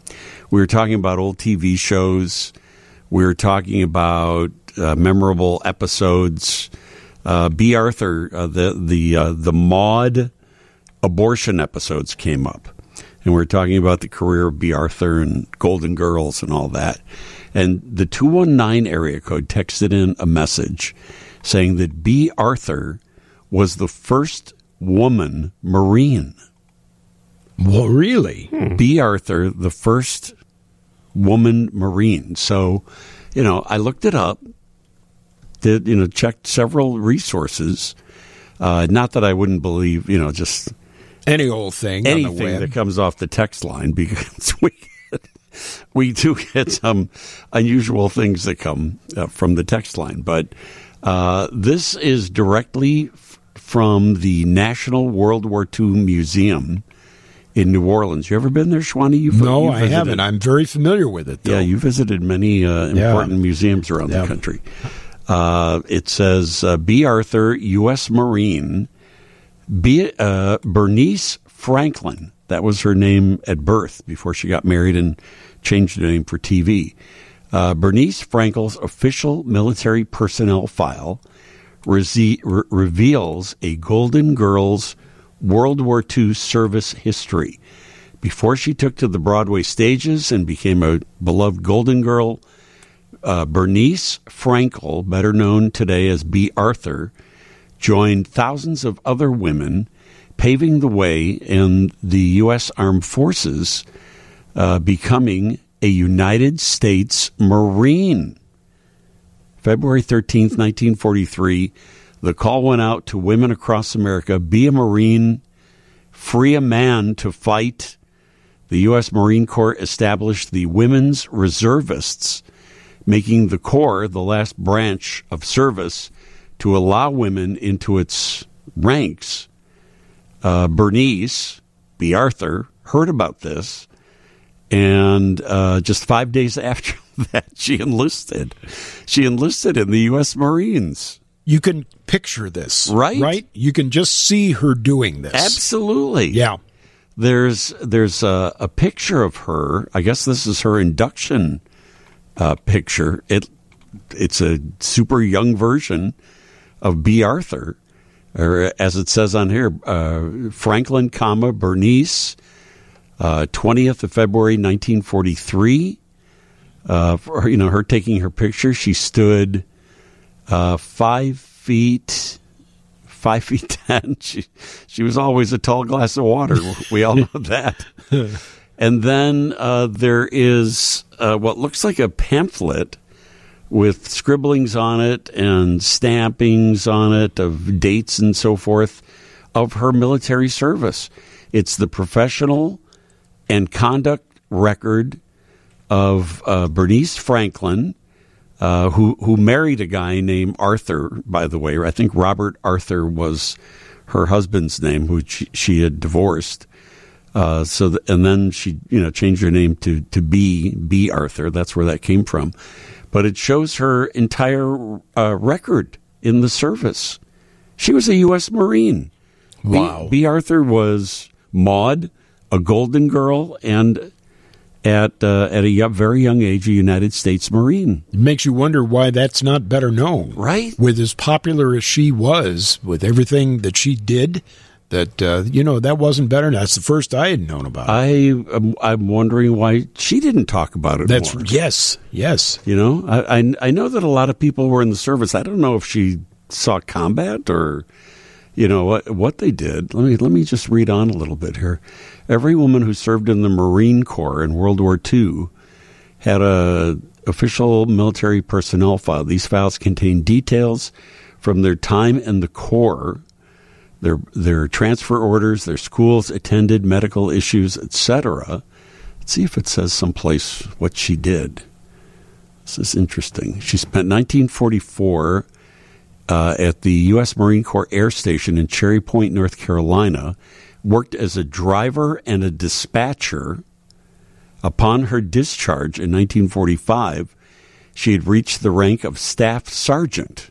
We were talking about old TV shows. We were talking about memorable episodes. B. Arthur, the Maude abortion episodes came up. And we were talking about the career of B. Arthur and Golden Girls and all that. And the 219 area code texted in a message saying that B. Arthur was the first woman Marine. Well, really? B. Arthur, the first woman Marine. So, I looked it up, checked several resources. Not that I wouldn't believe, just any old thing, anything on the web that comes off the text line, because we do get some unusual things that come from the text line. But this is directly from the National World War II Museum in New Orleans. You ever been there, Schwani? No, I haven't. I'm very familiar with it, though. Yeah, you visited many important museums around the country. It says, B. Arthur, U.S. Marine, Bernice Franklin. That was her name at birth before she got married and changed her name for TV. Bernice Frankel's official military personnel file reveals a Golden Girls World War II service history. Before she took to the Broadway stages and became a beloved Golden Girl, Bernice Frankel, better known today as B. Arthur, joined thousands of other women, paving the way in the U.S. Armed Forces, becoming a United States Marine. February 13th, 1943, the call went out to women across America, be a Marine, free a man to fight. The U.S. Marine Corps established the Women's Reservists, making the Corps the last branch of service to allow women into its ranks. Bernice, B. Arthur, heard about this, and just 5 days after that, she enlisted. She enlisted in the U.S. Marines. You can picture this, right? You can just see her doing this. Absolutely. Yeah. There's a picture of her. I guess this is her induction picture. It's a super young version of B. Arthur, or as it says on here, Franklin, Bernice, 20th of February, 1943. Her taking her picture, she stood 5 feet 10. She was always a tall glass of water. We all know that. And then there is what looks like a pamphlet with scribblings on it and stampings on it of dates and so forth of her military service. It's the professional and conduct record of Bernice Franklin, who married a guy named Arthur, by the way. I think Robert Arthur was her husband's name, who she had divorced. And then she, changed her name to B. Arthur. That's where that came from. But it shows her entire record in the service. She was a U.S. Marine. Wow. B. Arthur was Maude, a Golden Girl, and at a very young age, a United States Marine. It makes you wonder why that's not better known. Right. With as popular as she was, with everything that she did, that wasn't better. That's the first I had known about it. I'm wondering why she didn't talk about it more. Yes. I know that a lot of people were in the service. I don't know if she saw combat or, what they did. Let me just read on a little bit here. Every woman who served in the Marine Corps in World War II had a official military personnel file. These files contain details from their time in the Corps, their transfer orders, their schools attended, medical issues, etc. Let's see if it says someplace what she did. This is interesting. She spent 1944 at the U.S. Marine Corps Air Station in Cherry Point, North Carolina, worked as a driver and a dispatcher. Upon her discharge in 1945, she had reached the rank of staff sergeant.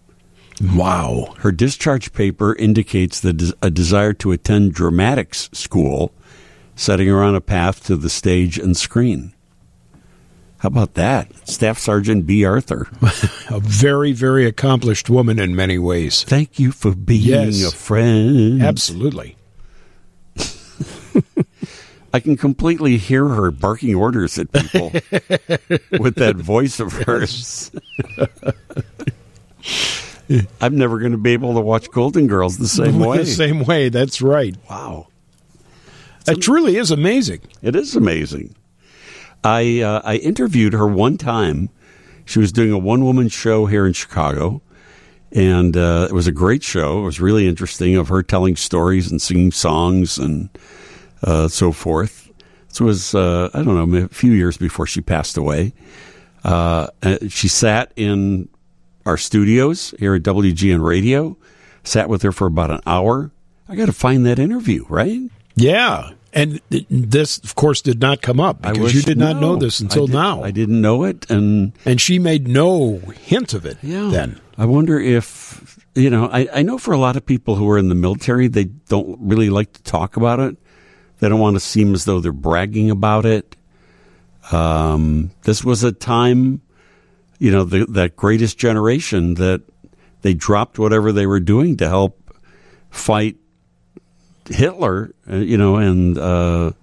Wow. Her discharge paper indicates a desire to attend dramatics school, setting her on a path to the stage and screen. How about that? Staff Sergeant B. Arthur. A very, very accomplished woman in many ways. Thank you for being a friend. Absolutely. I can completely hear her barking orders at people with that voice of hers. I'm never going to be able to watch Golden Girls the same way. The same way, that's right. Wow. It truly is amazing. It is amazing. I interviewed her one time. She was doing a one-woman show here in Chicago, and it was a great show. It was really interesting, of her telling stories and singing songs and so forth. This was, I don't know, a few years before she passed away. She sat in our studios here at WGN Radio, sat with her for about an hour. I got to find that interview, right? Yeah. And this, of course, did not come up because you did not know this until now. I didn't know it. And she made no hint of it then. I wonder if, I know for a lot of people who are in the military, they don't really like to talk about it. They don't want to seem as though they're bragging about it. This was a time, that greatest generation that they dropped whatever they were doing to help fight Hitler, and the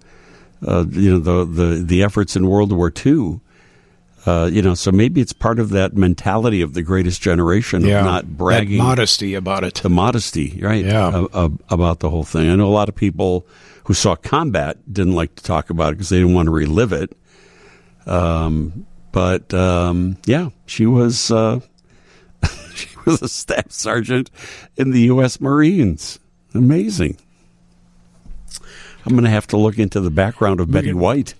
efforts in World War II. So maybe it's part of that mentality of the greatest generation of not bragging. That modesty about it. The modesty, right? Yeah. About the whole thing. I know a lot of people who saw combat didn't like to talk about it because they didn't want to relive it. But she was she was a staff sergeant in the U.S. Marines. Amazing. I'm going to have to look into the background of Betty White.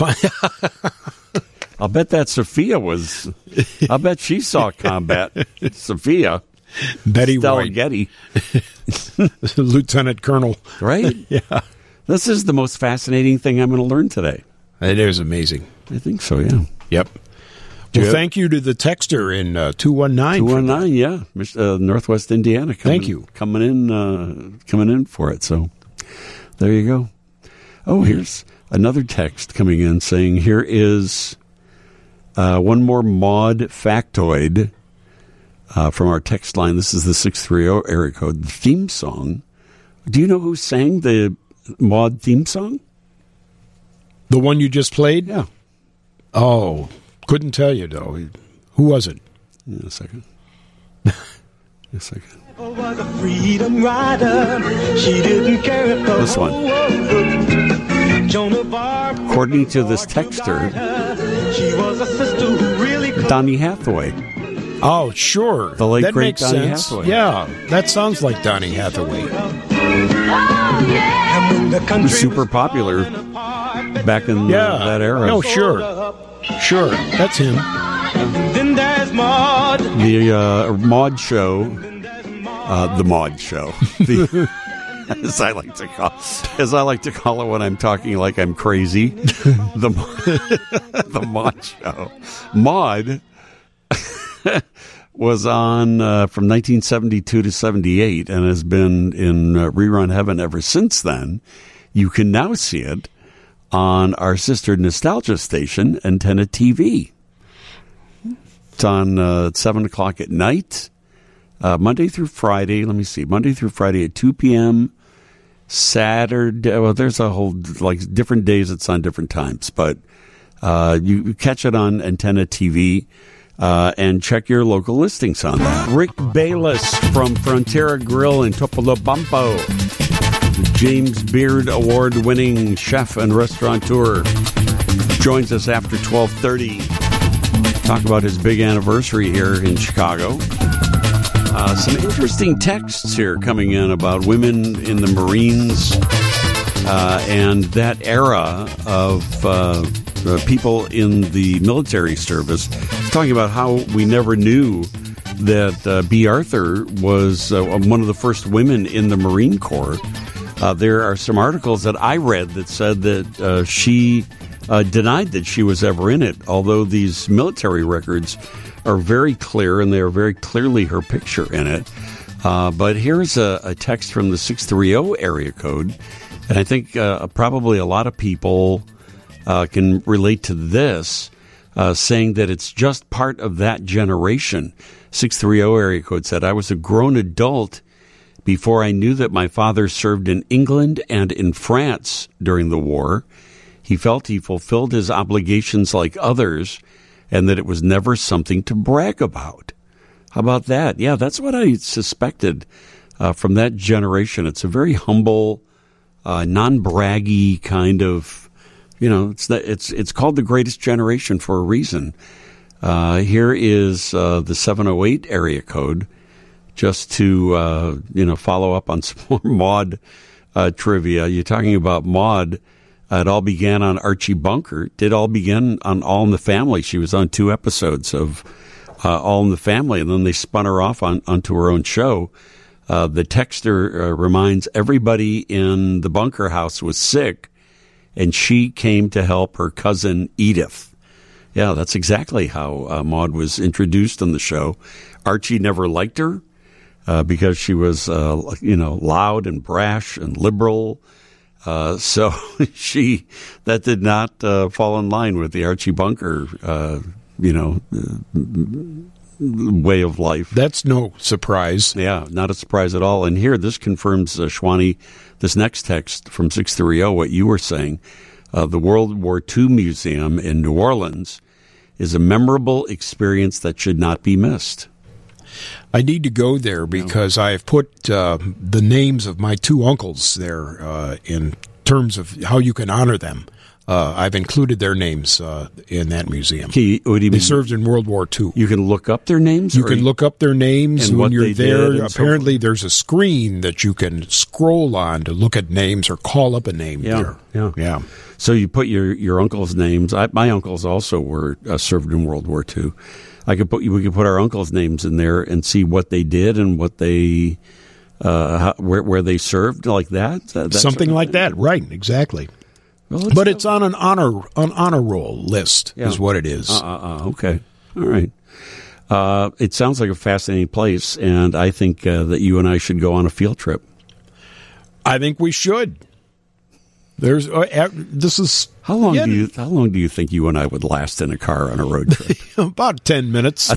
I'll bet that Sophia was. I'll bet she saw combat. Sophia. Betty Stella White. Getty. Lieutenant Colonel. Right? Yeah. This is the most fascinating thing I'm going to learn today. It is amazing. I think so, yeah. Yep. Well, thank you to the texter in 219. 219, yeah. Northwest Indiana. Thank you. Coming in for it. So there you go. Oh, here's another text coming in saying, here is one more Maude factoid from our text line. This is the 630 area code, the theme song. Do you know who sang the Maude theme song? The one you just played? Yeah. Oh, couldn't tell you, though. Who was it? A second. Was a freedom rider. She didn't care if the This one. Joan of Arc. According to this texter, She was a sister who really Donny Hathaway. Oh, sure. The late, that great makes Donny sense. Hathaway. Yeah, that sounds like Donny Hathaway. He was super popular back in that era. Oh, sure. Sure, that's him. Then there's Maude. The Maude show. The Maude show. As I like to call it when I'm talking like I'm crazy. The Maude show. Maude was on from 1972 to 78 and has been in rerun heaven ever since then. You can now see it on our sister nostalgia station, Antenna TV. It's on at 7 o'clock at night, Monday through Friday. Let me see, Monday through Friday at 2 p.m. Saturday, well, there's a whole, different days it's on different times, but you catch it on Antenna TV. And check your local listings on that. Rick Bayless from Frontera Grill in Topolobampo, James Beard Award-winning chef and restaurateur, joins us after 12:30. Talk about his big anniversary here in Chicago. Some interesting texts here coming in about women in the Marines and that era of people in the military service. Talking about how we never knew that B. Arthur was one of the first women in the Marine Corps. There are some articles that I read that said that she denied that she was ever in it, although these military records are very clear and they are very clearly her picture in it. But here's a text from the 630 area code, and I think probably a lot of people can relate to this. saying that it's just part of that generation. 630 area code said, I was a grown adult before I knew that my father served in England and in France during the war. He felt he fulfilled his obligations like others and that it was never something to brag about. How about that? Yeah, that's what I suspected from that generation. It's a very humble, non-braggy kind of, it's called the greatest generation for a reason. Here is the 708 area code, just to, follow up on some more Maude trivia. You're talking about Maude. It all began on Archie Bunker. It all began on All in the Family. She was on 2 episodes of All in the Family, and then they spun her off onto her own show. The texter reminds everybody in the bunker house was sick, and she came to help her cousin Edith. Yeah, that's exactly how Maude was introduced on the show. Archie never liked her because she was, loud and brash and liberal. So that did not fall in line with the Archie Bunker, way of life. That's no surprise. Yeah, not a surprise at all. And here, this confirms, Shwani, this next text from 630, what you were saying. The World War II Museum in New Orleans is a memorable experience that should not be missed. I need to go there because I have put the names of my 2 uncles there in terms of how you can honor them. I've included their names in that museum. Okay, what do you mean? They served in World War II. You can look up their names? You can look up their names when you're there. Apparently, there's a screen that you can scroll on to look at names or call up a name there. Yeah. So you put your uncles' names. My uncles also were served in World War II. We could put our uncles' names in there and see what they did and what they where they served, like that. Something like that, right? Exactly. Well, but it's on an honor roll list, is what it is. Okay, all right. It sounds like a fascinating place, and I think that you and I should go on a field trip. I think we should. This is how long do you think you and I would last in a car on a road trip? About 10 minutes.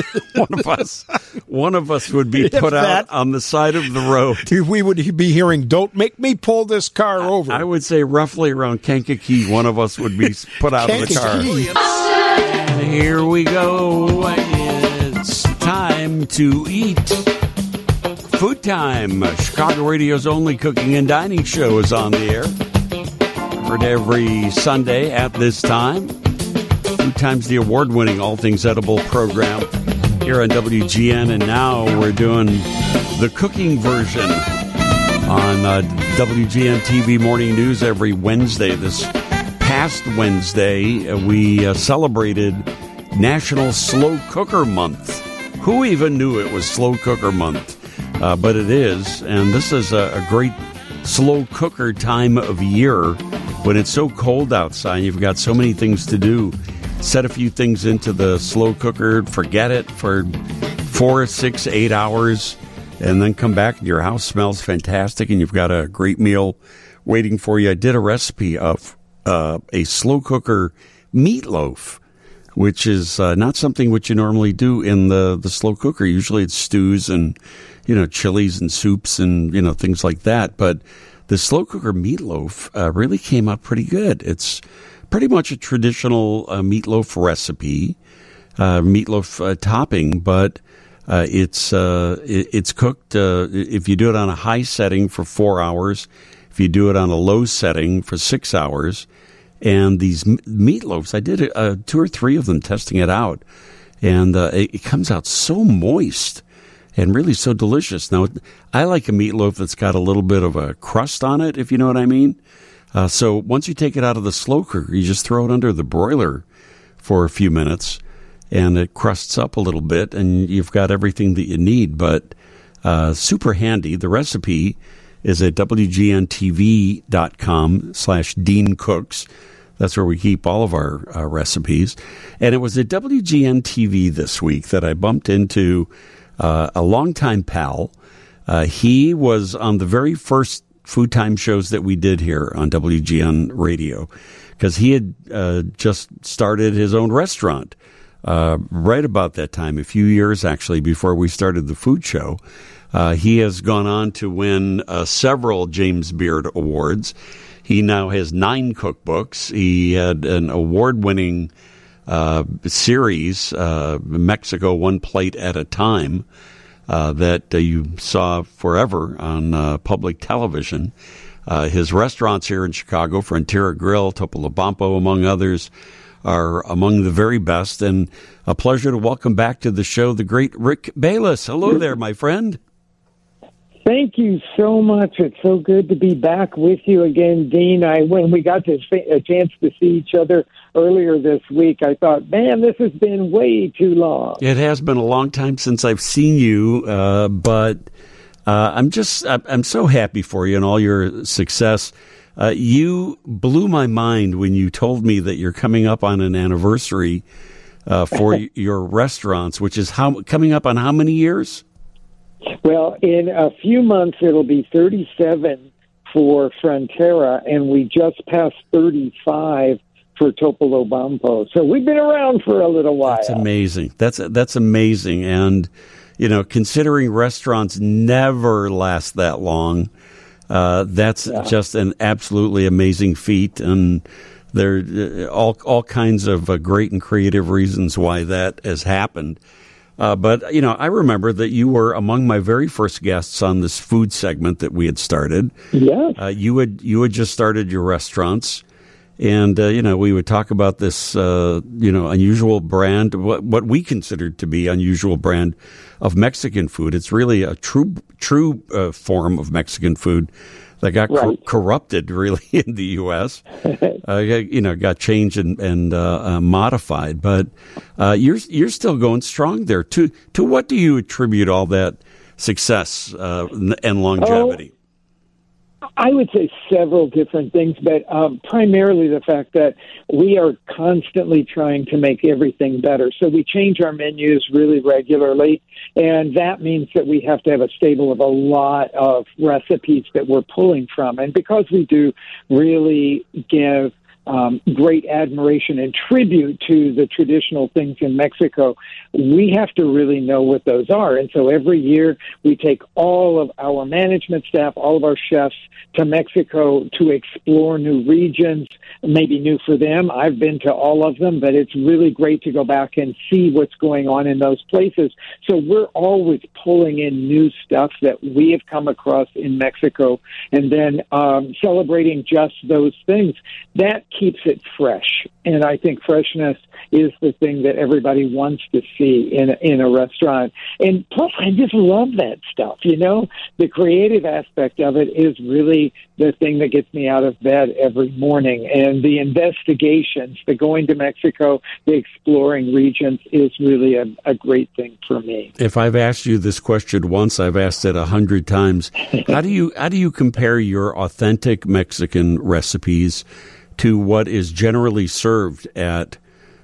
One of us would be put out on the side of the road. We would be hearing, "Don't make me pull this car over." I would say roughly around Kankakee, one of us would be put out of the car. And here we go. It's time to eat. Food Time. Chicago Radio's only cooking and dining show is on the air. Every Sunday at this time. Food Time's the award-winning All Things Edible program here on WGN, and now we're doing the cooking version on WGN TV Morning News every Wednesday. This past Wednesday, we celebrated National Slow Cooker Month. Who even knew it was Slow Cooker Month? But it is, and this is a great slow cooker time of year. When it's so cold outside, you've got so many things to do. Set a few things into the slow cooker, forget it for 4, 6, 8 hours, and then come back and your house smells fantastic and you've got a great meal waiting for you. I did a recipe of a slow cooker meatloaf, which is not something which you normally do in the slow cooker. Usually it's stews and, chilies and soups and, things like that. But the slow cooker meatloaf really came out pretty good. It's pretty much a traditional meatloaf recipe, meatloaf topping, but it's cooked if you do it on a high setting for 4 hours, if you do it on a low setting for 6 hours. And these meatloafs, I did 2 or 3 of them testing it out, and it comes out so moist and really so delicious. Now, I like a meatloaf that's got a little bit of a crust on it, if you know what I mean. So once you take it out of the slow cooker, you just throw it under the broiler for a few minutes, and it crusts up a little bit, and you've got everything that you need. But super handy. The recipe is at WGNTV.com/Dean Cooks. That's where we keep all of our recipes. And it was at WGN TV this week that I bumped into a longtime pal. He was on the very first Food Time shows that we did here on WGN Radio. because he had just started his own restaurant right about that time, a few years actually before we started the food show. He has gone on to win several James Beard Awards. He now has 9 cookbooks. He had an award-winning series, Mexico One Plate at a Time, that you saw forever on public television. His restaurants here in Chicago, Frontera Grill, Topolobampo, among others, are among the very best. And a pleasure to welcome back to the show the great Rick Bayless. Hello there, my friend. Thank you so much. It's so good to be back with you again, Dean. When we got a chance to see each other earlier this week, I thought, man, this has been way too long. It has been a long time since I've seen you, but I'm so happy for you and all your success. You blew my mind when you told me that you're coming up on an anniversary for your restaurants, which is coming up on how many years? Well, in a few months, it'll be 37 for Frontera, and we just passed 35 for Topolobampo. So we've been around for a little while. That's amazing. That's amazing. And, considering restaurants never last that long, that's just an absolutely amazing feat. And there are all kinds of great and creative reasons why that has happened. But I remember that you were among my very first guests on this food segment that we had started. Yeah. You had just started your restaurants, and we would talk about this unusual brand, what we considered to be unusual brand of Mexican food. It's really a true form of Mexican food that got corrupted really in the U.S. Got changed and modified, but you're still going strong there. To what do you attribute all that success and longevity? I would say several different things, but primarily the fact that we are constantly trying to make everything better. So we change our menus really regularly, and that means that we have to have a stable of a lot of recipes that we're pulling from. And because we do really give great admiration and tribute to the traditional things in Mexico, we have to really know what those are. And so every year we take all of our management staff, all of our chefs to Mexico to explore new regions, maybe new for them. I've been to all of them, but it's really great to go back and see what's going on in those places. So we're always pulling in new stuff that we have come across in Mexico and then celebrating just those things. That keeps it fresh. And I think freshness is the thing that everybody wants to see in a restaurant. And plus, I just love that stuff, The creative aspect of it is really the thing that gets me out of bed every morning. And the investigations, the going to Mexico, the exploring regions is really a great thing for me. If I've asked you this question once, I've asked it 100 times. How do you compare your authentic Mexican recipes to what is generally served at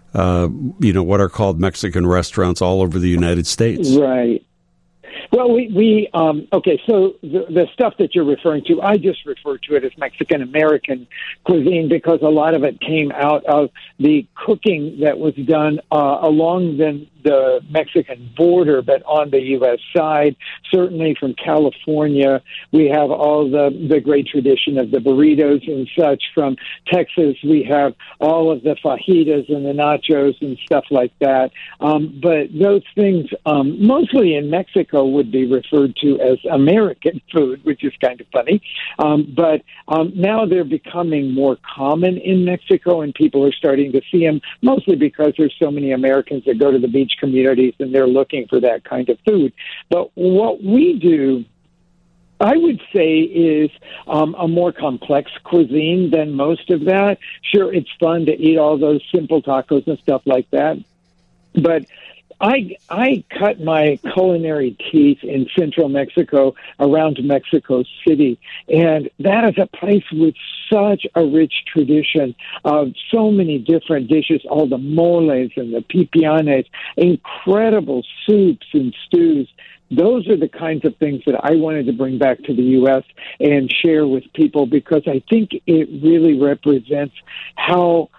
what are called Mexican restaurants all over the United States? Right. Well, okay, so the stuff that you're referring to, I just refer to it as Mexican-American cuisine because a lot of it came out of the cooking that was done along the Mexican border, but on the U.S. side. Certainly from California, we have all the great tradition of the burritos and such. From Texas, we have all of the fajitas and the nachos and stuff like that. But those things, mostly in Mexico, would be referred to as American food, which is kind of funny. But now they're becoming more common in Mexico, and people are starting to see them, mostly because there's so many Americans that go to the beach communities and they're looking for that kind of food. But what we do, I would say, is a more complex cuisine than most of that. Sure, it's fun to eat all those simple tacos and stuff like that, but I cut my culinary teeth in central Mexico around Mexico City, and that is a place with such a rich tradition of so many different dishes, all the moles and the pipianes, incredible soups and stews. Those are the kinds of things that I wanted to bring back to the U.S. and share with people, because I think it really represents how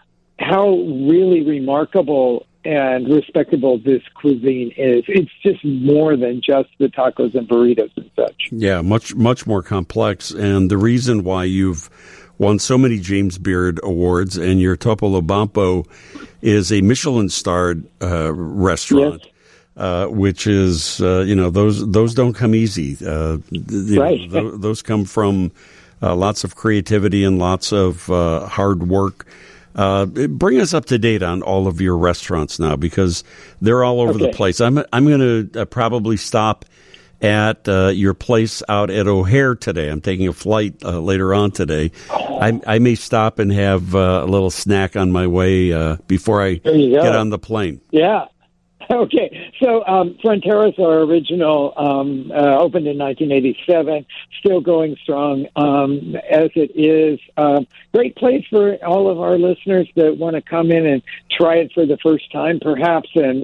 really remarkable and respectable this cuisine is. It's just more than just the tacos and burritos and such. Yeah, much more complex. And the reason why you've won so many James Beard Awards and your Topolobampo is a Michelin-starred restaurant. Yes. Which is, those don't come easy. Right. Those come from lots of creativity and lots of hard work. Bring us up to date on all of your restaurants now, because they're all over the place. I'm going to probably stop at your place out at O'Hare today. I'm taking a flight later on today. I may stop and have a little snack on my way before I get on the plane. Yeah. Okay, so Fronteras, our original, opened in 1987, still going strong as it is. Great place for all of our listeners that want to come in and try it for the first time, perhaps, and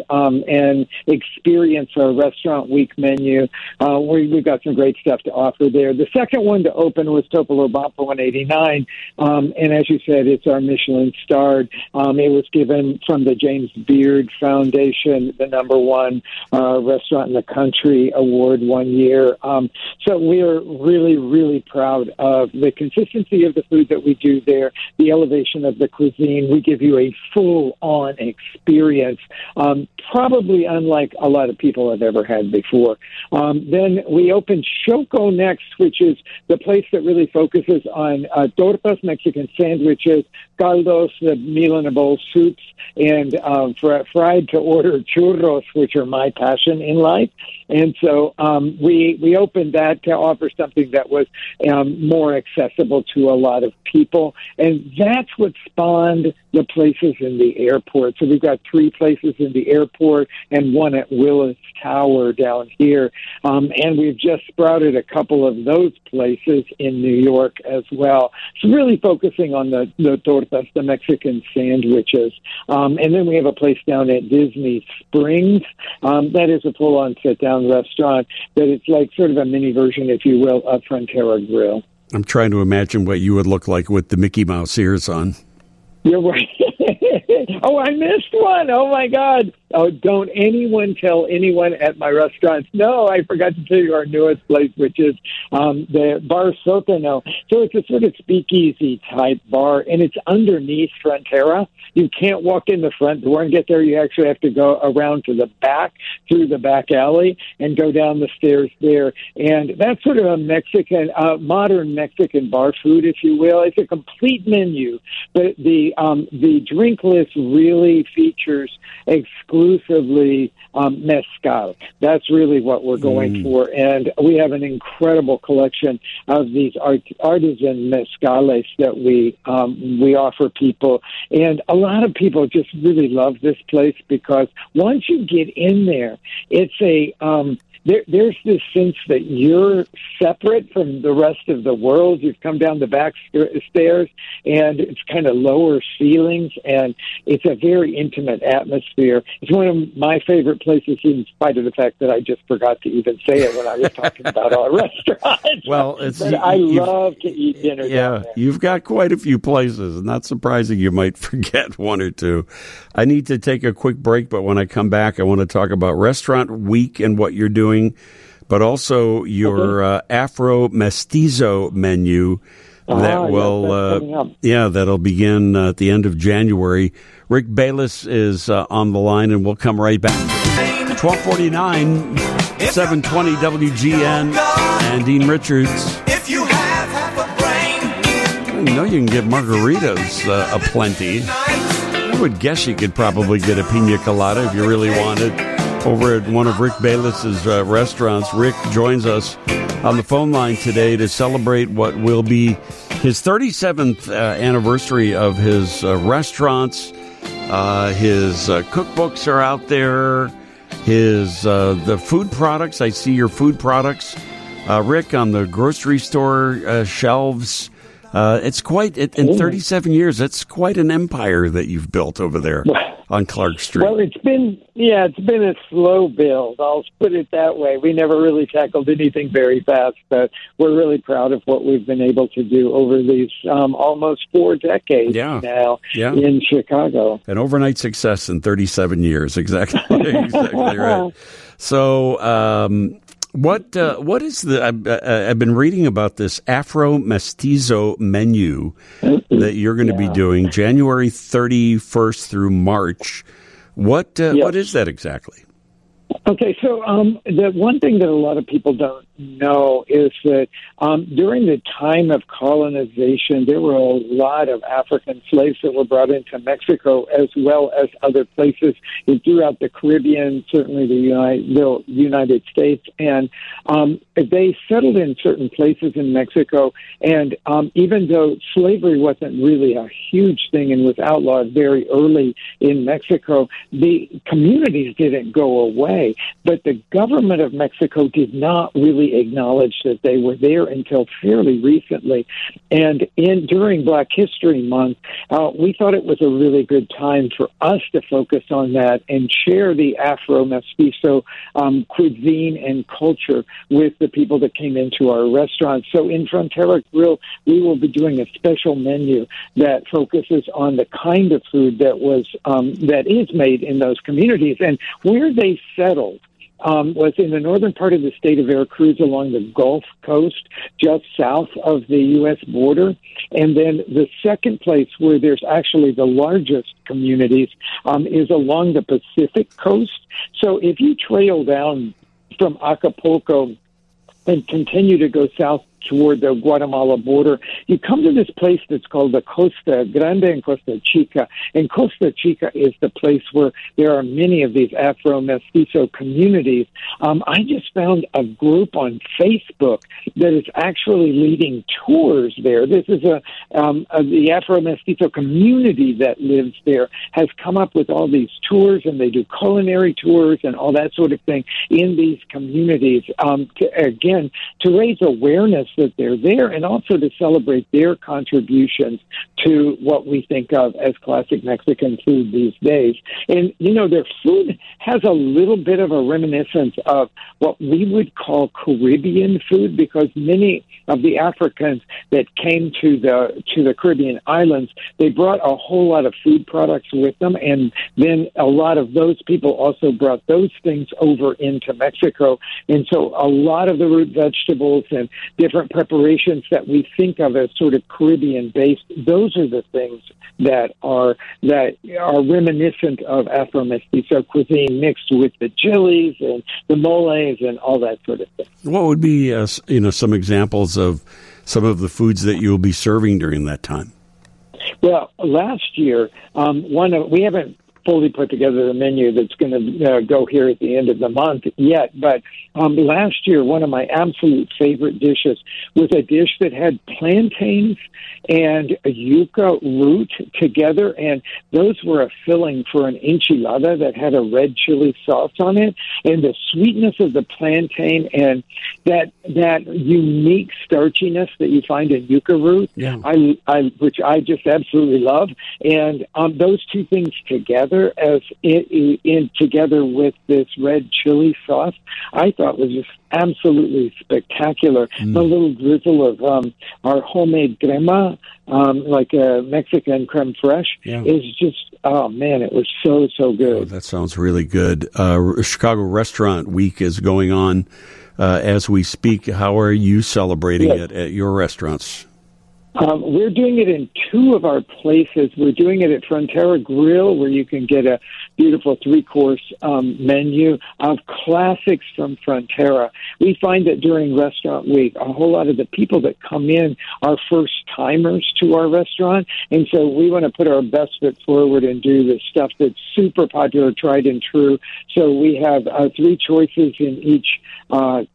experience our Restaurant Week menu. We've got some great stuff to offer there. The second one to open was Topolobampo in 89, and as you said, it's our Michelin-starred. It was given from the James Beard Foundation the number one restaurant in the country award one year. So we are really, really proud of the consistency of the food that we do there, the elevation of the cuisine. We give you a full-on experience, probably unlike a lot of people have ever had before. Then we opened Shoko next, which is the place that really focuses on tortas, Mexican sandwiches, caldos, the meal in a bowl soups, and fried to order churros, which are my passion in life. And so we opened that to offer something that was more accessible to a lot of people. And that's what spawned the places in the airport. So we've got 3 places in the airport and one at Willis Tower down here. And we've just sprouted a couple of those places in New York as well. So really focusing on the tortas, the Mexican sandwiches. And then we have a place down at Disney Springs. That is a full-on sit-down restaurant, but it's like sort of a mini version, if you will, of Frontera Grill. I'm trying to imagine what you would look like with the Mickey Mouse ears on. You're right. Oh, I missed one. Oh, my God. Oh, don't anyone tell anyone at my restaurants. No, I forgot to tell you our newest place, which is the Bar Sotano. So it's a sort of speakeasy type bar, and it's underneath Frontera. You can't walk in the front door and get there. You actually have to go around to the back, through the back alley, and go down the stairs there. And that's sort of a Mexican, modern Mexican bar food, if you will. It's a complete menu, but the drink list really features exclusively mezcal. That's really what we're going for, and we have an incredible collection of these artisan mezcales that we offer people, and a lot of people just really love this place because once you get in there, it's a there's this sense that you're separate from the rest of the world. You've come down the back stairs, and it's kind of lower ceilings, and it's a very intimate atmosphere. It's one of my favorite places, in spite of the fact that I just forgot to even say it when I was talking about our restaurants. Well, I love to eat dinner down there. You've got quite a few places. Not surprising you might forget one or two. I need to take a quick break, but when I come back, I want to talk about Restaurant Week and what you're doing, but also your Afro Mestizo menu that that'll begin at the end of January. Rick Bayless is on the line, and we'll come right back. 1249, 720 WGN, and Dean Richards. If you have half a brain, you know you can get margaritas aplenty. I would guess you could probably get a pina colada if you really wanted over at one of Rick Bayless's restaurants. Rick joins us on the phone line today to celebrate what will be his 37th anniversary of his restaurants. His cookbooks are out there. his the food products. I see your food products, Rick, on the grocery store shelves. It's quite in 37 years. It's quite an empire that you've built over there on Clark Street. Well, it's been a slow build. I'll put it that way. We never really tackled anything very fast, but we're really proud of what we've been able to do over these almost 4 decades now in Chicago. An overnight success in 37 years. Exactly right. So. What is the? I've been reading about this Afro Mestizo menu that you're going to be doing January 31st through March. What is that exactly? Okay, so the one thing that a lot of people don't know is that during the time of colonization, there were a lot of African slaves that were brought into Mexico, as well as other places throughout the Caribbean, certainly the United States, and they settled in certain places in Mexico. And even though slavery wasn't really a huge thing and was outlawed very early in Mexico, the communities didn't go away. But the government of Mexico did not really acknowledge that they were there until fairly recently. And during Black History Month, we thought it was a really good time for us to focus on that and share the Afro-Mestizo cuisine and culture with the people that came into our restaurant. So in Frontera Grill, we will be doing a special menu that focuses on the kind of food that is made in those communities. And where they settled was in the northern part of the state of Veracruz along the Gulf Coast, just south of the U.S. border. And then the second place where there's actually the largest communities is along the Pacific coast. So if you trail down from Acapulco and continue to go south toward the Guatemala border, you come to this place that's called the Costa Grande and Costa Chica. And Costa Chica is the place where there are many of these Afro-Mestizo communities. I just found a group on Facebook that is actually leading tours there. This is the Afro-Mestizo community that lives there has come up with all these tours, and they do culinary tours and all that sort of thing in these communities, to raise awareness that they're there, and also to celebrate their contributions to what we think of as classic Mexican food these days. And, their food has a little bit of a reminiscence of what we would call Caribbean food, because many of the Africans that came to the Caribbean islands, they brought a whole lot of food products with them, and then a lot of those people also brought those things over into Mexico. And so a lot of the root vegetables and different preparations that we think of as sort of Caribbean-based, those are the things that are reminiscent of Afro-Mestizo cuisine, mixed with the chilies and the moles and all that sort of thing. What would be some examples of some of the foods that you'll be serving during that time? Well, last year, we haven't fully put together the menu that's going to go here at the end of the month yet. But last year, one of my absolute favorite dishes was a dish that had plantains and a yuca root together, and those were a filling for an enchilada that had a red chili sauce on it. And the sweetness of the plantain and that unique starchiness that you find in yuca root, which I just absolutely love. And those two things together, together with this red chili sauce, I thought was just absolutely spectacular. The little drizzle of our homemade crema, like a Mexican creme fraiche, is just, oh man, it was so good. Oh, that sounds really good. Chicago Restaurant Week is going on as we speak. How are you celebrating it at your restaurants? We're doing it in 2 of our places. We're doing it at Frontera Grill, where you can get a beautiful 3-course menu of classics from Frontera. We find that during Restaurant Week, a whole lot of the people that come in are first-timers to our restaurant, and so we want to put our best foot forward and do the stuff that's super popular, tried and true. So we have 3 choices in each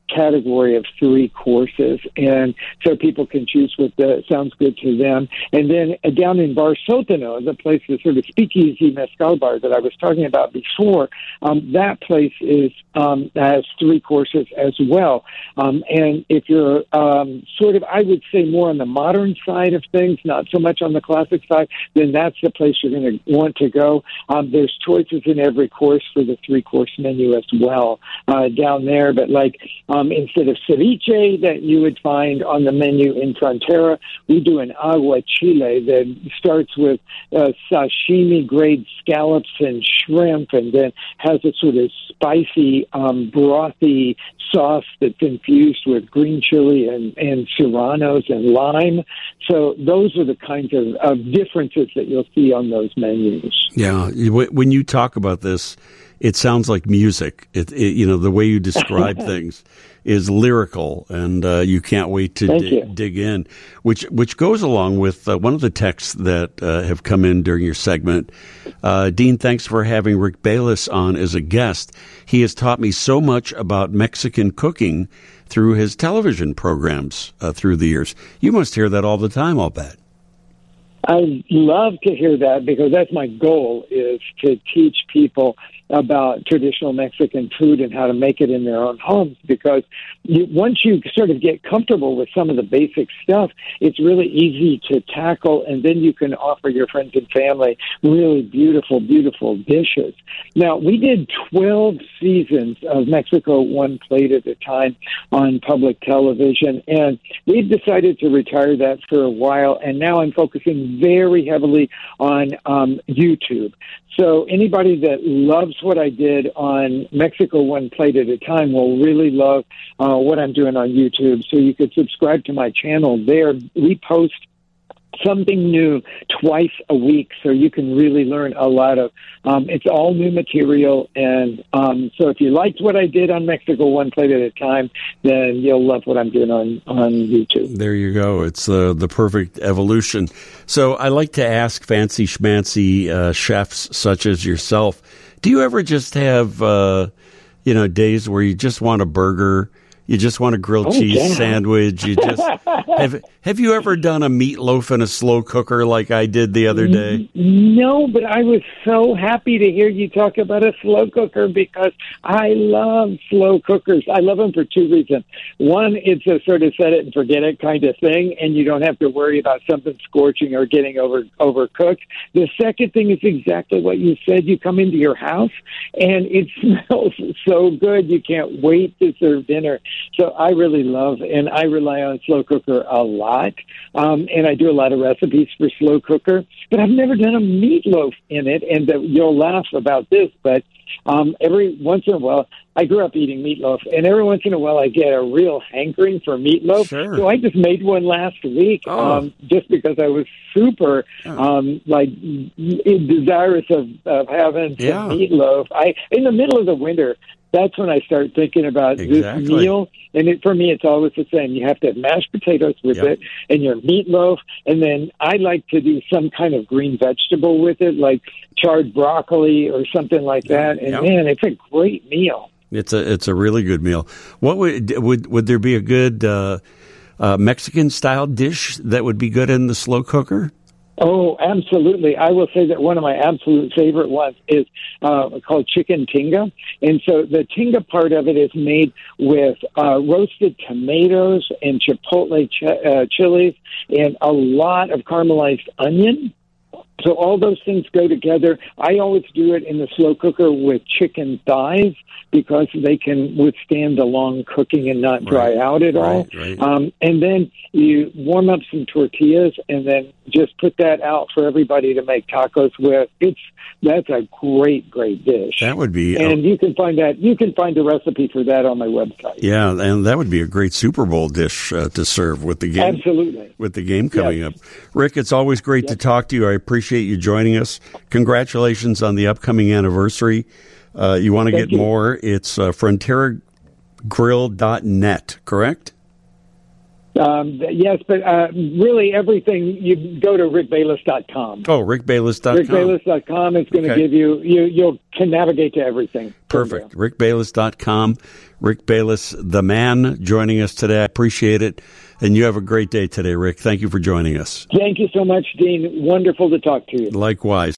category of 3 courses, and so people can choose what sounds good to them. And then down in Bar Sotano, the place, the sort of speakeasy mezcal bar that I was talking about before, that place has 3 courses as well. And if you're sort of, I would say, more on the modern side of things, not so much on the classic side, then that's the place you're going to want to go. There's choices in every course for the 3-course menu as well down there. But like instead of ceviche that you would find on the menu in Frontera, we do an agua chile that starts with sashimi-grade scallops and shrimp, and then has a sort of spicy, brothy sauce that's infused with green chili and serranos and lime. So those are the kinds of differences that you'll see on those menus. Yeah, when you talk about this, it sounds like music. The way you describe things is lyrical, and you can't wait to dig in. Which goes along with one of the texts that have come in during your segment. Dean, thanks for having Rick Bayless on as a guest. He has taught me so much about Mexican cooking through his television programs through the years. You must hear that all the time, I'll bet. I love to hear that, because that's my goal, is to teach people about traditional Mexican food and how to make it in their own homes, because once you sort of get comfortable with some of the basic stuff, it's really easy to tackle, and then you can offer your friends and family really beautiful, beautiful dishes. Now, we did 12 seasons of Mexico One Plate at a Time on public television, and we've decided to retire that for a while, and now I'm focusing very heavily on YouTube. So anybody that loves what I did on Mexico One Plate at a Time will really love what I'm doing on YouTube. So you could subscribe to my channel there. We post something new twice a week, so you can really learn a lot of it's all new material. And so if you liked what I did on Mexico One Plate at a Time, then you'll love what I'm doing on YouTube. There you go. It's the perfect evolution. So I like to ask fancy schmancy chefs such as yourself, do you ever just have days where you just want a burger? You just want a grilled cheese sandwich. You just have you ever done a meatloaf in a slow cooker like I did the other day? No, but I was so happy to hear you talk about a slow cooker, because I love slow cookers. I love them for 2 reasons. One, it's a sort of set it and forget it kind of thing, and you don't have to worry about something scorching or getting overcooked. The second thing is exactly what you said. You come into your house and it smells so good. You can't wait to serve dinner. So I really love, and I rely on slow cooker a lot, and I do a lot of recipes for slow cooker, but I've never done a meatloaf in it, and you'll laugh about this, but every once in a while, I grew up eating meatloaf, and every once in a while I get a real hankering for meatloaf. Sure. So I just made one last week, just because I was super desirous of having some meatloaf. In the middle of the winter, that's when I start thinking about this meal. And for me, it's always the same. You have to have mashed potatoes with it and your meatloaf. And then I like to do some kind of green vegetable with it, like charred broccoli or something like that. And man, it's a great meal. It's a really good meal. What would there be a good Mexican style dish that would be good in the slow cooker? Oh, absolutely. I will say that one of my absolute favorite ones is called chicken tinga. And so the tinga part of it is made with roasted tomatoes and chipotle chilies and a lot of caramelized onion. So all those things go together. I always do it in the slow cooker with chicken thighs, because they can withstand the long cooking and not dry out at all. Right. And then you warm up some tortillas and then just put that out for everybody to make tacos with. That's a great, great dish. That would be, and you can find a recipe for that on my website. Yeah, and that would be a great Super Bowl dish to serve with the game. Absolutely, with the game coming up. Rick, it's always great to talk to you. I appreciate you joining us. Congratulations on the upcoming anniversary. You want to get more? It's fronteragrill.net, correct? Yes, but really everything, you go to rickbayless.com. Oh, rickbayless.com. rickbayless.com is going to give you can navigate to everything. Perfect. rickbayless.com. Rick Bayless, the man, joining us today. I appreciate it. And you have a great day today, Rick. Thank you for joining us. Thank you so much, Dean. Wonderful to talk to you. Likewise.